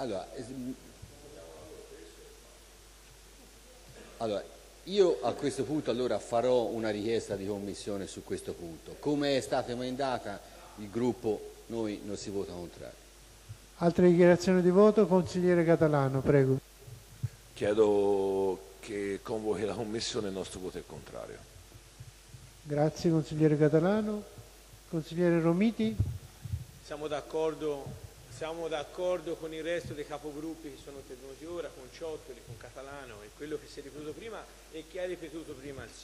Speaker 7: Allora, io a questo punto allora farò una richiesta di commissione su questo punto. Come è stata emendata, il gruppo, noi non si vota contrario.
Speaker 2: Altre dichiarazioni di voto? Consigliere Catalano, prego.
Speaker 5: Chiedo che convochi la commissione, il nostro voto è contrario.
Speaker 2: Grazie consigliere Catalano. Consigliere Romiti?
Speaker 10: Siamo d'accordo con il resto dei capogruppi che sono intervenuti ora, con Ciottoli, con Catalano e quello che si è ripetuto prima e che ha ripetuto prima il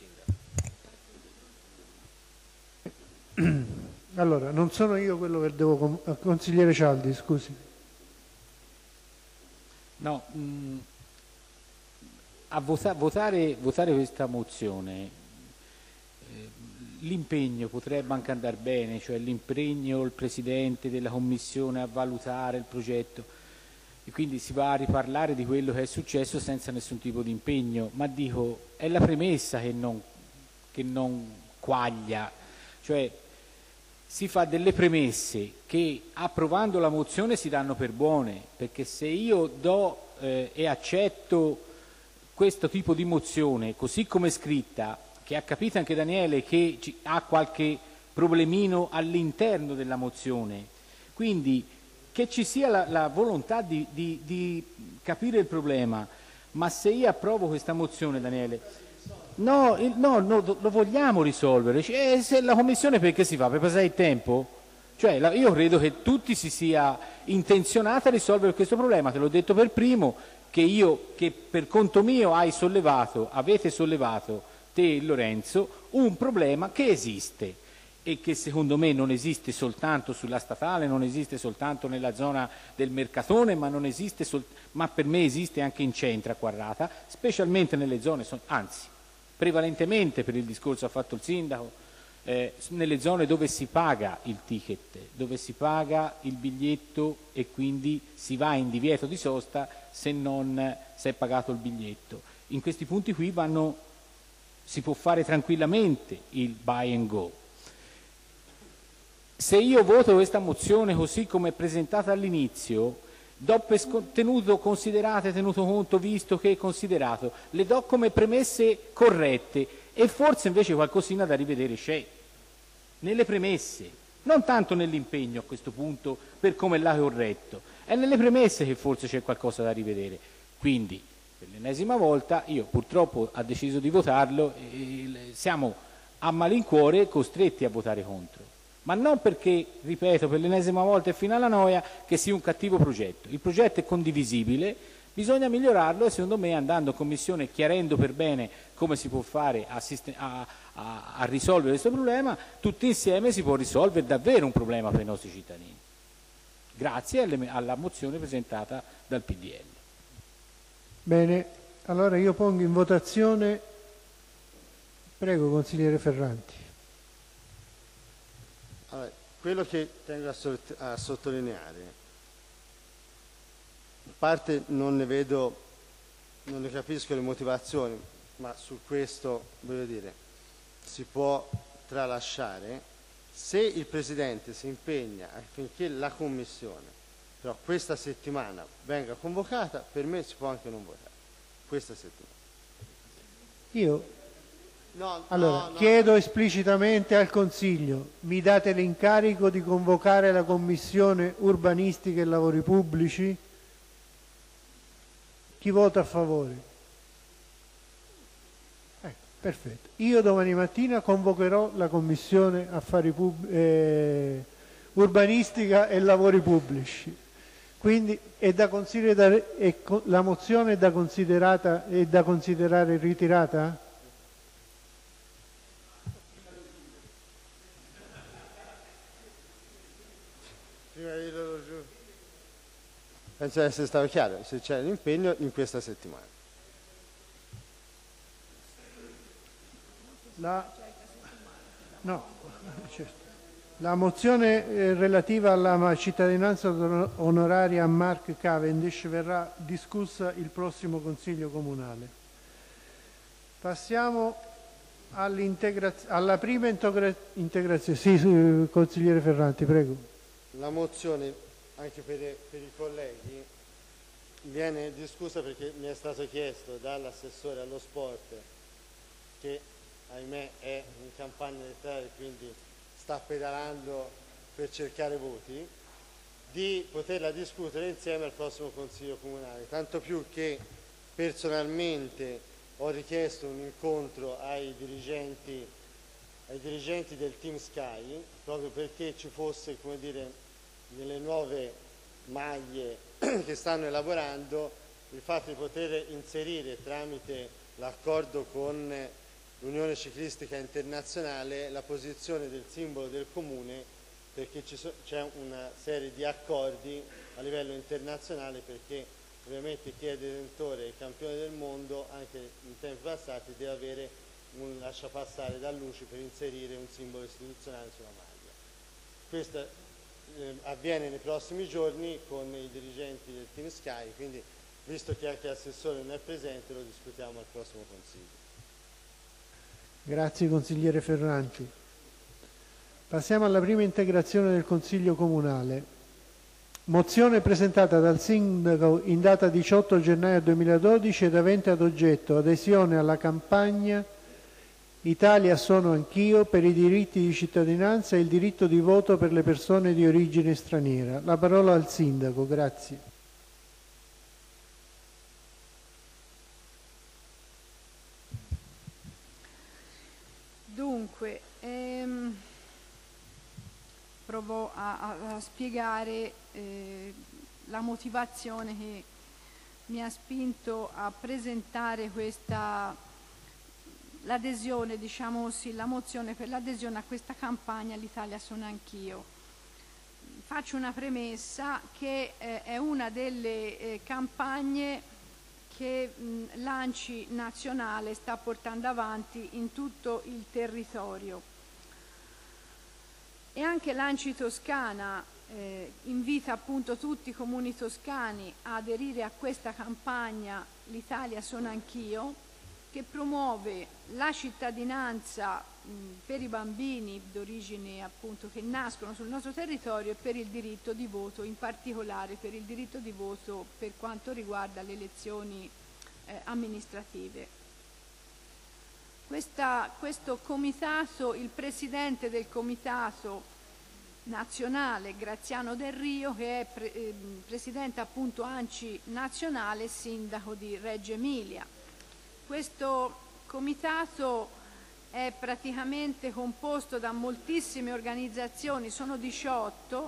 Speaker 10: sindaco.
Speaker 2: Allora, non sono io quello che devo... Consigliere Cialdi, scusi.
Speaker 6: No, a votare questa mozione, l'impegno potrebbe anche andare bene, cioè l'impegno il Presidente della Commissione a valutare il progetto, e quindi si va a riparlare di quello che è successo senza nessun tipo di impegno, ma dico, è la premessa che non quaglia, cioè si fa delle premesse che approvando la mozione si danno per buone, perché se io do e accetto questo tipo di mozione così come è scritta, che ha capito anche Daniele che ha qualche problemino all'interno della mozione, quindi che ci sia la volontà di capire il problema, ma se io approvo questa mozione, Daniele, no, lo vogliamo risolvere, se la commissione perché si fa? Per passare il tempo? Cioè io credo che tutti si sia intenzionati a risolvere questo problema, te l'ho detto per primo, che per conto mio avete sollevato te e Lorenzo un problema che esiste e che secondo me non esiste soltanto sulla statale, non esiste soltanto nella zona del Mercatone, ma per me esiste anche in centro a Quarrata, specialmente nelle zone, anzi prevalentemente per il discorso ha fatto il sindaco, nelle zone dove si paga il ticket, dove si paga il biglietto e quindi si va in divieto di sosta se non si è pagato il biglietto. In questi punti qui si può fare tranquillamente il buy and go. Se io voto questa mozione così come è presentata all'inizio, tenuto conto, visto che è considerato, le do come premesse corrette e forse invece qualcosina da rivedere c'è, nelle premesse, non tanto nell'impegno a questo punto per come l'ha corretto, è nelle premesse che forse c'è qualcosa da rivedere. Quindi, per l'ennesima volta, io purtroppo ho deciso di votarlo e siamo a malincuore costretti a votare contro. Ma non perché, ripeto, per l'ennesima volta e fino alla noia, che sia un cattivo progetto. Il progetto è condivisibile, bisogna migliorarlo e secondo me andando in commissione chiarendo per bene come si può fare a risolvere questo problema, tutti insieme si può risolvere davvero un problema per i nostri cittadini. Grazie alla mozione presentata dal PDL.
Speaker 2: Bene, allora io pongo in votazione, prego consigliere Ferranti.
Speaker 9: Allora, quello che tengo a sottolineare, in parte non ne capisco le motivazioni, ma su questo, voglio dire, si può tralasciare se il Presidente si impegna affinché la Commissione, però questa settimana, venga convocata, per me si può anche non votare, questa settimana.
Speaker 2: Chiedo esplicitamente al Consiglio, mi date l'incarico di convocare la Commissione Urbanistica e Lavori Pubblici? Chi vota a favore? Perfetto. Io domani mattina convocherò la Commissione Affari urbanistica e lavori pubblici. Quindi la mozione è da considerare ritirata?
Speaker 9: Penso di essere stato chiaro, se c'è l'impegno in questa settimana.
Speaker 2: La mozione relativa alla cittadinanza onoraria a Mark Cavendish verrà discussa il prossimo Consiglio Comunale. Passiamo alla prima integrazione. Sì, consigliere Ferranti, prego.
Speaker 9: La mozione, anche per i colleghi, viene discussa perché mi è stato chiesto dall'assessore allo sport, che ahimè è in campagna elettorale, quindi sta pedalando per cercare voti, di poterla discutere insieme al prossimo Consiglio Comunale, tanto più che personalmente ho richiesto un incontro ai dirigenti del Team Sky, proprio perché ci fosse, come dire, nelle nuove maglie che stanno elaborando, il fatto di poter inserire tramite l'accordo con l'Unione Ciclistica Internazionale la posizione del simbolo del comune, perché c'è una serie di accordi a livello internazionale, perché ovviamente chi è detentore e campione del mondo anche in tempi passati deve avere un lasciapassare da luci per inserire un simbolo istituzionale sulla maglia. Questo avviene nei prossimi giorni con i dirigenti del Team Sky, quindi visto che anche l'assessore non è presente lo discutiamo al prossimo Consiglio.
Speaker 2: Grazie consigliere Ferranti. Passiamo alla prima integrazione del Consiglio Comunale. Mozione presentata dal Sindaco in data 18 gennaio 2012 ed avente ad oggetto adesione alla campagna Italia sono anch'io per i diritti di cittadinanza e il diritto di voto per le persone di origine straniera. La parola al Sindaco, grazie.
Speaker 1: Dunque, provo a spiegare la motivazione che mi ha spinto a presentare l'adesione, diciamo così, la mozione per l'adesione a questa campagna L'Italia sono anch'io. Faccio una premessa che è una delle campagne che l'ANCI nazionale sta portando avanti in tutto il territorio. E anche l'ANCI toscana invita appunto tutti i comuni toscani a aderire a questa campagna L'Italia sono anch'io, che promuove la cittadinanza per i bambini d'origine appunto che nascono sul nostro territorio e per il diritto di voto, in particolare per il diritto di voto per quanto riguarda le elezioni amministrative. Questo comitato, il presidente del comitato nazionale Graziano Del Rio, che è presidente appunto ANCI nazionale, sindaco di Reggio Emilia. Questo comitato è praticamente composto da moltissime organizzazioni, sono 18,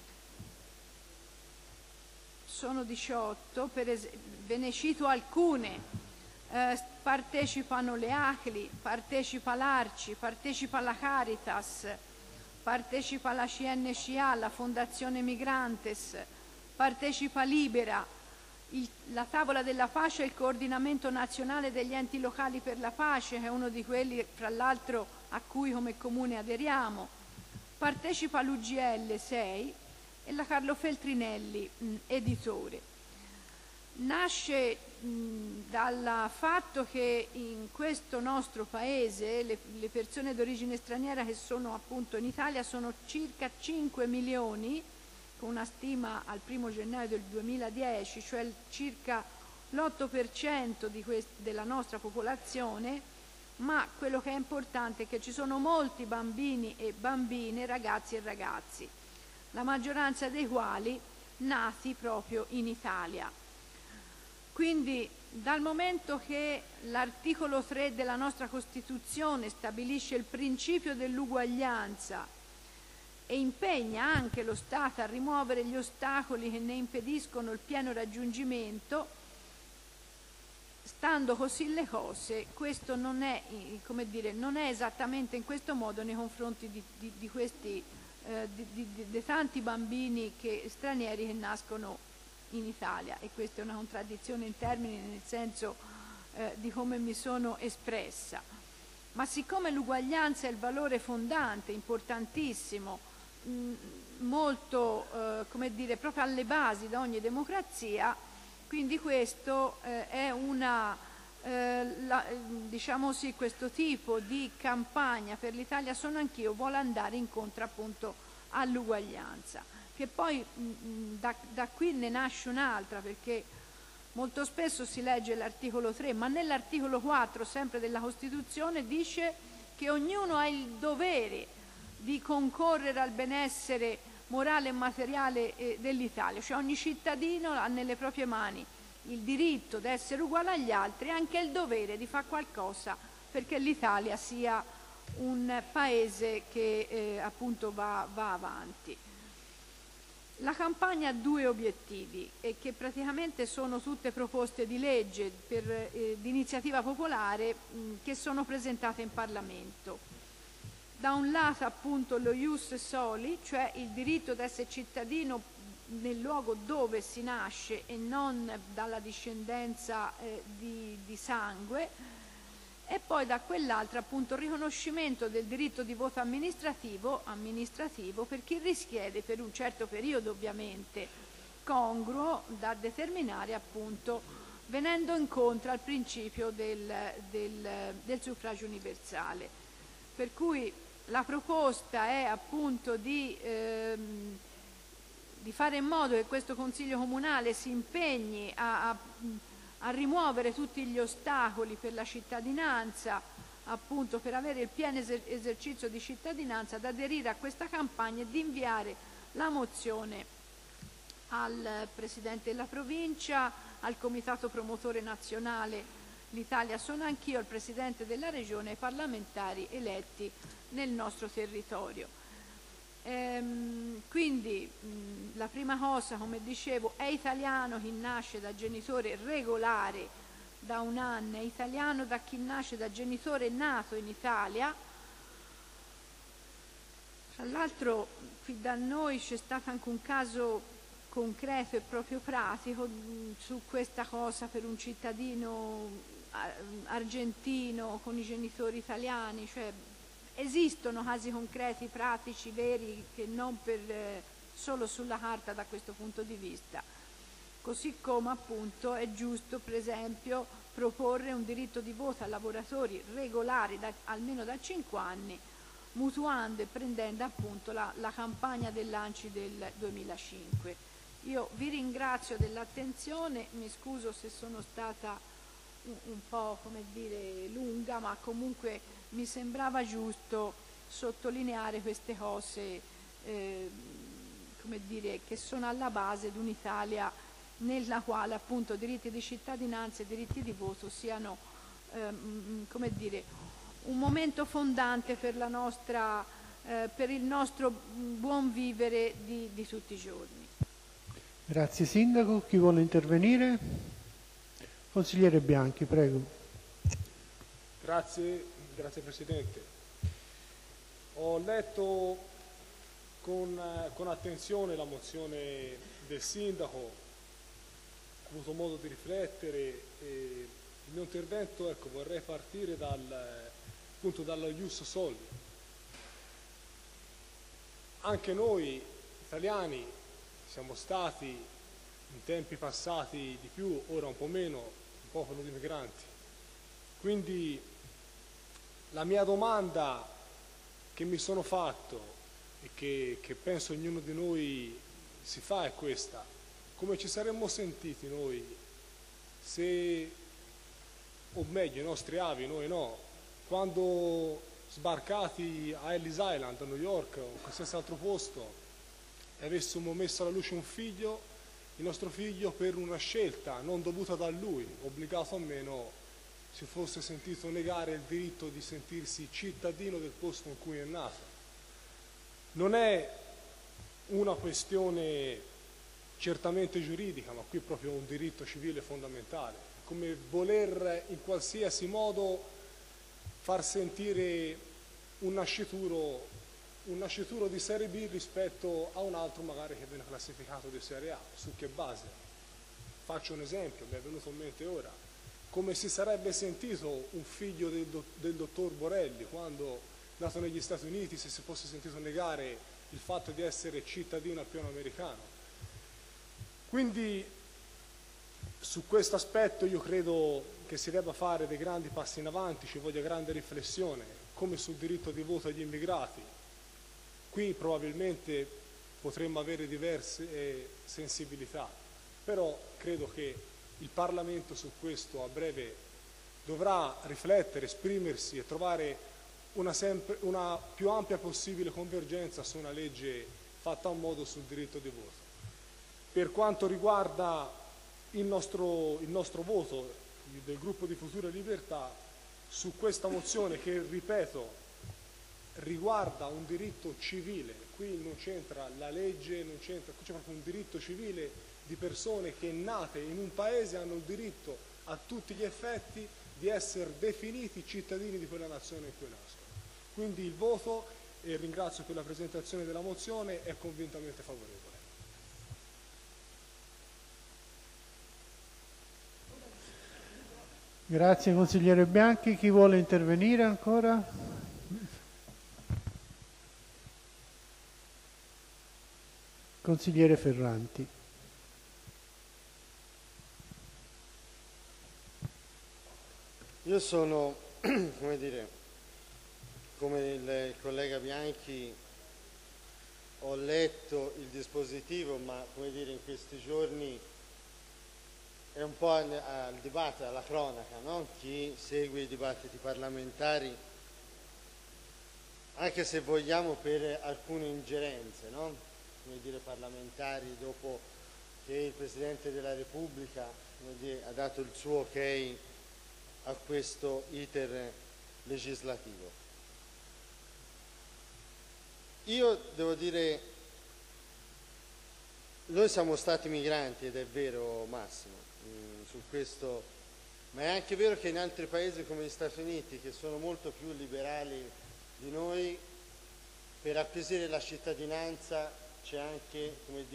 Speaker 1: ve ne cito alcune. Partecipano le ACLI, partecipa l'ARCI, partecipa la Caritas, partecipa la CNCA, la Fondazione Migrantes, partecipa Libera, la Tavola della Pace e il Coordinamento Nazionale degli Enti Locali per la Pace, che è uno di quelli, fra l'altro, a cui come Comune aderiamo, partecipa l'UGL 6 e la Carlo Feltrinelli, editore. Nasce dal fatto che in questo nostro paese le persone d'origine straniera che sono appunto in Italia sono circa 5 milioni, con una stima al 1° gennaio del 2010, cioè circa l'8% della nostra popolazione, ma quello che è importante è che ci sono molti bambini e bambine, ragazzi e ragazzi, la maggioranza dei quali nati proprio in Italia. Quindi dal momento che l'articolo 3 della nostra Costituzione stabilisce il principio dell'uguaglianza e impegna anche lo Stato a rimuovere gli ostacoli che ne impediscono il pieno raggiungimento. Stando così le cose, questo non è, come dire, non è esattamente in questo modo nei confronti di questi di tanti bambini stranieri che nascono in Italia, e questa è una contraddizione in termini, nel senso di come mi sono espressa. Ma siccome l'uguaglianza è il valore fondante, importantissimo, molto, come dire, proprio alle basi di ogni democrazia, quindi questo è diciamo sì, questo tipo di campagna per l'Italia sono anch'io vuole andare incontro appunto all'uguaglianza, che poi da qui ne nasce un'altra, perché molto spesso si legge l'articolo 3, ma nell'articolo 4 sempre della Costituzione dice che ognuno ha il dovere di concorrere al benessere morale e materiale dell'Italia, cioè ogni cittadino ha nelle proprie mani il diritto di essere uguale agli altri e anche il dovere di fare qualcosa perché l'Italia sia un paese che appunto va avanti. La campagna ha due obiettivi e che praticamente sono tutte proposte di legge di iniziativa popolare che sono presentate in Parlamento. Da un lato appunto lo ius soli, cioè il diritto di essere cittadino nel luogo dove si nasce e non dalla discendenza di sangue, e poi da quell'altra appunto il riconoscimento del diritto di voto amministrativo per chi risiede per un certo periodo, ovviamente congruo da determinare appunto venendo incontro al principio del suffragio universale. Per cui la proposta è appunto di fare in modo che questo Consiglio Comunale si impegni a rimuovere tutti gli ostacoli per la cittadinanza, appunto per avere il pieno esercizio di cittadinanza, ad aderire a questa campagna e di inviare la mozione al Presidente della Provincia, al Comitato Promotore Nazionale L'Italia sono anch'io, al Presidente della Regione e ai parlamentari eletti nel nostro territorio. Quindi la prima cosa, come dicevo, è italiano chi nasce da genitore regolare da 1 anno, è italiano da chi nasce da genitore nato in Italia. Tra l'altro qui da noi c'è stato anche un caso concreto e proprio pratico su questa cosa per un cittadino argentino con i genitori italiani, cioè esistono casi concreti, pratici, veri, che non solo sulla carta da questo punto di vista. Così come appunto è giusto, per esempio, proporre un diritto di voto a lavoratori regolari almeno da 5 anni, mutuando e prendendo appunto la campagna dell'ANCI del 2005. Io vi ringrazio dell'attenzione, mi scuso se sono stata un po', come dire, lunga, ma comunque mi sembrava giusto sottolineare queste cose, come dire, che sono alla base di un'Italia nella quale appunto diritti di cittadinanza e diritti di voto siano, come dire, un momento fondante per per il nostro buon vivere di tutti i giorni.
Speaker 2: Grazie Sindaco. Chi vuole intervenire? Consigliere Bianchi, prego.
Speaker 11: Grazie Presidente. Ho letto con attenzione la mozione del Sindaco, ho avuto modo di riflettere e il mio intervento, ecco, vorrei partire appunto dallo ius soli. Anche noi italiani siamo stati in tempi passati di più, ora un po' meno, un popolo di migranti. Quindi la mia domanda che mi sono fatto e che penso ognuno di noi si fa è questa: come ci saremmo sentiti noi se, o meglio i nostri avi, noi no, quando sbarcati a Ellis Island, a New York o qualsiasi altro posto e avessimo messo alla luce un figlio, il nostro figlio per una scelta non dovuta da lui, obbligato o meno, si fosse sentito negare il diritto di sentirsi cittadino del posto in cui è nato. non è una questione certamente giuridica, ma qui proprio un diritto civile fondamentale, come voler in qualsiasi modo far sentire un nascituro di Serie B rispetto a un altro magari che viene classificato di Serie A. Su che base? Faccio un esempio, mi è venuto in mente ora. Come si sarebbe sentito un figlio del dottor Borelli quando, nato negli Stati Uniti, se si fosse sentito negare il fatto di essere cittadino al piano americano. Quindi su questo aspetto io credo che si debba fare dei grandi passi in avanti, ci voglia grande riflessione, come sul diritto di voto agli immigrati. Qui probabilmente potremmo avere diverse sensibilità, però credo che il Parlamento su questo a breve dovrà riflettere, esprimersi e trovare una più ampia possibile convergenza su una legge fatta a un modo sul diritto di voto. Per quanto riguarda il nostro voto del gruppo di Futuro e Libertà su questa mozione che, ripeto, riguarda un diritto civile, qui non c'entra la legge, qui c'è proprio un diritto civile di persone che nate in un paese hanno il diritto a tutti gli effetti di essere definiti cittadini di quella nazione in cui nascono. Quindi il voto, e ringrazio per la presentazione della mozione, è convintamente favorevole.
Speaker 2: Grazie consigliere Bianchi. Chi vuole intervenire ancora? Consigliere Ferranti.
Speaker 9: Io sono, come il collega Bianchi, ho letto il dispositivo, ma in questi giorni è un po' al dibattito, alla cronaca, no? Chi segue i dibattiti parlamentari, anche se vogliamo per alcune ingerenze, no? Parlamentari, dopo che il Presidente della Repubblica ha dato il suo ok a questo iter legislativo. Io devo dire, noi siamo stati migranti, ed è vero Massimo, su questo, ma è anche vero che in altri paesi come gli Stati Uniti, che sono molto più liberali di noi, per acquisire la cittadinanza c'è anche,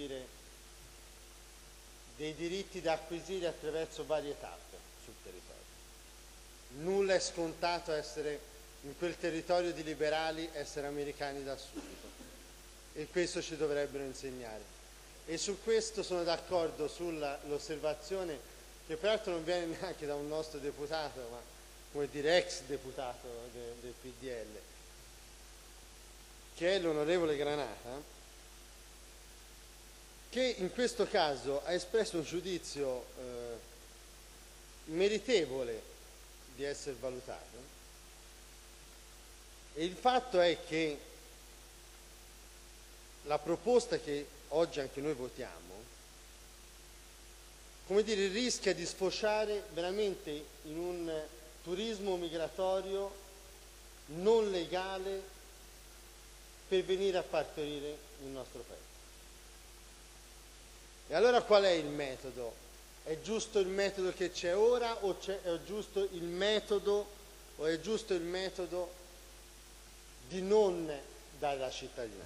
Speaker 9: dei diritti da acquisire attraverso varie tappe sul territorio. Nulla è scontato essere in quel territorio di liberali, essere americani da subito, e questo ci dovrebbero insegnare. E su questo sono d'accordo sull'osservazione, che peraltro non viene neanche da un nostro deputato, ma ex deputato del PDL, che è l'onorevole Granata, che in questo caso ha espresso un giudizio meritevole di essere valutato. E il fatto è che la proposta che oggi anche noi votiamo, rischia di sfociare veramente in un turismo migratorio non legale per venire a partorire il nostro paese. E allora qual è il metodo? È giusto il metodo che c'è ora o è giusto il metodo di non dare la cittadinanza?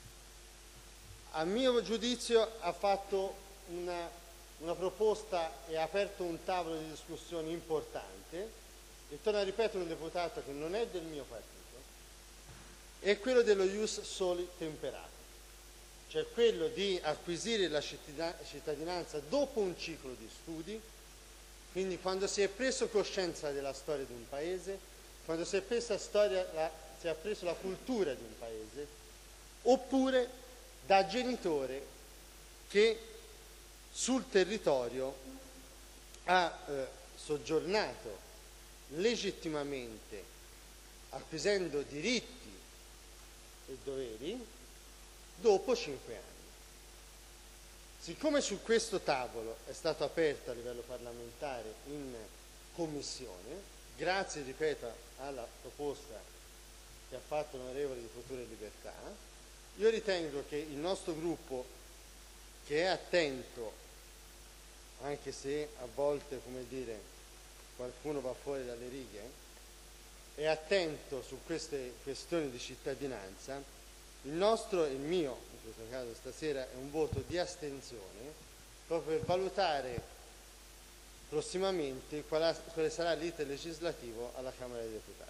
Speaker 9: A mio giudizio ha fatto una proposta e ha aperto un tavolo di discussione importante, e torno a ripetere un deputato che non è del mio partito, è quello dello ius soli temperato, cioè quello di acquisire la cittadinanza dopo un ciclo di studi, quindi quando si è preso coscienza della storia di un paese, quando si è preso la cultura di un paese, oppure da genitore che sul territorio ha soggiornato legittimamente, acquisendo diritti e doveri dopo 5 anni. Siccome su questo tavolo è stato aperto a livello parlamentare in commissione, grazie, ripeto, alla proposta che ha fatto l'onorevole di Futuro e Libertà, io ritengo che il nostro gruppo, che è attento, anche se a volte, come dire, qualcuno va fuori dalle righe, è attento su queste questioni di cittadinanza, il nostro e il mio, in questo caso stasera, è un voto di astensione, proprio per valutare prossimamente quale sarà l'iter legislativo alla Camera dei Deputati.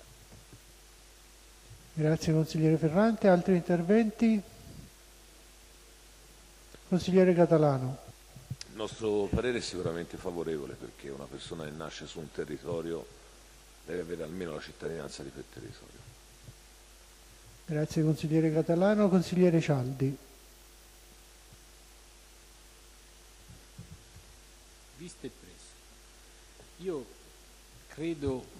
Speaker 2: Grazie consigliere Ferrante. Altri interventi? Consigliere Catalano.
Speaker 5: Il nostro parere è sicuramente favorevole, perché una persona che nasce su un territorio deve avere almeno la cittadinanza di quel territorio.
Speaker 2: Grazie consigliere Catalano. Consigliere Cialdi.
Speaker 6: Visto e preso, io credo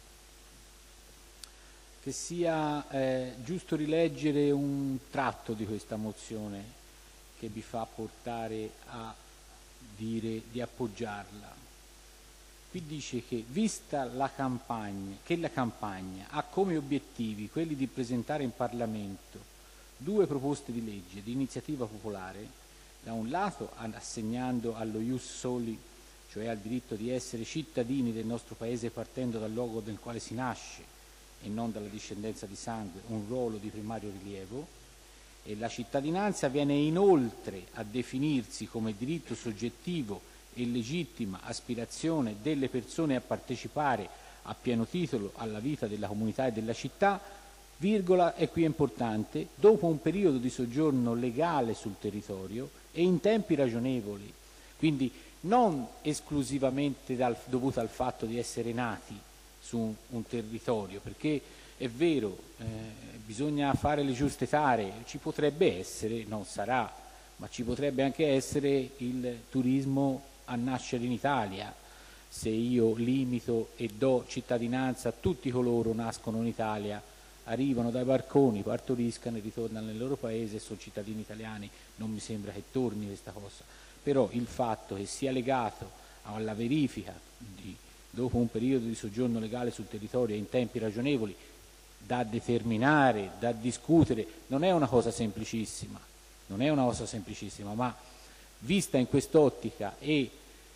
Speaker 6: che sia giusto rileggere un tratto di questa mozione che vi fa portare a dire di appoggiarla. Qui dice che vista la campagna, ha come obiettivi quelli di presentare in Parlamento 2 proposte di legge di iniziativa popolare, da un lato assegnando allo ius soli, cioè al diritto di essere cittadini del nostro Paese partendo dal luogo nel quale si nasce e non dalla discendenza di sangue, un ruolo di primario rilievo, e la cittadinanza viene inoltre a definirsi come diritto soggettivo e legittima aspirazione delle persone a partecipare a pieno titolo alla vita della comunità e della città, virgola, e qui è importante, dopo un periodo di soggiorno legale sul territorio e in tempi ragionevoli, quindi non esclusivamente dovuto al fatto di essere nati su un territorio, perché è vero, bisogna fare le giuste tare, ci potrebbe essere, non sarà, ma ci potrebbe anche essere il turismo a nascere in Italia, se io limito e do cittadinanza a tutti coloro che nascono in Italia, arrivano dai barconi, partoriscano e ritornano nel loro paese e sono cittadini italiani, non mi sembra che torni questa cosa, però il fatto che sia legato alla verifica dopo un periodo di soggiorno legale sul territorio e in tempi ragionevoli, da determinare, da discutere, non è una cosa semplicissima, ma vista in quest'ottica e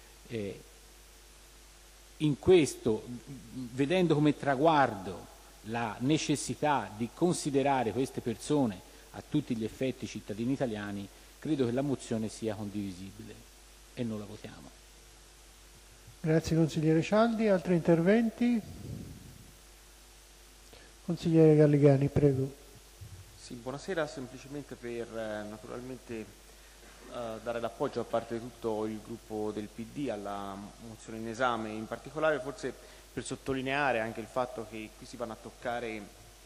Speaker 6: in questo, vedendo come traguardo la necessità di considerare queste persone a tutti gli effetti cittadini italiani, credo che la mozione sia condivisibile e non la votiamo.
Speaker 2: Grazie consigliere Cialdi. Altri interventi? Consigliere Galligani, prego.
Speaker 12: Sì, buonasera, semplicemente per naturalmente dare l'appoggio da parte di tutto il gruppo del PD alla mozione in esame, in particolare forse per sottolineare anche il fatto che qui si vanno a toccare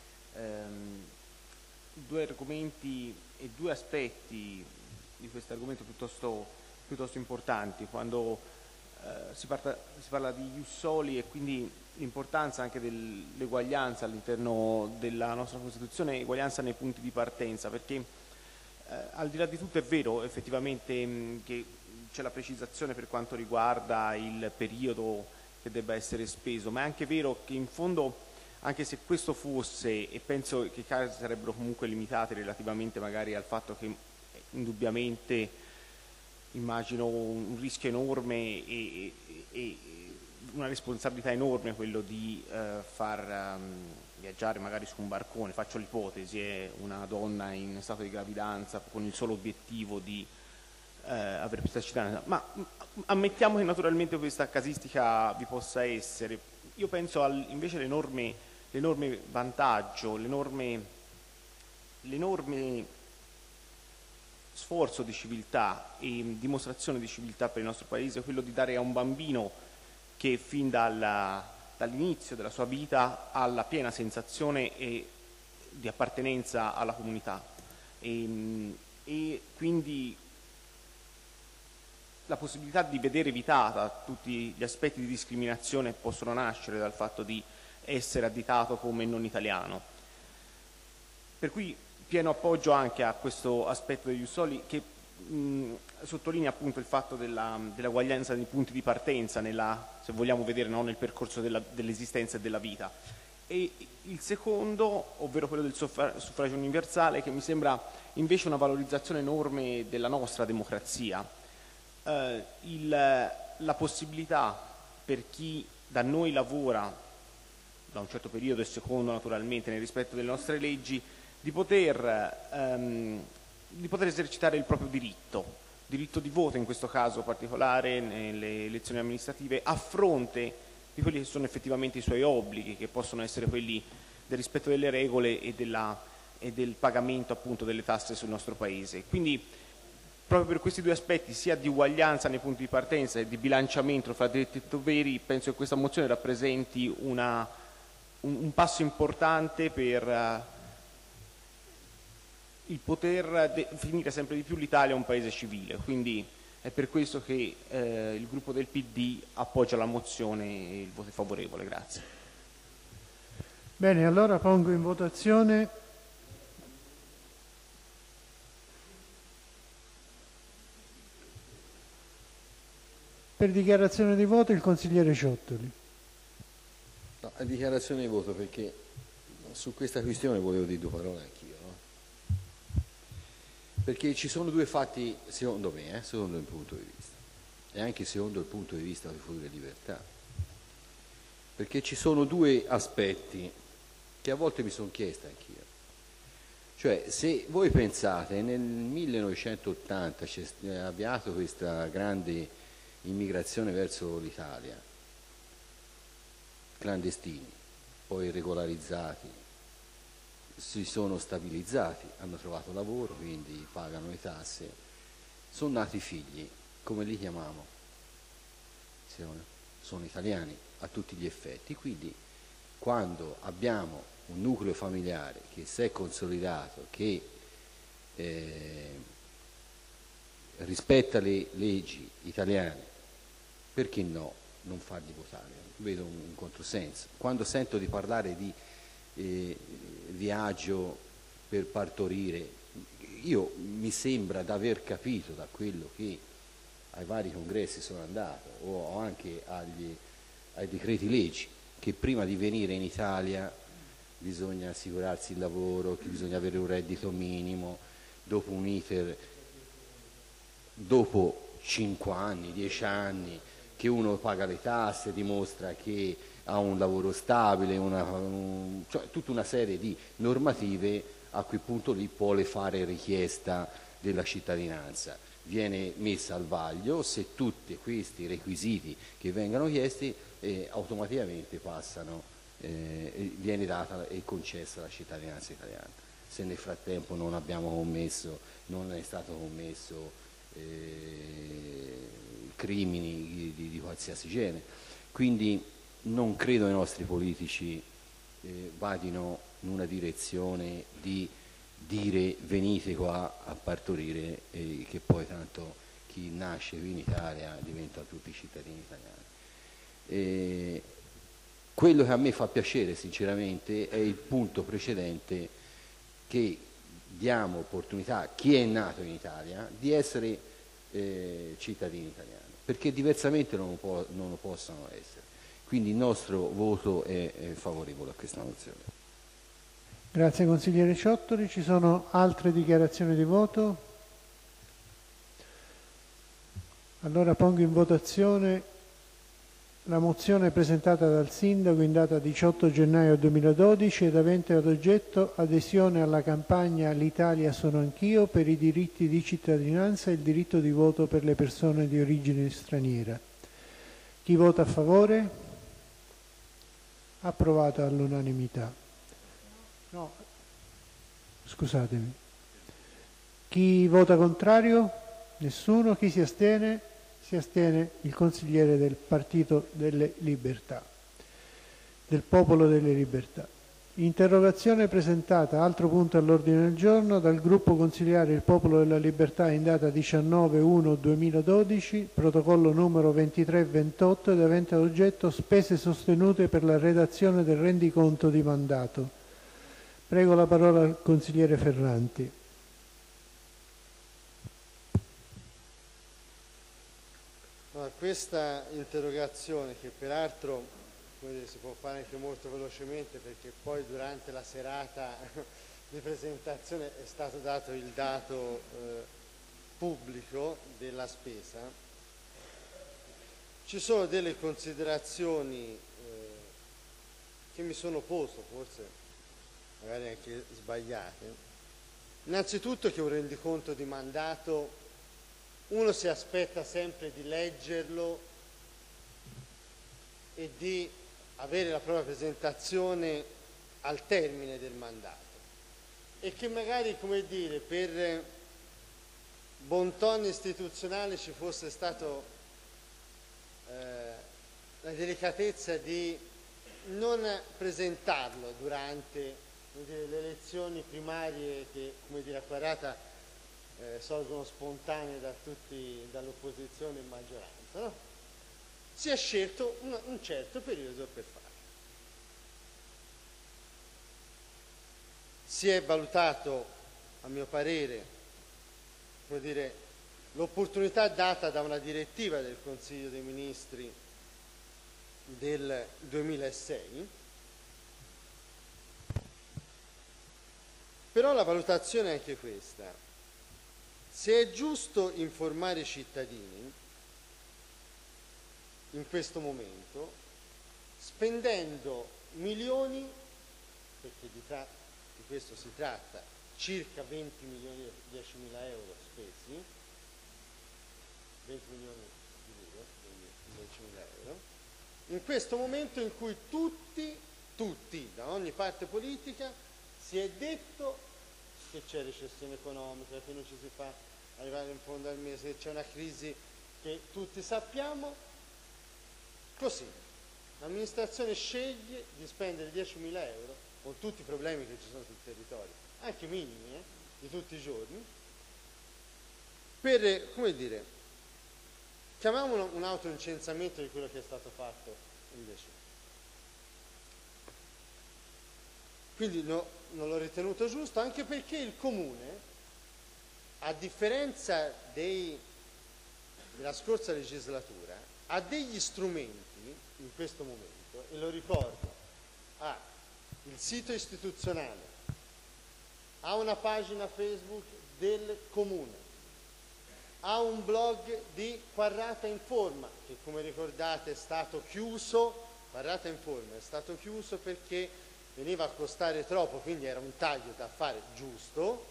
Speaker 12: 2 argomenti e 2 aspetti di questo argomento piuttosto importanti, quando si parla di ius soli e quindi l'importanza anche dell'eguaglianza all'interno della nostra Costituzione, eguaglianza nei punti di partenza, perché al di là di tutto è vero effettivamente che c'è la precisazione per quanto riguarda il periodo che debba essere speso, ma è anche vero che in fondo, anche se questo fosse, e penso che i casi sarebbero comunque limitati relativamente magari al fatto che indubbiamente immagino un rischio enorme e una responsabilità enorme quello di far viaggiare magari su un barcone, faccio l'ipotesi, una donna in stato di gravidanza con il solo obiettivo di avere questa cittadinanza, ma ammettiamo che naturalmente questa casistica vi possa essere. Io penso invece l'enorme vantaggio, l'enorme sforzo di civiltà e dimostrazione di civiltà per il nostro Paese, quello di dare a un bambino che fin dall'inizio della sua vita ha la piena sensazione di appartenenza alla comunità e quindi la possibilità di vedere evitata tutti gli aspetti di discriminazione che possono nascere dal fatto di essere additato come non italiano. Per cui pieno appoggio anche a questo aspetto degli ius soli che sottolinea appunto il fatto dell'uguaglianza dei punti di partenza se vogliamo vedere, no, nel percorso dell'esistenza e della vita. e il secondo, ovvero quello del suffragio universale, che mi sembra invece una valorizzazione enorme della nostra democrazia. La possibilità per chi da noi lavora da un certo periodo e secondo naturalmente nel rispetto delle nostre leggi di poter esercitare il proprio diritto di voto in questo caso particolare nelle elezioni amministrative, a fronte di quelli che sono effettivamente i suoi obblighi, che possono essere quelli del rispetto delle regole e del pagamento appunto delle tasse sul nostro Paese. Quindi proprio per questi due aspetti, sia di uguaglianza nei punti di partenza e di bilanciamento fra diritti e doveri, penso che questa mozione rappresenti un passo importante per il poter finire sempre di più l'Italia un paese civile. Quindi è per questo che il gruppo del PD appoggia la mozione e il voto è favorevole. Grazie.
Speaker 2: Bene, allora pongo in votazione per dichiarazione di voto il consigliere Ciottoli.
Speaker 7: No, dichiarazione di voto, perché su questa questione volevo dire due parole anch'io, no? Perché ci sono due fatti, secondo me, secondo il punto di vista, e anche secondo il punto di vista di Futuro e Libertà, perché ci sono due aspetti che a volte mi sono chiesto anch'io. Cioè, se voi pensate, nel 1980 c'è avviato questa grande immigrazione verso l'Italia, clandestini, poi regolarizzati, si sono stabilizzati, hanno trovato lavoro, quindi pagano le tasse, sono nati figli, come li chiamiamo? Sono italiani a tutti gli effetti, quindi quando abbiamo un nucleo familiare che si è consolidato, che rispetta le leggi italiane, perché no non farli votare? Vedo un controsenso. Quando sento di parlare di viaggio per partorire, io mi sembra di aver capito da quello che ai vari congressi sono andato o anche ai decreti leggi, che prima di venire in Italia bisogna assicurarsi il lavoro, che bisogna avere un reddito minimo, dopo un iter, dopo 5 anni, 10 anni, che uno paga le tasse, dimostra che ha un lavoro stabile, cioè tutta una serie di normative, a quel punto lì può fare richiesta della cittadinanza. Viene messa al vaglio, se tutti questi requisiti che vengono chiesti automaticamente passano, viene data e concessa la cittadinanza italiana. Se nel frattempo non è stato commesso crimini di qualsiasi genere. Quindi non credo i nostri politici vadino in una direzione di dire venite qua a partorire e che poi tanto chi nasce qui in Italia diventa tutti cittadini italiani. Quello che a me fa piacere sinceramente è il punto precedente, che diamo opportunità a chi è nato in Italia di essere cittadini italiani, perché diversamente non lo possono essere. Quindi il nostro voto è favorevole a questa mozione.
Speaker 2: Grazie consigliere Ciottoli. Ci sono altre dichiarazioni di voto? Allora pongo in votazione la mozione presentata dal Sindaco in data 18 gennaio 2012 ed avente ad oggetto adesione alla campagna L'Italia sono anch'io per i diritti di cittadinanza e il diritto di voto per le persone di origine straniera. Chi vota a favore? Approvata all'unanimità. No, scusatemi. Chi vota contrario? Nessuno. Chi si astiene? Si astiene il consigliere del Partito delle Libertà, del Popolo delle Libertà. Interrogazione presentata, altro punto all'ordine del giorno, dal gruppo consigliare Il Popolo della Libertà in data 19/1/2012, protocollo numero 2328 ed avente ad oggetto spese sostenute per la redazione del rendiconto di mandato. Prego la parola al consigliere Ferranti.
Speaker 9: Questa interrogazione, che peraltro si può fare anche molto velocemente, perché poi durante la serata di presentazione è stato dato il dato pubblico della spesa. Ci sono delle considerazioni che mi sono posto, forse magari anche sbagliate. Innanzitutto che un rendiconto di mandato uno si aspetta sempre di leggerlo e di avere la propria presentazione al termine del mandato, e che magari, come dire, per bon ton istituzionale ci fosse stato la delicatezza di non presentarlo durante, come dire, le elezioni primarie che, come dire, a Quarata sorgono spontanee da tutti, dall'opposizione e maggioranza, no? Si è scelto un certo periodo per farlo. Si è valutato, a mio parere, come dire, l'opportunità data da una direttiva del Consiglio dei Ministri del 2006, però la valutazione è anche questa: se è giusto informare i cittadini in questo momento, spendendo milioni, perché di questo si tratta, circa 20 milioni, 10.000 euro spesi, 20 milioni di lire, quindi 10.000 euro, in questo momento in cui tutti, da ogni parte politica, si è detto che c'è recessione economica, che non ci si fa arrivare in fondo al mese, che c'è una crisi che tutti sappiamo. Così l'amministrazione sceglie di spendere 10.000 euro, con tutti i problemi che ci sono sul territorio, anche minimi, di tutti i giorni, per, come dire, chiamiamolo un autoincensamento di quello che è stato fatto invece. Quindi non l'ho ritenuto giusto, anche perché il Comune, a differenza della scorsa legislatura, ha degli strumenti in questo momento, e lo ricordo, ha il sito istituzionale, ha una pagina Facebook del Comune, ha un blog di Quarrata Informa, che come ricordate è stato chiuso. Quarrata Informa è stato chiuso perché veniva a costare troppo, quindi era un taglio da fare giusto,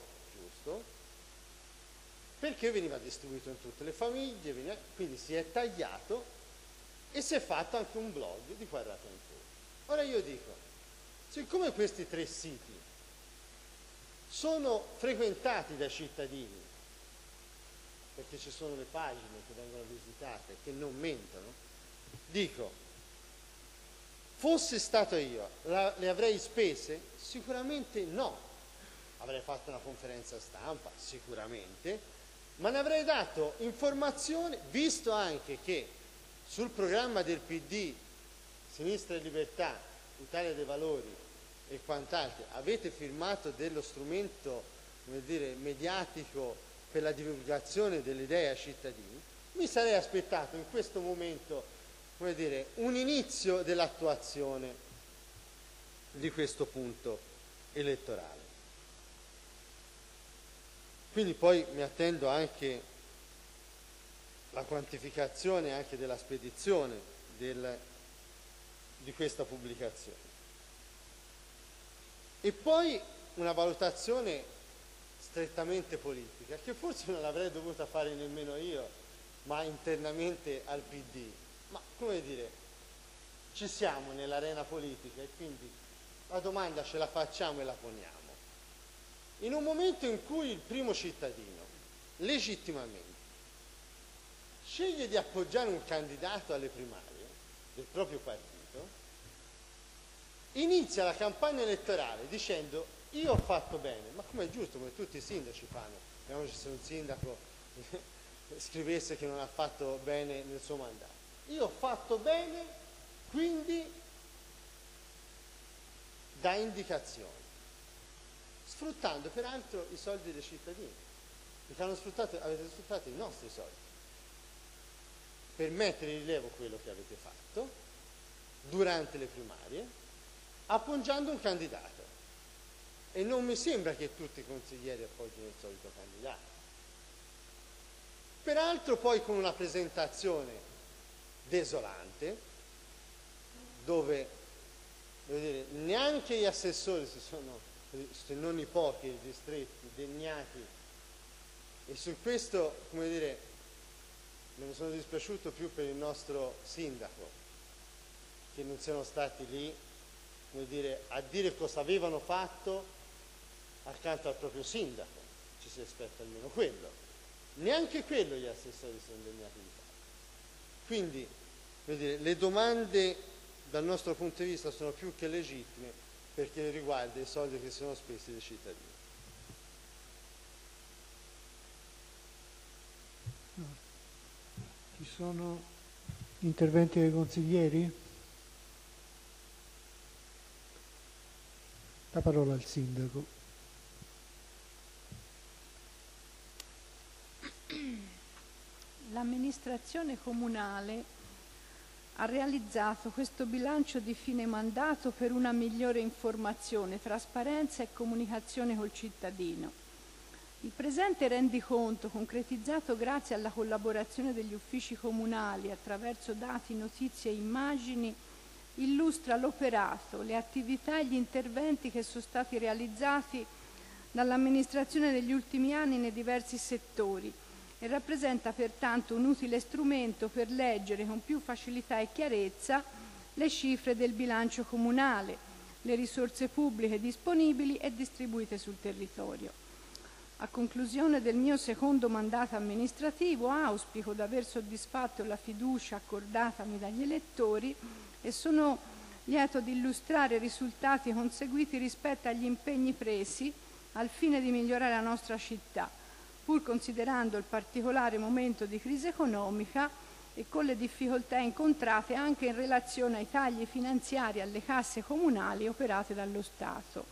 Speaker 9: perché veniva distribuito in tutte le famiglie, quindi si è tagliato e si è fatto anche un blog di Quarrata Informa. Ora io dico, siccome questi 3 siti sono frequentati dai cittadini, perché ci sono le pagine che vengono visitate, che non mentono, dico, fossi stato io, le avrei spese? Sicuramente no. Avrei fatto una conferenza stampa, sicuramente, ma ne avrei dato informazione, visto anche che sul programma del PD, Sinistra e Libertà, Italia dei Valori e quant'altro, avete firmato dello strumento, come dire, mediatico per la divulgazione delle idee ai cittadini. Mi sarei aspettato in questo momento, come dire, un inizio dell'attuazione di questo punto elettorale. Quindi poi mi attendo anche la quantificazione anche della spedizione di questa pubblicazione. E poi una valutazione strettamente politica, che forse non l'avrei dovuta fare nemmeno io, ma internamente al PD. Ma come dire, ci siamo nell'arena politica e quindi la domanda ce la facciamo e la poniamo. In un momento in cui il primo cittadino, legittimamente, sceglie di appoggiare un candidato alle primarie del proprio partito, inizia la campagna elettorale dicendo: io ho fatto bene, ma come è giusto, come tutti i sindaci fanno. Vediamoci se un sindaco scrivesse che non ha fatto bene nel suo mandato. Io ho fatto bene, quindi dà indicazioni, sfruttando peraltro i soldi dei cittadini, perché avete sfruttato i nostri soldi per mettere in rilievo quello che avete fatto durante le primarie, appoggiando un candidato. E non mi sembra che tutti i consiglieri appoggino il solito candidato. Peraltro poi con una presentazione desolante, dove neanche gli assessori si sono, se non i pochi distretti, degnati, e su questo, come dire, me ne sono dispiaciuto più per il nostro sindaco, che non siano stati lì, come dire, a dire cosa avevano fatto accanto al proprio sindaco. Ci si aspetta almeno quello. Neanche quello gli assessori sono degnati di fare. Quindi, come dire, le domande dal nostro punto di vista sono più che legittime, perché riguarda i soldi che sono spesi dai cittadini.
Speaker 2: Ci sono interventi dei consiglieri? La parola al sindaco.
Speaker 1: L'amministrazione comunale ha realizzato questo bilancio di fine mandato per una migliore informazione, trasparenza e comunicazione col cittadino. Il presente rendiconto, concretizzato grazie alla collaborazione degli uffici comunali attraverso dati, notizie e immagini, illustra l'operato, le attività e gli interventi che sono stati realizzati dall'amministrazione negli ultimi anni nei diversi settori e rappresenta pertanto un utile strumento per leggere con più facilità e chiarezza le cifre del bilancio comunale, le risorse pubbliche disponibili e distribuite sul territorio. A conclusione del mio secondo mandato amministrativo auspico di aver soddisfatto la fiducia accordatami dagli elettori e sono lieto di illustrare i risultati conseguiti rispetto agli impegni presi al fine di migliorare la nostra città, pur considerando il particolare momento di crisi economica e con le difficoltà incontrate anche in relazione ai tagli finanziari alle casse comunali operate dallo Stato.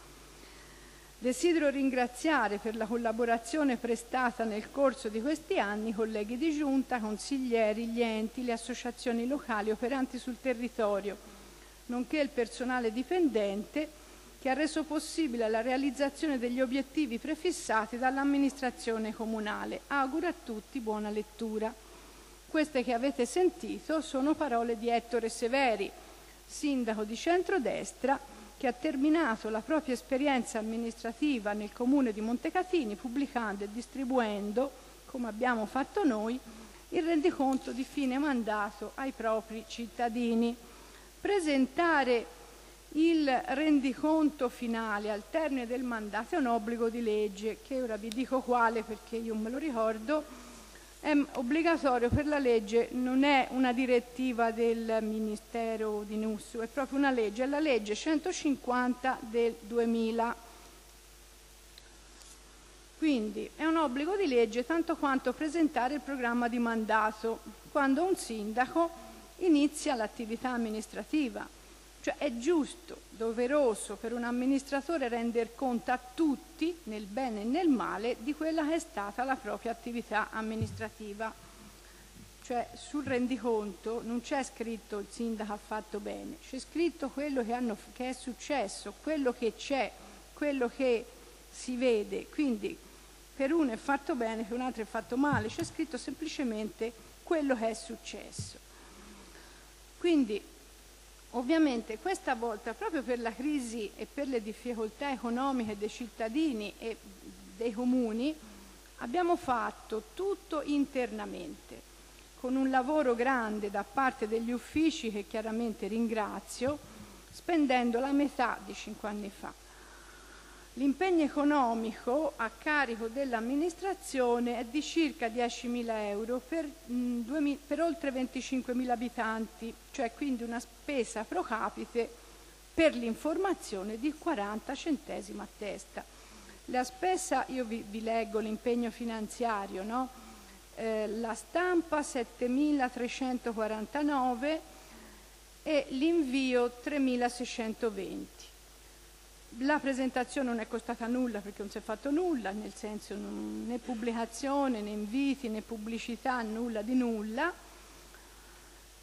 Speaker 1: Desidero ringraziare per la collaborazione prestata nel corso di questi anni i colleghi di Giunta, consiglieri, gli enti, le associazioni locali operanti sul territorio, nonché il personale dipendente che ha reso possibile la realizzazione degli obiettivi prefissati dall'amministrazione comunale. Auguro a tutti buona lettura. Queste che avete sentito sono parole di Ettore Severi, sindaco di centrodestra, che ha terminato la propria esperienza amministrativa nel comune di Montecatini pubblicando e distribuendo, come abbiamo fatto noi, il rendiconto di fine mandato ai propri cittadini. Presentare il rendiconto finale al termine del mandato è un obbligo di legge, che ora vi dico quale perché io me lo ricordo. È obbligatorio per la legge, non è una direttiva del Ministero di Nusso, è proprio una legge, è la legge 150 del 2000. Quindi è un obbligo di legge tanto quanto presentare il programma di mandato quando un sindaco inizia l'attività amministrativa. Cioè è giusto, doveroso per un amministratore render conto a tutti, nel bene e nel male, di quella che è stata la propria attività amministrativa. Cioè sul rendiconto non c'è scritto il sindaco ha fatto bene, c'è scritto quello che è successo, quello che c'è, quello che si vede. Quindi per uno è fatto bene, per un altro è fatto male, c'è scritto semplicemente quello che è successo. Quindi ovviamente questa volta, proprio per la crisi e per le difficoltà economiche dei cittadini e dei comuni, abbiamo fatto tutto internamente, con un lavoro grande da parte degli uffici che chiaramente ringrazio, spendendo la metà di 5 anni fa. L'impegno economico a carico dell'amministrazione è di circa 10.000 euro per oltre 25.000 abitanti, cioè quindi una spesa pro capite per l'informazione di 40 centesimi a testa. La spesa, io vi leggo l'impegno finanziario, no? La stampa 7.349 e l'invio 3.620. La presentazione non è costata nulla perché non si è fatto nulla, nel senso né pubblicazione, né inviti, né pubblicità, nulla di nulla.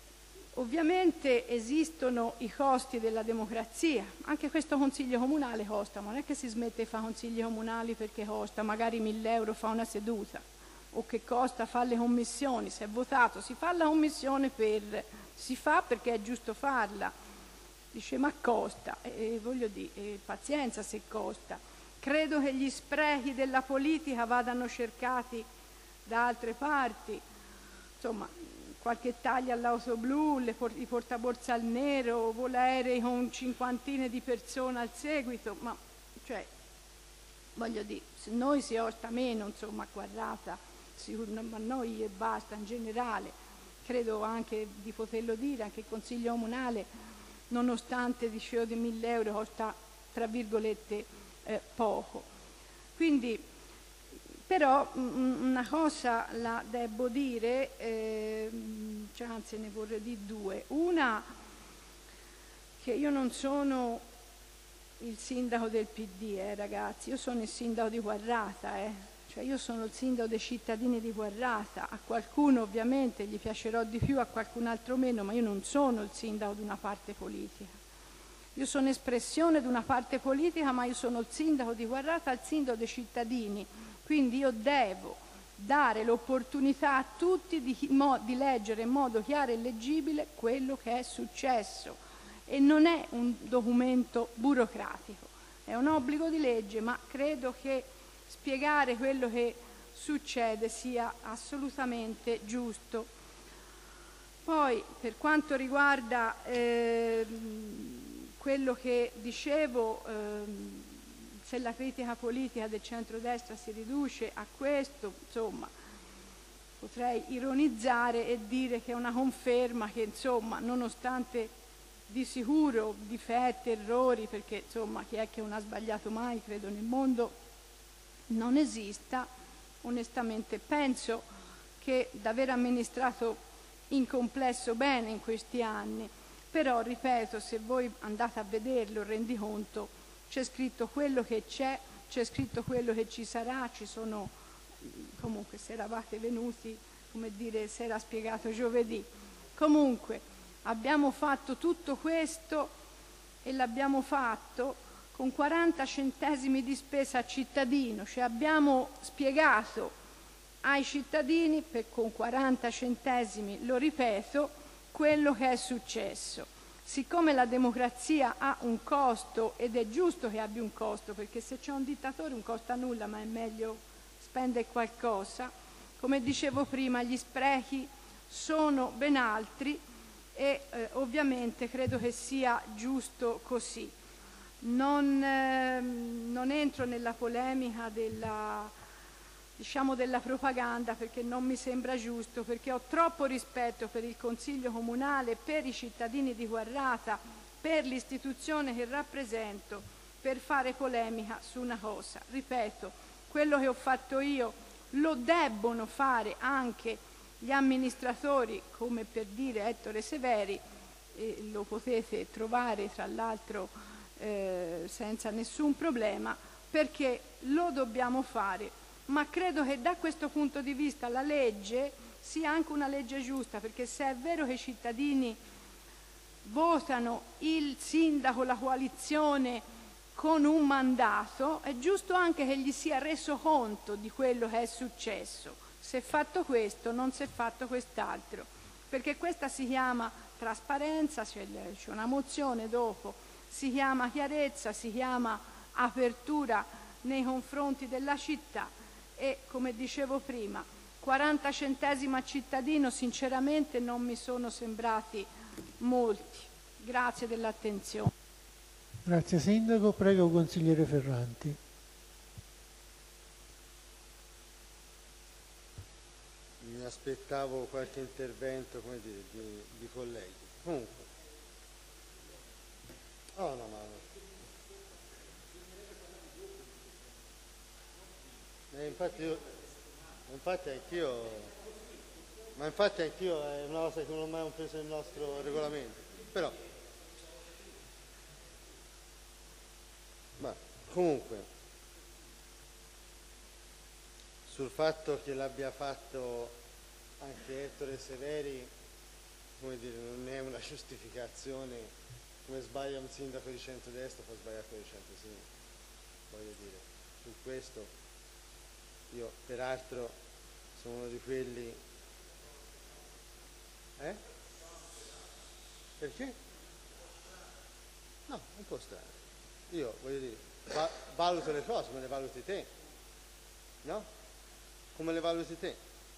Speaker 1: Ovviamente esistono i costi della democrazia, anche questo consiglio comunale costa, ma non è che si smette di fare consigli comunali perché costa magari 1.000 euro fa una seduta, o che costa fare le commissioni, se è votato si fa la commissione si fa perché è giusto farla, dice ma costa, voglio dire, pazienza se costa. Credo che gli sprechi della politica vadano cercati da altre parti, insomma, qualche taglia all'auto blu, i portaborse al nero, volaerei con cinquantine di persone al seguito, ma cioè, voglio dire, se noi si osta meno, insomma, Quarrata, ma noi e basta, in generale, credo anche di poterlo dire, anche il Consiglio Comunale, nonostante dicevo di 1.000 euro, costa, tra virgolette, poco. Quindi, però una cosa la devo dire, cioè, anzi ne vorrei dire due. Una, che io non sono il sindaco del PD, ragazzi, io sono il sindaco di Quarrata, cioè io sono il sindaco dei cittadini di Quarrata. A qualcuno ovviamente gli piacerò di più, a qualcun altro meno, ma io non sono il sindaco di una parte politica. Io sono espressione di una parte politica, ma io sono il sindaco di Quarrata, il sindaco dei cittadini. Quindi io devo dare l'opportunità a tutti di leggere in modo chiaro e leggibile quello che è successo. E non è un documento burocratico, è un obbligo di legge, ma credo che spiegare quello che succede sia assolutamente giusto. Poi, per quanto riguarda quello che dicevo, se la critica politica del centrodestra si riduce a questo, insomma, potrei ironizzare e dire che è una conferma che, insomma, nonostante di sicuro difetti, errori, perché, insomma, chi è che non ha sbagliato mai, credo, nel mondo non esista, onestamente penso che d'aver amministrato in complesso bene in questi anni, però, ripeto, se voi andate a vederlo, il rendiconto, c'è scritto quello che c'è scritto quello che ci sarà, ci sono, comunque se eravate venuti, come dire, se era spiegato giovedì. Comunque abbiamo fatto tutto questo e l'abbiamo fatto con 40 centesimi di spesa a cittadino, cioè abbiamo spiegato ai cittadini con 40 centesimi, lo ripeto, quello che è successo. Siccome la democrazia ha un costo, ed è giusto che abbia un costo, perché se c'è un dittatore non costa nulla, ma è meglio spendere qualcosa, come dicevo prima, gli sprechi sono ben altri e ovviamente credo che sia giusto così. Non entro nella polemica della propaganda, perché non mi sembra giusto, perché ho troppo rispetto per il Consiglio Comunale, per i cittadini di Quarrata, per l'istituzione che rappresento, per fare polemica su una cosa. Ripeto, quello che ho fatto io lo debbono fare anche gli amministratori, come per dire Ettore Severi, lo potete trovare tra l'altro senza nessun problema, perché lo dobbiamo fare. Ma credo che da questo punto di vista la legge sia anche una legge giusta, perché se è vero che i cittadini votano il sindaco, la coalizione con un mandato, è giusto anche che gli sia reso conto di quello che è successo. Si è fatto questo, non si è fatto quest'altro, perché questa si chiama trasparenza, c'è una mozione dopo, si chiama chiarezza, si chiama apertura nei confronti della città. E come dicevo prima, 40 centesimi a cittadino sinceramente non mi sono sembrati molti. Grazie dell'attenzione.
Speaker 2: Grazie Sindaco, prego Consigliere Ferranti.
Speaker 9: Mi aspettavo qualche intervento, come dire, di colleghi. Comunque. Oh no, no. Infatti anch'io è una cosa che non ho mai preso nel nostro regolamento, però ma comunque sul fatto che l'abbia fatto anche Ettore Severi come dire, non è una giustificazione, come sbaglia un sindaco di centrodestra può sbagliare quello di centrosinistra, voglio dire, su questo io peraltro sono uno di quelli... Perché? No, non può stare. Io voglio dire, valuto le cose, come le valuti te, no? Come le valuti te?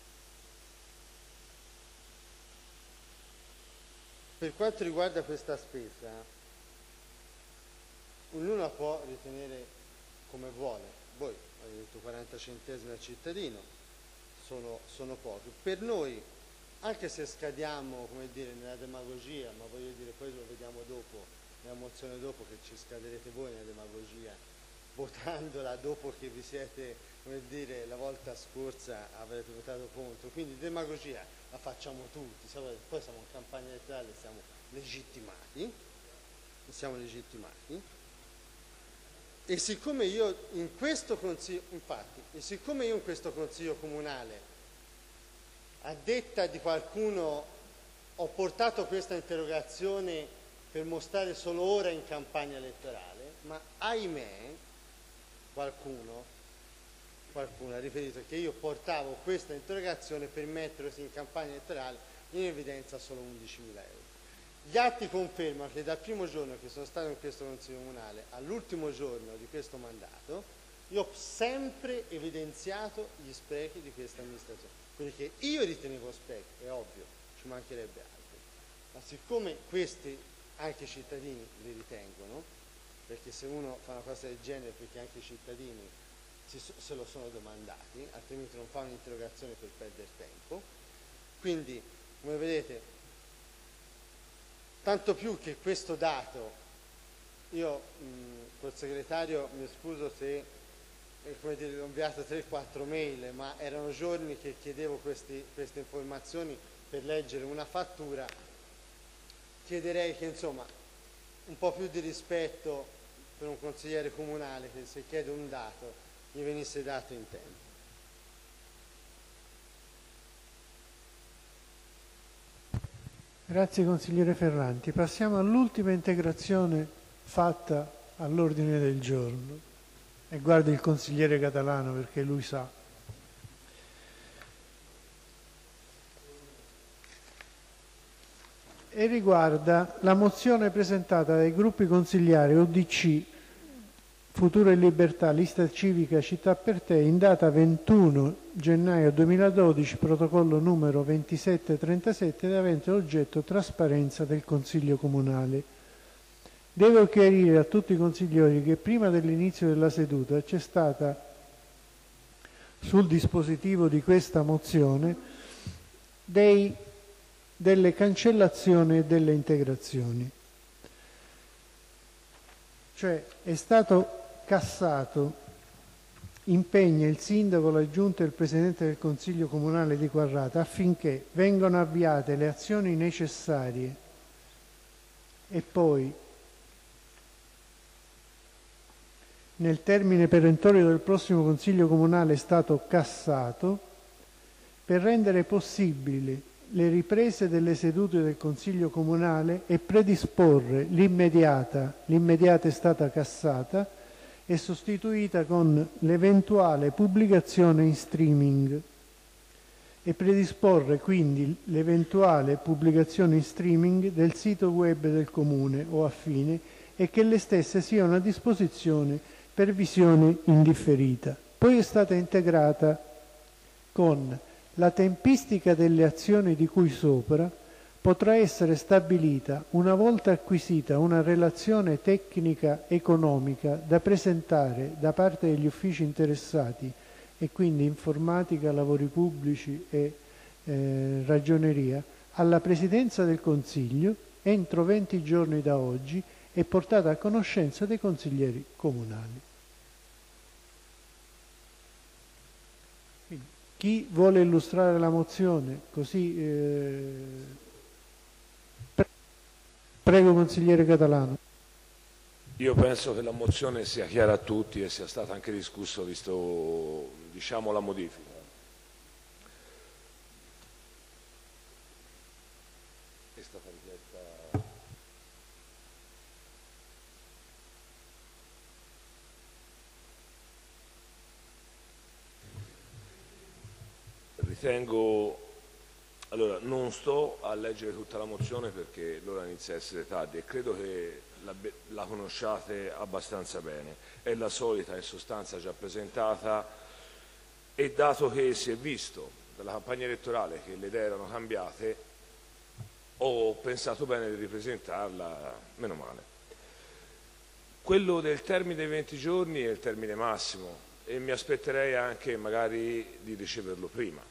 Speaker 9: Per quanto riguarda questa spesa, ognuno la può ritenere come vuole. Voi avete detto 40 centesimi al cittadino, sono pochi. Per noi, anche se scadiamo, come dire, nella demagogia, ma voglio dire, poi lo vediamo dopo, nella mozione dopo, che ci scaderete voi nella demagogia, votandola dopo che vi siete, come dire, la volta scorsa avrete votato contro. Quindi demagogia la facciamo tutti, poi siamo in campagna elettorale, siamo legittimati, e siccome io in questo consiglio, infatti, e siccome io in questo consiglio comunale, a detta di qualcuno, ho portato questa interrogazione per mostrare solo ora in campagna elettorale, ma ahimè qualcuno ha riferito che io portavo questa interrogazione per mettersi in campagna elettorale in evidenza solo 11.000 euro. Gli atti confermano che dal primo giorno che sono stato in questo Consiglio Comunale all'ultimo giorno di questo mandato, io ho sempre evidenziato gli sprechi di questa amministrazione, quelli che io ritenevo sprechi, è ovvio, ci mancherebbe altro, ma siccome questi anche i cittadini li ritengono, perché se uno fa una cosa del genere perché anche i cittadini se lo sono domandati, altrimenti non fa un'interrogazione per perdere tempo. Quindi, come vedete, tanto più che questo dato, io col segretario mi scuso se come dire, ho inviato 3-4 mail, ma erano giorni che chiedevo queste informazioni per leggere una fattura. Chiederei che insomma un po' più di rispetto per un consigliere comunale che se chiede un dato gli venisse dato in tempo.
Speaker 2: Grazie consigliere Ferranti. Passiamo all'ultima integrazione fatta all'ordine del giorno. E guardi il consigliere Catalano perché lui sa. E riguarda la mozione presentata dai gruppi consigliari UDC, Futuro e Libertà, Lista Civica Città per Te, in data 21 gennaio 2012, protocollo numero 2737, ed avente oggetto trasparenza del Consiglio Comunale. Devo chiarire a tutti i consiglieri che prima dell'inizio della seduta c'è stata sul dispositivo di questa mozione delle cancellazioni e delle integrazioni. Cioè è stato cassato, impegna il sindaco, la giunta e il presidente del Consiglio Comunale di Quarrata affinché vengano avviate le azioni necessarie e poi nel termine perentorio del prossimo Consiglio Comunale è stato cassato per rendere possibili le riprese delle sedute del Consiglio Comunale e predisporre l'immediata è stata cassata e sostituita con l'eventuale pubblicazione in streaming e predisporre quindi l'eventuale pubblicazione in streaming del sito web del Comune o affine e che le stesse siano a disposizione per visione indifferita. Poi è stata integrata con la tempistica delle azioni di cui sopra potrà essere stabilita una volta acquisita una relazione tecnica economica da presentare da parte degli uffici interessati e quindi informatica, lavori pubblici e ragioneria alla Presidenza del Consiglio entro 20 giorni da oggi e portata a conoscenza dei consiglieri comunali. Quindi, chi vuole illustrare la mozione? Così prego consigliere Catalano.
Speaker 5: Io penso che la mozione sia chiara a tutti e sia stata anche discussa visto, diciamo, la modifica. ritengo, allora non sto a leggere tutta la mozione perché l'ora inizia a essere tardi e credo che la conosciate abbastanza bene, è la solita in sostanza già presentata e dato che si è visto dalla campagna elettorale che le idee erano cambiate, ho pensato bene di ripresentarla, meno male. Quello del termine dei 20 giorni è il termine massimo e mi aspetterei anche magari di riceverlo prima.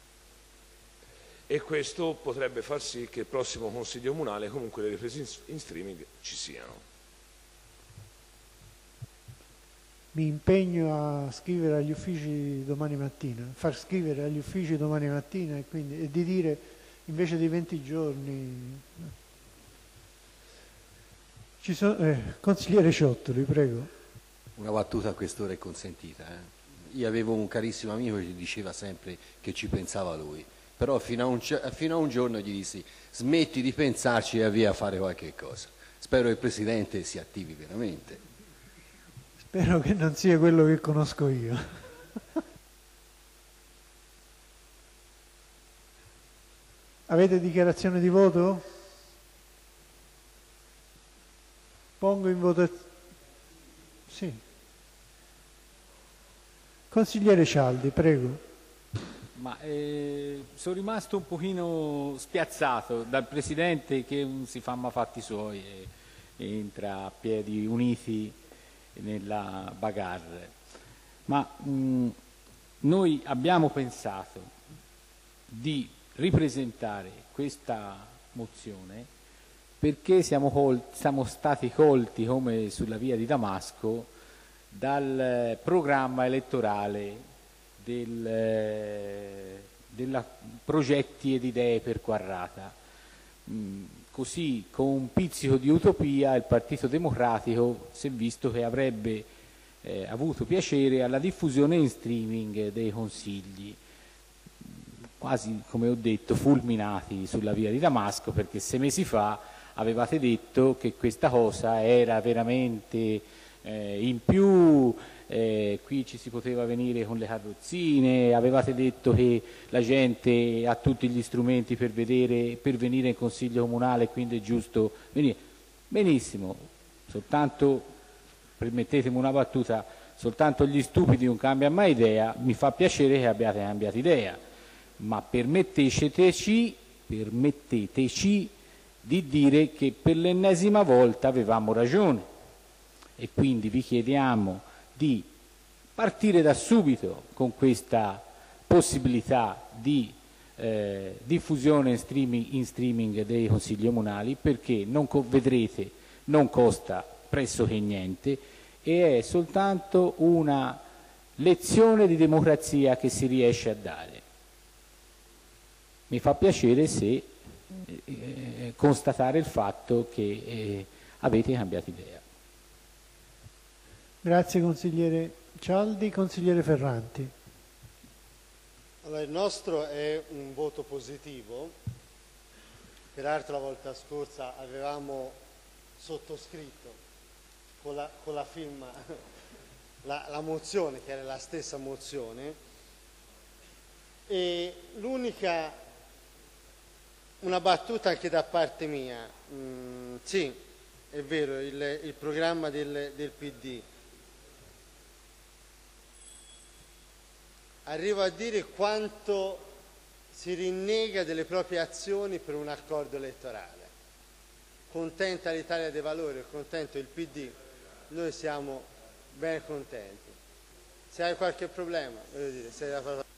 Speaker 5: E questo potrebbe far sì che il prossimo Consiglio Comunale comunque le riprese in streaming ci siano.
Speaker 2: Mi impegno a scrivere agli uffici domani mattina, far scrivere agli uffici domani mattina e di dire invece di 20 giorni. Consigliere Ciottoli, prego.
Speaker 7: Una battuta a quest'ora è consentita. Io avevo un carissimo amico che diceva sempre che ci pensava lui. Però fino a un giorno gli dissi smetti di pensarci e avvia a fare qualche cosa. Spero che il Presidente si attivi veramente.
Speaker 2: Spero che non sia quello che conosco io. Avete dichiarazione di voto? Pongo in votazione. Sì. Consigliere Cialdi, prego.
Speaker 6: Ma sono rimasto un pochino spiazzato dal Presidente che si fa ma fatti suoi e entra a piedi uniti nella bagarre. Ma noi abbiamo pensato di ripresentare questa mozione perché siamo stati colti come sulla via di Damasco dal programma elettorale della progetti ed idee per Quarrata. Così, con un pizzico di utopia, il Partito Democratico si è visto che avrebbe avuto piacere alla diffusione in streaming dei consigli, quasi, come ho detto, fulminati sulla via di Damasco, perché 6 mesi fa avevate detto che questa cosa era veramente in più. Qui ci si poteva venire con le carrozzine, avevate detto che la gente ha tutti gli strumenti per venire in Consiglio Comunale, quindi è giusto venire. Benissimo, soltanto, permettetemi una battuta, soltanto gli stupidi non cambiano mai idea, mi fa piacere che abbiate cambiato idea, ma permetteteci di dire che per l'ennesima volta avevamo ragione e quindi vi chiediamo di partire da subito con questa possibilità di diffusione in streaming dei consigli comunali, perché vedrete non costa pressoché niente e è soltanto una lezione di democrazia che si riesce a dare. Mi fa piacere se constatare il fatto che avete cambiato idea.
Speaker 2: Grazie consigliere Cialdi. Consigliere Ferranti.
Speaker 9: Allora, il nostro è un voto positivo, peraltro la volta scorsa avevamo sottoscritto con la firma la mozione, che era la stessa mozione, e l'unica, una battuta anche da parte mia, sì, è vero, il programma del PD, arrivo a dire quanto si rinnega delle proprie azioni per un accordo elettorale. Contenta l'Italia dei Valori, contento il PD, noi siamo ben contenti. Se hai qualche problema, voglio dire, sei da fare.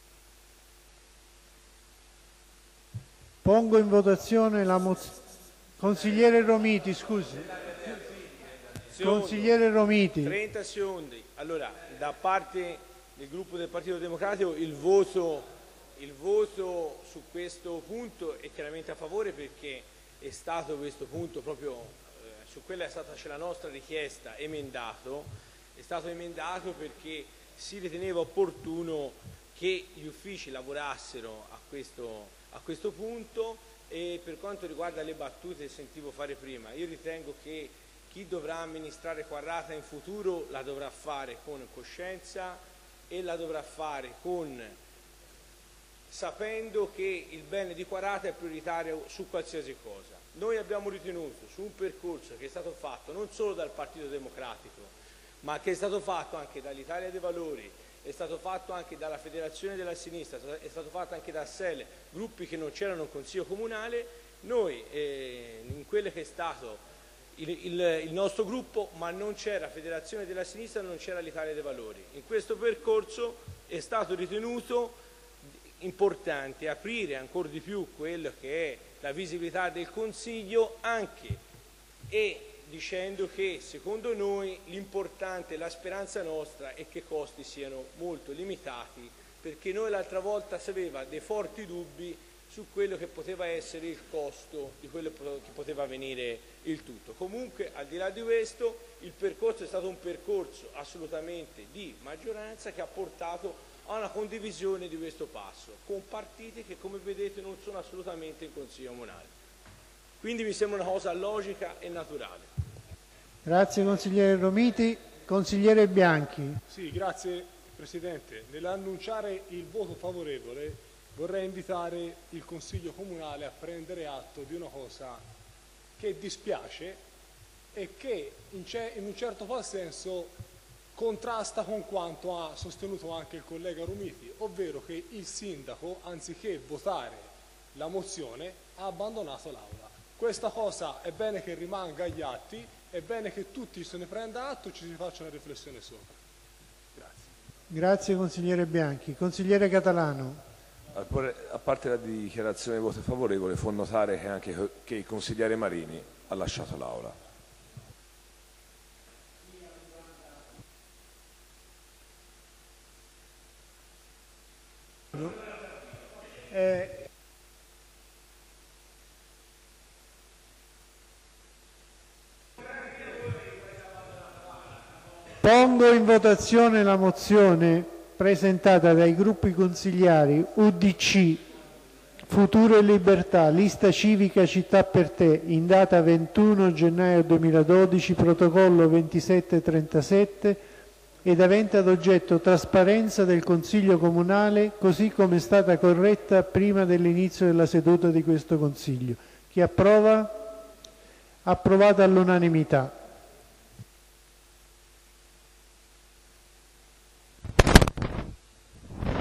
Speaker 2: Pongo in votazione la mozione. Consigliere Romiti, scusi. Consigliere Romiti.
Speaker 10: 30 secondi. Allora, da parte del gruppo del Partito Democratico il voto su questo punto è chiaramente a favore, perché è stato questo punto proprio su quella è stata la nostra richiesta emendato, è stato emendato perché si riteneva opportuno che gli uffici lavorassero a questo punto. E per quanto riguarda le battute che sentivo fare prima, io ritengo che chi dovrà amministrare Quarrata in futuro la dovrà fare con coscienza e la dovrà fare sapendo che il bene di Quarata è prioritario su qualsiasi cosa. Noi abbiamo ritenuto, su un percorso che è stato fatto non solo dal Partito Democratico, ma che è stato fatto anche dall'Italia dei Valori, è stato fatto anche dalla Federazione della Sinistra, è stato fatto anche da SEL, gruppi che non c'erano in Consiglio Comunale, noi in quello che è stato il nostro gruppo, ma non c'era Federazione della Sinistra, non c'era l'Italia dei Valori. In questo percorso è stato ritenuto importante aprire ancora di più quello che è la visibilità del Consiglio, anche e dicendo che secondo noi l'importante, la speranza nostra è che i costi siano molto limitati, perché noi l'altra volta si aveva dei forti dubbi su quello che poteva essere il costo di quello che poteva venire il tutto. Comunque, al di là di questo, il percorso è stato un percorso assolutamente di maggioranza che ha portato a una condivisione di questo passo, con partiti che, come vedete, non sono assolutamente in Consiglio Comunale. Quindi mi sembra una cosa logica e naturale.
Speaker 2: Grazie consigliere Romiti. Consigliere Bianchi.
Speaker 11: Sì, grazie Presidente. Nell'annunciare il voto favorevole vorrei invitare il Consiglio Comunale a prendere atto di una cosa che dispiace e che in un certo qual senso contrasta con quanto ha sostenuto anche il collega Romiti, ovvero che il sindaco, anziché votare la mozione, ha abbandonato l'Aula. Questa cosa è bene che rimanga agli atti, è bene che tutti se ne prenda atto e ci si faccia una riflessione sopra. Grazie.
Speaker 2: Grazie consigliere Bianchi. Consigliere Catalano.
Speaker 5: A parte la dichiarazione di voto favorevole, fa notare che il consigliere Marini ha lasciato l'Aula.
Speaker 2: Pongo in votazione la mozione presentata dai gruppi consigliari UDC, Futuro e Libertà, Lista Civica Città per Te, in data 21 gennaio 2012, protocollo 2737, ed avente ad oggetto trasparenza del Consiglio Comunale, così come è stata corretta prima dell'inizio della seduta di questo Consiglio. Chi approva? Approvata all'unanimità.